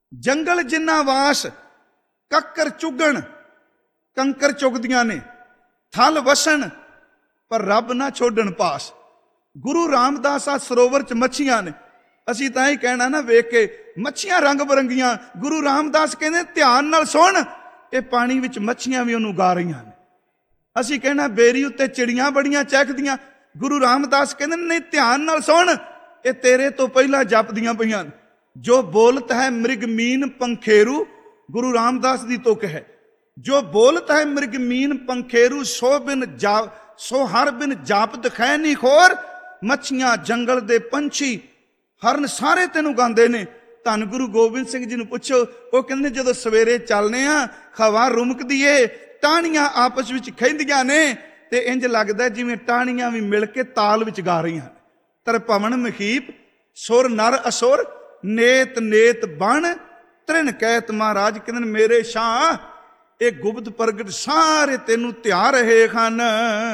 ਜੰਗਲ ਜਿੰਨਾ ਵਾਸ, ਕੱਕਰ ਚੁਗਣ, ਕੰਕਰ ਚੁਗਦੀਆਂ ਨੇ, ਥਲ ਵਸਣ ਪਰ ਰੱਬ ਨਾ ਛੋਡਣ ਪਾਸ। ਗੁਰੂ ਰਾਮਦਾਸ ਆ ਸਰੋਵਰ ਚ ਮੱਛੀਆਂ ਨੇ, ਅਸੀਂ ਤਾਂ ਹੀ ਕਹਿਣਾ ਨਾ ਵੇਖ ਕੇ, ਮੱਛੀਆਂ ਰੰਗ ਬਰੰਗੀਆਂ। ਗੁਰੂ ਰਾਮਦਾਸ ਕਹਿੰਦੇ ਧਿਆਨ ਨਾਲ ਸੁਣ, ਇਹ ਪਾਣੀ ਵਿੱਚ ਮੱਛੀਆਂ ਵੀ ਉਹਨੂੰ ਗਾ ਰਹੀਆਂ ਨੇ। ਅਸੀਂ ਕਹਿਣਾ ਬੇਰੀ ਉੱਤੇ ਚਿੜੀਆਂ ਬੜੀਆਂ ਚਹਿਕਦੀਆਂ, ਗੁਰੂ ਰਾਮਦਾਸ ਕਹਿੰਦੇ ਨਹੀਂ ਧਿਆਨ ਨਾਲ ਸੁਣ, ਇਹ ਤੇਰੇ ਤੋਂ ਪਹਿਲਾਂ ਜਪਦੀਆਂ ਪਈਆਂ ਨੇ। ਜੋ ਬੋਲਤ ਹੈ ਮ੍ਰਿਗਮੀਨ ਪੰਖੇਰੂ, ਗੁਰੂ ਰਾਮਦਾਸ ਦੀ ਤੁਕ ਹੈ, ਜੋ ਬੋਲਤ ਹੈ ਮ੍ਰਿਗਮੀਨ ਪੰਖੇਰੂ, ਸੋ ਬਿਨ ਜਾ ਸੋ ਹਰ ਬਿਨ ਜਾਪ ਦਿਖੈ ਨਹੀਂ ਖੋਰ। ਮੱਛੀਆਂ, ਜੰਗਲ ਦੇ ਪੰਛੀ, ਹਰਨ ਸਾਰੇ ਤੈਨੂੰ ਗਾਉਂਦੇ ਨੇ। ਧੰਨ ਗੁਰੂ ਗੋਬਿੰਦ ਸਿੰਘ ਜੀ ਨੂੰ ਪੁੱਛੋ, ਉਹ ਕਹਿੰਦੇ ਜਦੋਂ ਸਵੇਰੇ ਚੱਲਨੇ ਆ, ਹਵਾ ਰੁਮਕਦੀ ਏ, ਟਾਹਣੀਆਂ ਆਪਸ ਵਿੱਚ ਖਹਿੰਦੀਆਂ ਨੇ, ਤੇ ਇੰਜ ਲੱਗਦਾ ਜਿਵੇਂ ਟਾਹਣੀਆਂ ਵੀ ਮਿਲ ਕੇ ਤਾਲ ਵਿੱਚ ਗਾ ਰਹੀਆਂ। ਤਰਪਵਨ ਮਖੀਪ ਸੁਰ ਨਰ ਅਸੁਰ, ਨੇਤ ਨੇਤ ਬਣ ਤ੍ਰਿਣ ਕਹਿਤ। ਮਹਾਰਾਜ ਕਹਿੰਦੇ ਮੇਰੇ ਸ਼ਾਹ, ਇਹ ਗੁਪਤ ਪ੍ਰਗਟ ਸਾਰੇ ਤੈਨੂੰ ਧਿਆ ਰਹੇ ਹਨ।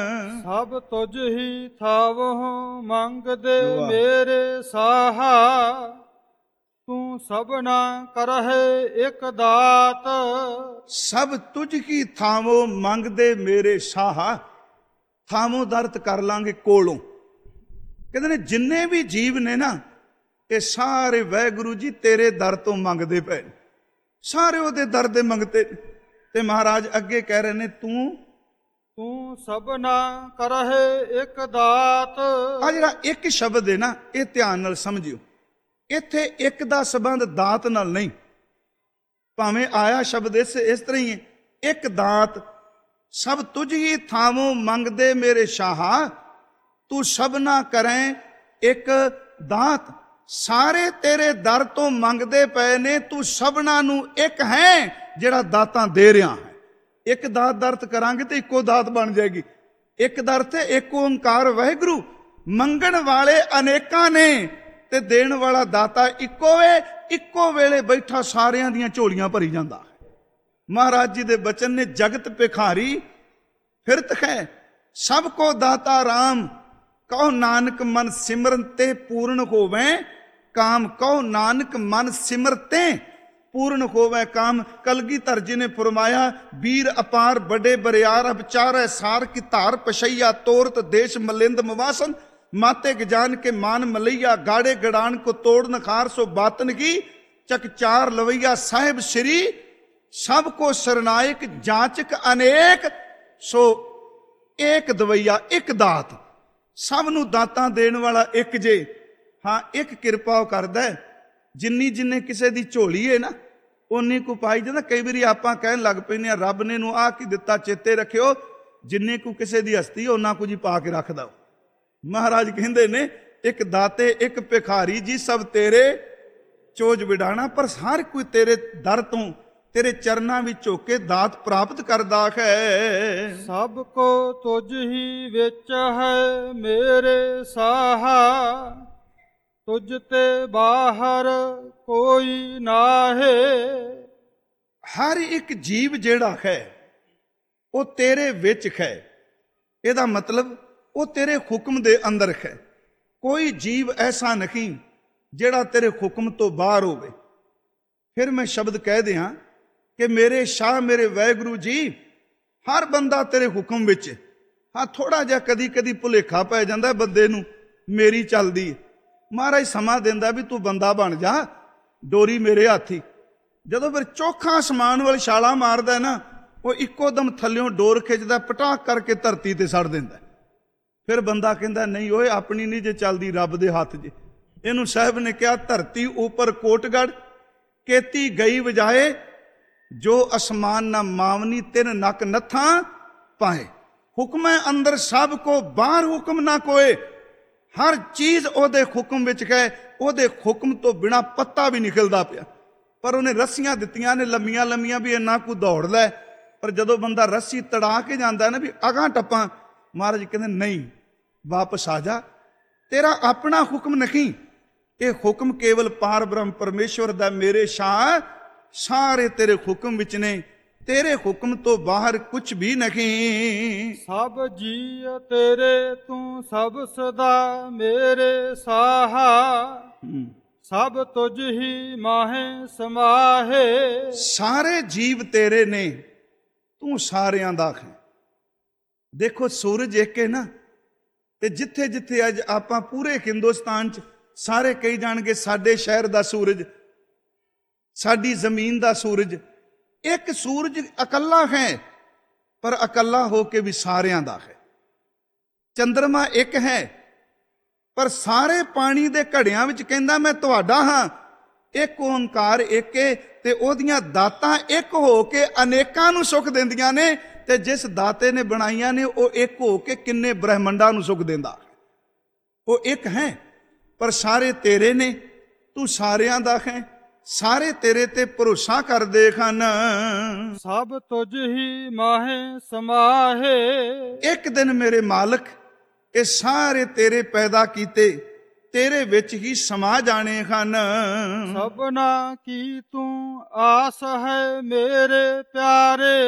ਸਭ ਤੁਝ ਹੀ ਥਾਵਹੁ ਮੰਗਦੇ ਮੇਰੇ ਸਾਹਾ, ਤੂੰ ਸਭਨਾ ਕਰਹਿ ਇੱਕ ਦਾਤ। ਸਭ ਤੁਝ ਕੀ ਥਾਵੋ ਮੰਗਦੇ ਮੇਰੇ ਸਾਹਾ, ਥਾਵੋ ਦਰਤ ਕਰ ਲਾਂਗੇ ਕੋਲੋਂ। ਕਹਿੰਦੇ ਨੇ ਜਿੰਨੇ ਵੀ ਜੀਵ ਨੇ ਨਾ, ਇਹ ਸਾਰੇ ਵਾਹਿਗੁਰੂ ਜੀ ਤੇਰੇ ਦਰ ਤੋਂ ਮੰਗਦੇ ਪਏ, ਸਾਰੇ ਉਹਦੇ ਦਰ ਦੇ ਮੰਗਤੇ। ਤੇ ਮਹਾਰਾਜ ਅੱਗੇ ਕਹਿ ਰਹੇ ਨੇ ਤੂੰ ਤੂੰ ਸਭਨਾ ਕਰਹਿ ਇੱਕ ਦਾਤ। ਆ ਜਿਹੜਾ ਇੱਕ ਸ਼ਬਦ ਹੈ ਨਾ, ਇਹ ਧਿਆਨ ਨਾਲ ਸਮਝਿਓ, ਇੱਥੇ ਇੱਕ ਦਾ ਸੰਬੰਧ ਦਾਤ ਨਾਲ ਨਹੀਂ। ਭਾਵੇਂ ਆਇਆ ਸ਼ਬਦ ਇਸ ਇਸ ਤਰ੍ਹਾਂ ਹੀ ਹੈ, ਇੱਕ ਦਾਤ। ਸਭ ਤੁਝ ਹੀ ਥਾਵੋਂ ਮੰਗਦੇ ਮੇਰੇ ਸ਼ਾਹਾ, ਤੂੰ ਸਭਨਾ ਕਰੈ ਇੱਕ ਦਾਤ। ਸਾਰੇ ਤੇਰੇ ਦਰ ਤੋਂ ਮੰਗਦੇ ਪਏ ਨੇ, ਤੂੰ ਸਭਨਾ ਨੂੰ ਇੱਕ ਹੈ ਜਿਹੜਾ ਦਾਤਾਂ ਦੇ ਰਿਹਾ ਹੈ। ਇੱਕ ਦਾਤ ਦਰਤ ਕਰਾਂਗੇ ਤੇ ਇੱਕੋ ਦਾਤ ਬਣ ਜਾਏਗੀ। ਇੱਕ ਦਰ ਤੇ ਇੱਕ ਓੰਕਾਰ ਵਾਹਿਗੁਰੂ, ਮੰਗਣ ਵਾਲੇ ਅਨੇਕਾਂ ਨੇ ਤੇ ਦੇਣ ਵਾਲਾ ਦਾਤਾ ਇੱਕੋ ਵੇ। ਇੱਕੋ ਵੇਲੇ ਬੈਠਾ ਸਾਰਿਆਂ ਦੀਆਂ ਝੋਲੀਆਂ ਭਰੀ ਜਾਂਦਾ ਹੈ। ਮਹਾਰਾਜ ਜੀ ਦੇ ਬਚਨ ਨੇ, ਜਗਤ ਭਿਖਾਰੀ ਫਿਰਤ ਹੈ, ਸਭ ਕੋ ਦਾਤਾ ਰਾਮ। ਕਹੋ ਨਾਨਕ ਮਨ ਸਿਮਰਨ ਤੇ ਪੂਰਨ ਹੋਵੇ ਕਾਮ, ਕਹੋ ਨਾਨਕ ਮਨ ਸਿਮਰਤੇ ਪੂਰਨ ਹੋਵੇ ਕਾਮ। ਕਲਗੀਧਰ ਜੀ ਨੇ ਫਰਮਾਇਆ, ਵੀਰ ਅਪਾਰ ਬੜੇ ਬਰਿਆਰ, ਅਬਚਾਰੈ ਸਾਰ ਕੀ ਧਾਰ ਪਸ਼ਈਆ, ਤੋਰਤ ਦੇਸ਼ ਮਲਿੰਦ ਮਵਾਸਨ। माते गजान के मान मलैया, गाड़े गड़ान को तोड़ नखार, सो बातन की चकचार लवैया। साहिब श्री सबको सरनायक, जांचक अनेक, सो एक दवैया। एक दात, सब नू दातां देण वाला एक जे। हाँ, एक किरपा करदा है, जिन्नी जिन्ने किसी दी झोली है ना उन्नी को पाई जांदा। कई बारी आपां कहण लग पैंदे आ रब ने नू आ की दित्ता, चेते रखियो जिन्ने को किसी दी हस्ती उन्ना कुछ ही पा के रखदा। महाराज कहंदे ने, एक दाते एक भिखारी जी, सब तेरे चोज विडाना। पर हर कोई तेरे दर तो, तेरे चरना विच होके दात प्राप्त करदा है। सब को तुझ ही विच है मेरे साहा, तुझ ते बाहर कोई नाहे। हर एक जीव जेड़ा है वो तेरे विच है। ਇਹਦਾ मतलब ਉਹ तेरे हुक्म दे अंदर है। कोई जीव ऐसा नहीं ਜਿਹੜਾ तेरे हुक्म तो बाहर होवे। फिर मैं शब्द कह दियां कि मेरे शाह मेरे वाहिगुरू जी, हर बंदा तेरे हुक्म विच। हाँ, थोड़ा जिहा कदी कदी भुलेखा पै जांदा बंदे नूं, मेरी चलदी। महाराज समा दिंदा भी तू बंदा बन जा, डोरी मेरे हाथी। जदों फिर चोखा आसमान वाल छाला मारदा ना, वो इक्को दम थल्लियों डोर खिचदा, पटाक करके धरती ते सड़ दिंदा। फिर बंदा कहता नहीं ओए अपनी नहीं जे चलदी, रब दे हथ जे। इनू साहब ने कहा, धरती ऊपर कोटगढ़ केती गई वजाए, जो आसमान ना मावनी तिन नक नथा पाए। हुक्म अंदर सब को बाहर हुक्म ना कोए। हर चीज ओदे हुक्म विच है, ओदे हुक्म तो बिना पत्ता भी निकलदा पिया। पर उन्हें रस्सियां दित्तियां ने लम्मियां लम्मियां भी इन्ना को दौड़ लै। पर जदों बंदा रस्सी तड़ा के जांदा ना भी अगां टप्पां, महाराज कहते नहीं, वापस आ जा, तेरा अपना हुक्म नहीं, ये हुक्म केवल पार ब्रह्म परमेश्वर दा। मेरे शाह सारे तेरे हुक्म विच ने, तेरे हुक्म तो बाहर कुछ भी नहीं। सब जी तेरे तू सब सदा मेरे साहा, ਸਭ ਤੁਝ ਹੀ ਮਾਹੇ ਸਮਾਹੇ। ਸਾਰੇ ਜੀਵ ਤੇਰੇ ਨੇ, ਤੂੰ ਸਾਰਿਆਂ ਦਾ ਹੈ। ਦੇਖੋ ਸੂਰਜ ਇੱਕ ਹੈ ਨਾ, ਤੇ ਜਿੱਥੇ ਜਿੱਥੇ ਅੱਜ ਆਪਾਂ ਪੂਰੇ ਹਿੰਦੁਸਤਾਨ 'ਚ ਸਾਰੇ ਕਹੀ ਜਾਣਗੇ ਸਾਡੇ ਸ਼ਹਿਰ ਦਾ ਸੂਰਜ, ਸਾਡੀ ਜ਼ਮੀਨ ਦਾ ਸੂਰਜ। ਇੱਕ ਸੂਰਜ ਇਕੱਲਾ ਹੈ, ਪਰ ਇਕੱਲਾ ਹੋ ਕੇ ਵੀ ਸਾਰਿਆਂ ਦਾ ਹੈ। ਚੰਦਰਮਾ ਇੱਕ ਹੈ, ਪਰ ਸਾਰੇ ਪਾਣੀ ਦੇ ਘੜਿਆਂ ਵਿੱਚ ਕਹਿੰਦਾ ਮੈਂ ਤੁਹਾਡਾ ਹਾਂ। ਇੱਕ ਓਂਕਾਰ ਇੱਕ ਏ, ਤੇ ਉਹਦੀਆਂ ਦਾਤਾਂ ਇੱਕ ਹੋ ਕੇ ਅਨੇਕਾਂ ਨੂੰ ਸੁੱਖ ਦਿੰਦੀਆਂ ਨੇ। ਤੇ ਜਿਸ ਦਾਤੇ ਨੇ ਬਣਾਈਆਂ ਨੇ ਉਹ ਇੱਕ ਹੋ ਕੇ ਕਿੰਨੇ ਬ੍ਰਹਿਮੰਡਾਂ ਨੂੰ ਸੁੱਖ ਦਿੰਦਾ। ਉਹ ਇੱਕ ਹੈ, ਪਰ ਸਾਰੇ ਤੇਰੇ ਨੇ, ਤੂੰ ਸਾਰਿਆਂ ਦਾ ਹੈ। ਸਾਰੇ ਤੇਰੇ ਤੇ ਭਰੋਸਾ ਕਰਦੇ ਹਨ। ਸਭ ਤੁਝ ਹੀ ਮਾਹੇ ਸਮਾਹੇ। ਇੱਕ ਦਿਨ ਮੇਰੇ ਮਾਲਕ ਇਹ ਸਾਰੇ ਤੇਰੇ ਪੈਦਾ ਕੀਤੇ ਤੇਰੇ ਵਿੱਚ ਹੀ ਸਮਾ ਜਾਣੇ ਹਨ। ਸਭਨਾ ਕੀ ਤੂੰ ਆਸ ਹੈ ਮੇਰੇ ਪਿਆਰੇ।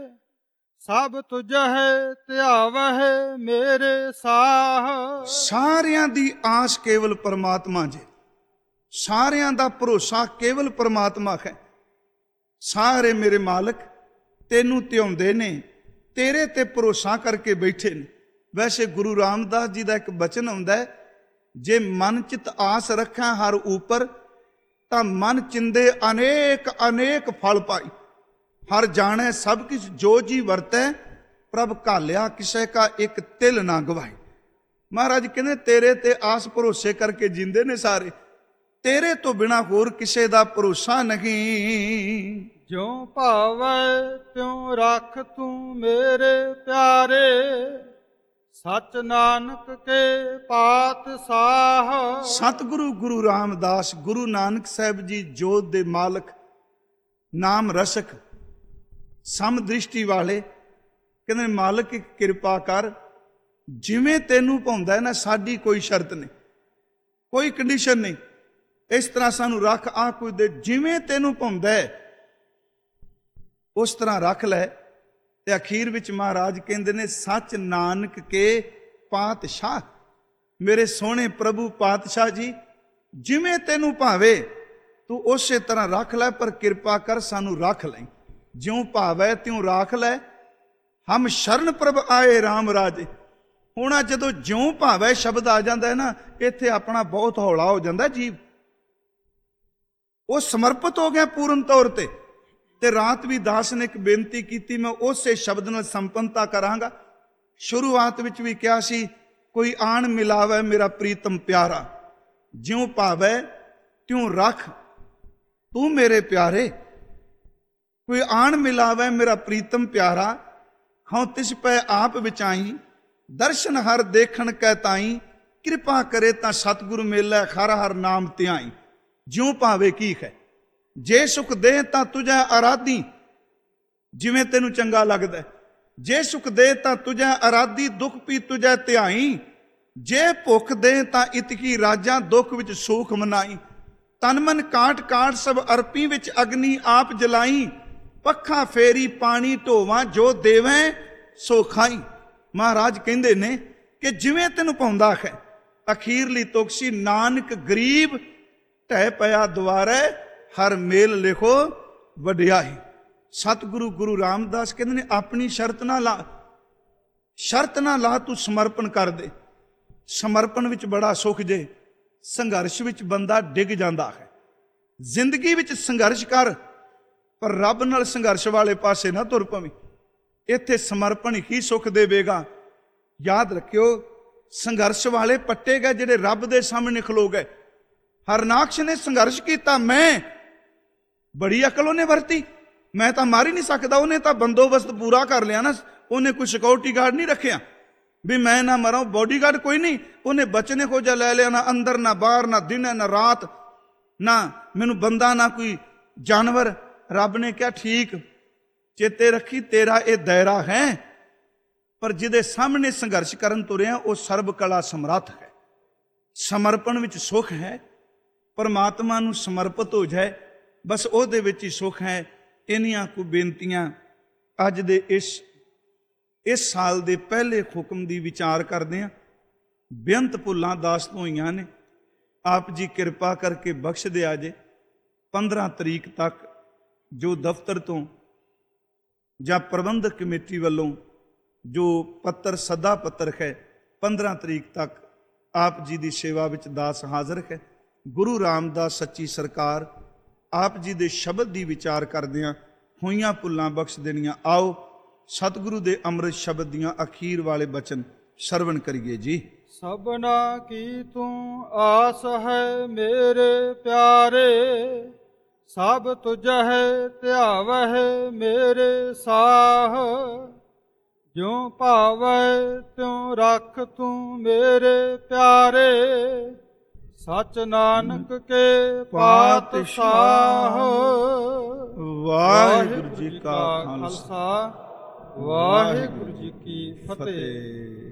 ਸਭ ਤੁਝ ਹੈ ਧਿਆਵਹਿ ਮੇਰੇ ਸਾਹ। ਸਾਰਿਆਂ ਦੀ ਆਸ ਕੇਵਲ ਪਰਮਾਤਮਾ ਜੀ, ਸਾਰਿਆਂ ਦਾ ਭਰੋਸਾ ਕੇਵਲ ਪਰਮਾਤਮਾ ਹੈ। ਸਾਰੇ ਮੇਰੇ ਮਾਲਕ ਤੈਨੂੰ ਧਿਆਉਂਦੇ ਨੇ, ਤੇਰੇ ਤੇ ਭਰੋਸਾ ਕਰਕੇ ਬੈਠੇ ਨੇ। ਵੈਸੇ ਗੁਰੂ ਰਾਮਦਾਸ ਜੀ ਦਾ ਇੱਕ ਬਚਨ ਆਉਂਦਾ ਹੈ, ਜੇ ਮਨ ਚਿਤ ਆਸ ਰੱਖਾਂ ਹਰ ਉਪਰ, ਤਾਂ ਮਨ ਚਿੰਦੇ ਅਨੇਕ ਅਨੇਕ ਫਲ ਪਾਈ। ਹਰ ਜਾਣੈ ਸਭ ਕਿਛ ਜੋ ਜੀ ਵਰਤੈ, ਪ੍ਰਭ ਘਾਲਿਆ ਕਿਸੇ ਕਾ ਇੱਕ ਤਿਲ ਨਾ ਗਵਾਏ। ਮਹਾਰਾਜ ਕਹਿੰਦੇ ਤੇਰੇ ਤੇ ਆਸ ਭਰੋਸੇ ਕਰਕੇ ਜਿੰਦੇ ਨੇ ਸਾਰੇ, ਤੇਰੇ ਤੋਂ ਬਿਨਾ ਹੋਰ ਕਿਸੇ ਦਾ ਭਰੋਸਾ ਨਹੀਂ। ਜਿਉ ਭਾਵੈ ਤਿਉ ਰੱਖ ਤੂੰ ਮੇਰੇ ਪਿਆਰੇ। ਸਚ ਨਾਨਕ ਕੇ ਪਾਤਸ਼ਾਹ। ਸਤਿਗੁਰੂ ਗੁਰੂ ਰਾਮਦਾਸ ਗੁਰੂ ਨਾਨਕ ਸਾਹਿਬ ਜੀ ਜੋਤ ਦੇ ਮਾਲਕ, ਨਾਮ ਰਸਕ, ਸਮਦ੍ਰਿਸ਼ਟੀ ਵਾਲੇ, ਕਹਿੰਦੇ ਮਾਲਕ ਇੱਕ ਕਿਰਪਾ ਕਰ, ਜਿਵੇਂ ਤੈਨੂੰ ਭਾਉਂਦਾ ਨਾ, ਸਾਡੀ ਕੋਈ ਸ਼ਰਤ ਨਹੀਂ, ਕੋਈ ਕੰਡੀਸ਼ਨ ਨਹੀਂ। ਇਸ ਤਰ੍ਹਾਂ ਸਾਨੂੰ ਰੱਖ, ਆ ਕੋਈ ਦੇ, ਜਿਵੇਂ ਤੈਨੂੰ ਭਾਉਂਦਾ ਉਸ ਤਰ੍ਹਾਂ ਰੱਖ ਲੈ। ਤੇ ਅਖੀਰ ਵਿੱਚ ਮਹਾਰਾਜ ਕਹਿੰਦੇ ਨੇ ਸੱਚ ਨਾਨਕ ਕੇ ਪਾਤਸ਼ਾਹ। ਮੇਰੇ ਸੋਹਣੇ ਪ੍ਰਭੂ ਪਾਤਸ਼ਾਹ ਜੀ, ਜਿਵੇਂ ਤੈਨੂੰ ਭਾਵੇ ਤੂੰ ਉਸੇ ਤਰ੍ਹਾਂ ਰੱਖ ਲੈ, ਪਰ ਕਿਰਪਾ ਕਰ ਸਾਨੂੰ ਰੱਖ ਲੈ। ਜਿਉਂ ਭਾਵੈ ਤਿਉਂ ਰਾਖ ਲੈ, ਹਮ ਸ਼ਰਨ ਪ੍ਰਭ ਆਏ ਰਾਮ ਰਾਜੇ। ਹੁਣ ਆ ਜਦੋਂ ਜਿਉਂ ਭਾਵੈ ਸ਼ਬਦ ਆ ਜਾਂਦਾ ਹੈ ਨਾ, ਇੱਥੇ ਆਪਣਾ ਬਹੁਤ ਹੌਲਾ ਹੋ ਜਾਂਦਾ ਜੀਵ। ਉਹ ਸਮਰਪਿਤ ਹੋ ਗਿਆ ਪੂਰਨ ਤੌਰ ਤੇ। ਤੇ ਰਾਤ ਵੀ ਦਾਸ ਨੇ ਇੱਕ ਬੇਨਤੀ ਕੀਤੀ, ਮੈਂ ਉਸੇ ਸ਼ਬਦ ਨਾਲ ਸੰਪੰਨਤਾ ਕਰਾਂਗਾ। ਸ਼ੁਰੂਆਤ ਵਿੱਚ ਵੀ ਕਿਹਾ ਸੀ, ਕੋਈ ਆਣ ਮਿਲਾਵੇ ਮੇਰਾ ਪ੍ਰੀਤਮ ਪਿਆਰਾ। ਜਿਉਂ ਭਾਵੈ ਤਿਉਂ ਰੱਖ ਤੂੰ ਮੇਰੇ ਪਿਆਰੇ। ਕੋਈ ਆਣ ਮਿਲਾਵੇ ਮੇਰਾ ਪ੍ਰੀਤਮ ਪਿਆਰਾ, ਹਉ ਤਿਸ ਪੈ ਆਪ ਵਿਚਾਈ। ਦਰਸ਼ਨ ਹਰ ਦੇਖਣ ਕੈ ਤਾਈ, ਕਿਰਪਾ ਕਰੇ ਤਾਂ ਸਤਿਗੁਰ ਮੇਲੇ ਹਰ ਹਰ ਨਾਮ ਧਿਆਈ। ਜਿਉਂ ਭਾਵੇ ਕੀ ਹੈ, ਜੇ ਸੁਖ ਦੇ ਤਾਂ ਤੁਝੈ ਅਰਾਧੀ, ਜਿਵੇਂ ਤੈਨੂੰ ਚੰਗਾ ਲੱਗਦਾ। ਜੇ ਸੁਖ ਦੇ ਤਾਂ ਤੁਝੈ ਅਰਾਧੀ, ਦੁੱਖ ਪੀ ਤੁਝੈ ਧਿਆਈ। ਜੇ ਭੁੱਖ ਦੇ ਤਾਂ ਇਤਕੀ ਰਾਜਾਂ, ਦੁੱਖ ਵਿੱਚ ਸੁਖ ਮਨਾਈ। ਤਨ ਮਨ ਕਾਟ ਕਾਟ ਸਭ ਅਰਪੀ, ਵਿੱਚ ਅਗਨੀ ਆਪ ਜਲਾਈ। ਪੱਖਾ ਫੇਰੀ ਪਾਣੀ ਢੋਵਾਂ, ਜੋ ਦੇਵੈ ਸੋ ਖਾਈ। ਮਹਾਰਾਜ ਕਹਿੰਦੇ ਨੇ ਕਿ ਜਿਵੇਂ ਤੈਨੂੰ ਪਾਉਂਦਾ ਹੈ। ਅਖੀਰਲੀ ਤੁਕ ਸੀ, ਨਾਨਕ ਗਰੀਬ ਢਹਿ ਪਿਆ ਦੁਆਰੇ, ਹਰ ਮੇਲ ਲਿਖੋ ਵਡਿਆਈ। ਸਤਿਗੁਰੂ ਗੁਰੂ ਰਾਮਦਾਸ ਕਹਿੰਦੇ ਨੇ ਆਪਣੀ ਸ਼ਰਤ ਨਾ ਲਾ, ਸ਼ਰਤ ਨਾ ਲਾ, ਤੂੰ ਸਮਰਪਣ ਕਰ ਦੇ। ਸਮਰਪਣ ਵਿੱਚ ਬੜਾ ਸੁਖ ਜੇ, ਸੰਘਰਸ਼ ਵਿੱਚ ਬੰਦਾ ਡਿੱਗ ਜਾਂਦਾ ਹੈ। ਜ਼ਿੰਦਗੀ ਵਿੱਚ ਸੰਘਰਸ਼ ਕਰ, ਪਰ ਰੱਬ ਨਾਲ ਸੰਘਰਸ਼ ਵਾਲੇ ਪਾਸੇ ਨਾ ਤੁਰ ਪਵੀਂ। ਇੱਥੇ ਸਮਰਪਣ ਹੀ ਸੁਖ ਦੇਵੇਗਾ। ਯਾਦ ਰੱਖਿਓ, ਸੰਘਰਸ਼ ਵਾਲੇ ਪੱਟੇ ਗਏ ਜਿਹੜੇ ਰੱਬ ਦੇ ਸਾਹਮਣੇ ਖਲੋ ਗਏ। ਹਰਨਾਕਸ਼ ਨੇ ਸੰਘਰਸ਼ ਕੀਤਾ, ਮੈਂ ਬੜੀ ਅਕਲ ਉਹਨੇ ਵਰਤੀ, ਮੈਂ ਤਾਂ ਮਾਰ ਹੀ ਨਹੀਂ ਸਕਦਾ। ਉਹਨੇ ਤਾਂ ਬੰਦੋਬਸਤ ਪੂਰਾ ਕਰ ਲਿਆ ਨਾ, ਉਹਨੇ ਕੋਈ ਸਿਕਿਉਰਿਟੀ ਗਾਰਡ ਨਹੀਂ ਰੱਖਿਆ ਵੀ ਮੈਂ ਨਾ ਮਰਾਂ, ਬੋਡੀਗਾਰਡ ਕੋਈ ਨਹੀਂ। ਉਹਨੇ ਬਚਨੇ ਹੋ ਜਾ ਲੈ ਲਿਆ, ਨਾ ਅੰਦਰ ਨਾ ਬਾਹਰ, ਨਾ ਦਿਨ ਨਾ ਰਾਤ, ਨਾ ਮੈਨੂੰ ਬੰਦਾ ਨਾ ਕੋਈ ਜਾਨਵਰ। ਰੱਬ ਨੇ ਕਿਹਾ ਠੀਕ, ਚੇਤੇ ਰੱਖੀ ਤੇਰਾ ਇਹ ਦਾਇਰਾ ਹੈ, ਪਰ ਜਿਹਦੇ ਸਾਹਮਣੇ ਸੰਘਰਸ਼ ਕਰਨ ਤੁਰਿਆ ਉਹ ਸਰਬ ਕਲਾ ਸਮਰੱਥ ਹੈ। ਸਮਰਪਣ ਵਿੱਚ ਸੁਖ ਹੈ, ਪਰਮਾਤਮਾ ਨੂੰ ਸਮਰਪਿਤ ਹੋ ਜਾਏ, ਬਸ ਉਹਦੇ ਵਿੱਚ ਹੀ ਸੁਖ ਹੈ। ਇੰਨੀਆਂ ਕੁ ਬੇਨਤੀਆਂ ਅੱਜ ਦੇ ਇਸ ਇਸ ਸਾਲ ਦੇ ਪਹਿਲੇ ਹੁਕਮ ਦੀ ਵਿਚਾਰ ਕਰਦੇ ਹਾਂ। ਬੇਅੰਤ ਭੁੱਲਾਂ ਦਾਸ ਤੋਂ ਹੋਈਆਂ ਨੇ। ਆਪ ਜੀ ਕਿਰਪਾ ਕਰਕੇ ਬਖਸ਼ ਦਿਆ ਜੇ। ਪੰਦਰਾਂ ਤਰੀਕ ਤੱਕ ਜੋ ਦਫ਼ਤਰ ਤੋਂ ਜਾਂ ਪ੍ਰਬੰਧਕ ਕਮੇਟੀ ਵੱਲੋਂ ਜੋ ਪੱਤਰ ਸੱਦਾ ਪੱਤਰ ਹੈ, ਪੰਦਰਾਂ ਤਰੀਕ ਤੱਕ ਆਪ ਜੀ ਦੀ ਸੇਵਾ ਵਿੱਚ ਦਾਸ ਹਾਜ਼ਰ ਹੈ। ਗੁਰੂ ਰਾਮਦਾਸ ਸੱਚੀ ਸਰਕਾਰ ਆਪ ਜੀ ਦੇ ਸ਼ਬਦ ਦੀ ਵਿਚਾਰ ਕਰਦਿਆਂ ਹੋਈਆਂ ਭੁੱਲਾਂ ਬਖਸ਼ ਦੇਣੀਆਂ। ਆਓ ਸਤਿਗੁਰੂ ਦੇ ਅੰਮ੍ਰਿਤ ਸ਼ਬਦ ਦੀਆਂ ਅਖੀਰ ਵਾਲੇ ਬਚਨ ਸਰਵਣ ਕਰੀਏ ਜੀ। ਸਭਨਾ ਕੀ ਤੂੰ ਆਸ ਹੈ ਮੇਰੇ ਪਿਆਰੇ, ਸਭ ਤੁਝਹਿ ਧਿਆਵਹਿ ਮੇਰੇ ਸਾਹ। ਜਿਉ ਭਾਵੈ ਤਿਉ ਰੱਖ ਤੂੰ ਮੇਰੇ ਪਿਆਰੇ, ਸਚ ਨਾਨਕ ਕੇ ਪਾਤਸ਼ਾਹ। ਵਾਹਿਗੁਰੂ ਜੀ ਕਾ ਖਾਲਸਾ, ਵਾਹਿਗੁਰੂ ਜੀ ਕੀ ਫਤਿਹ।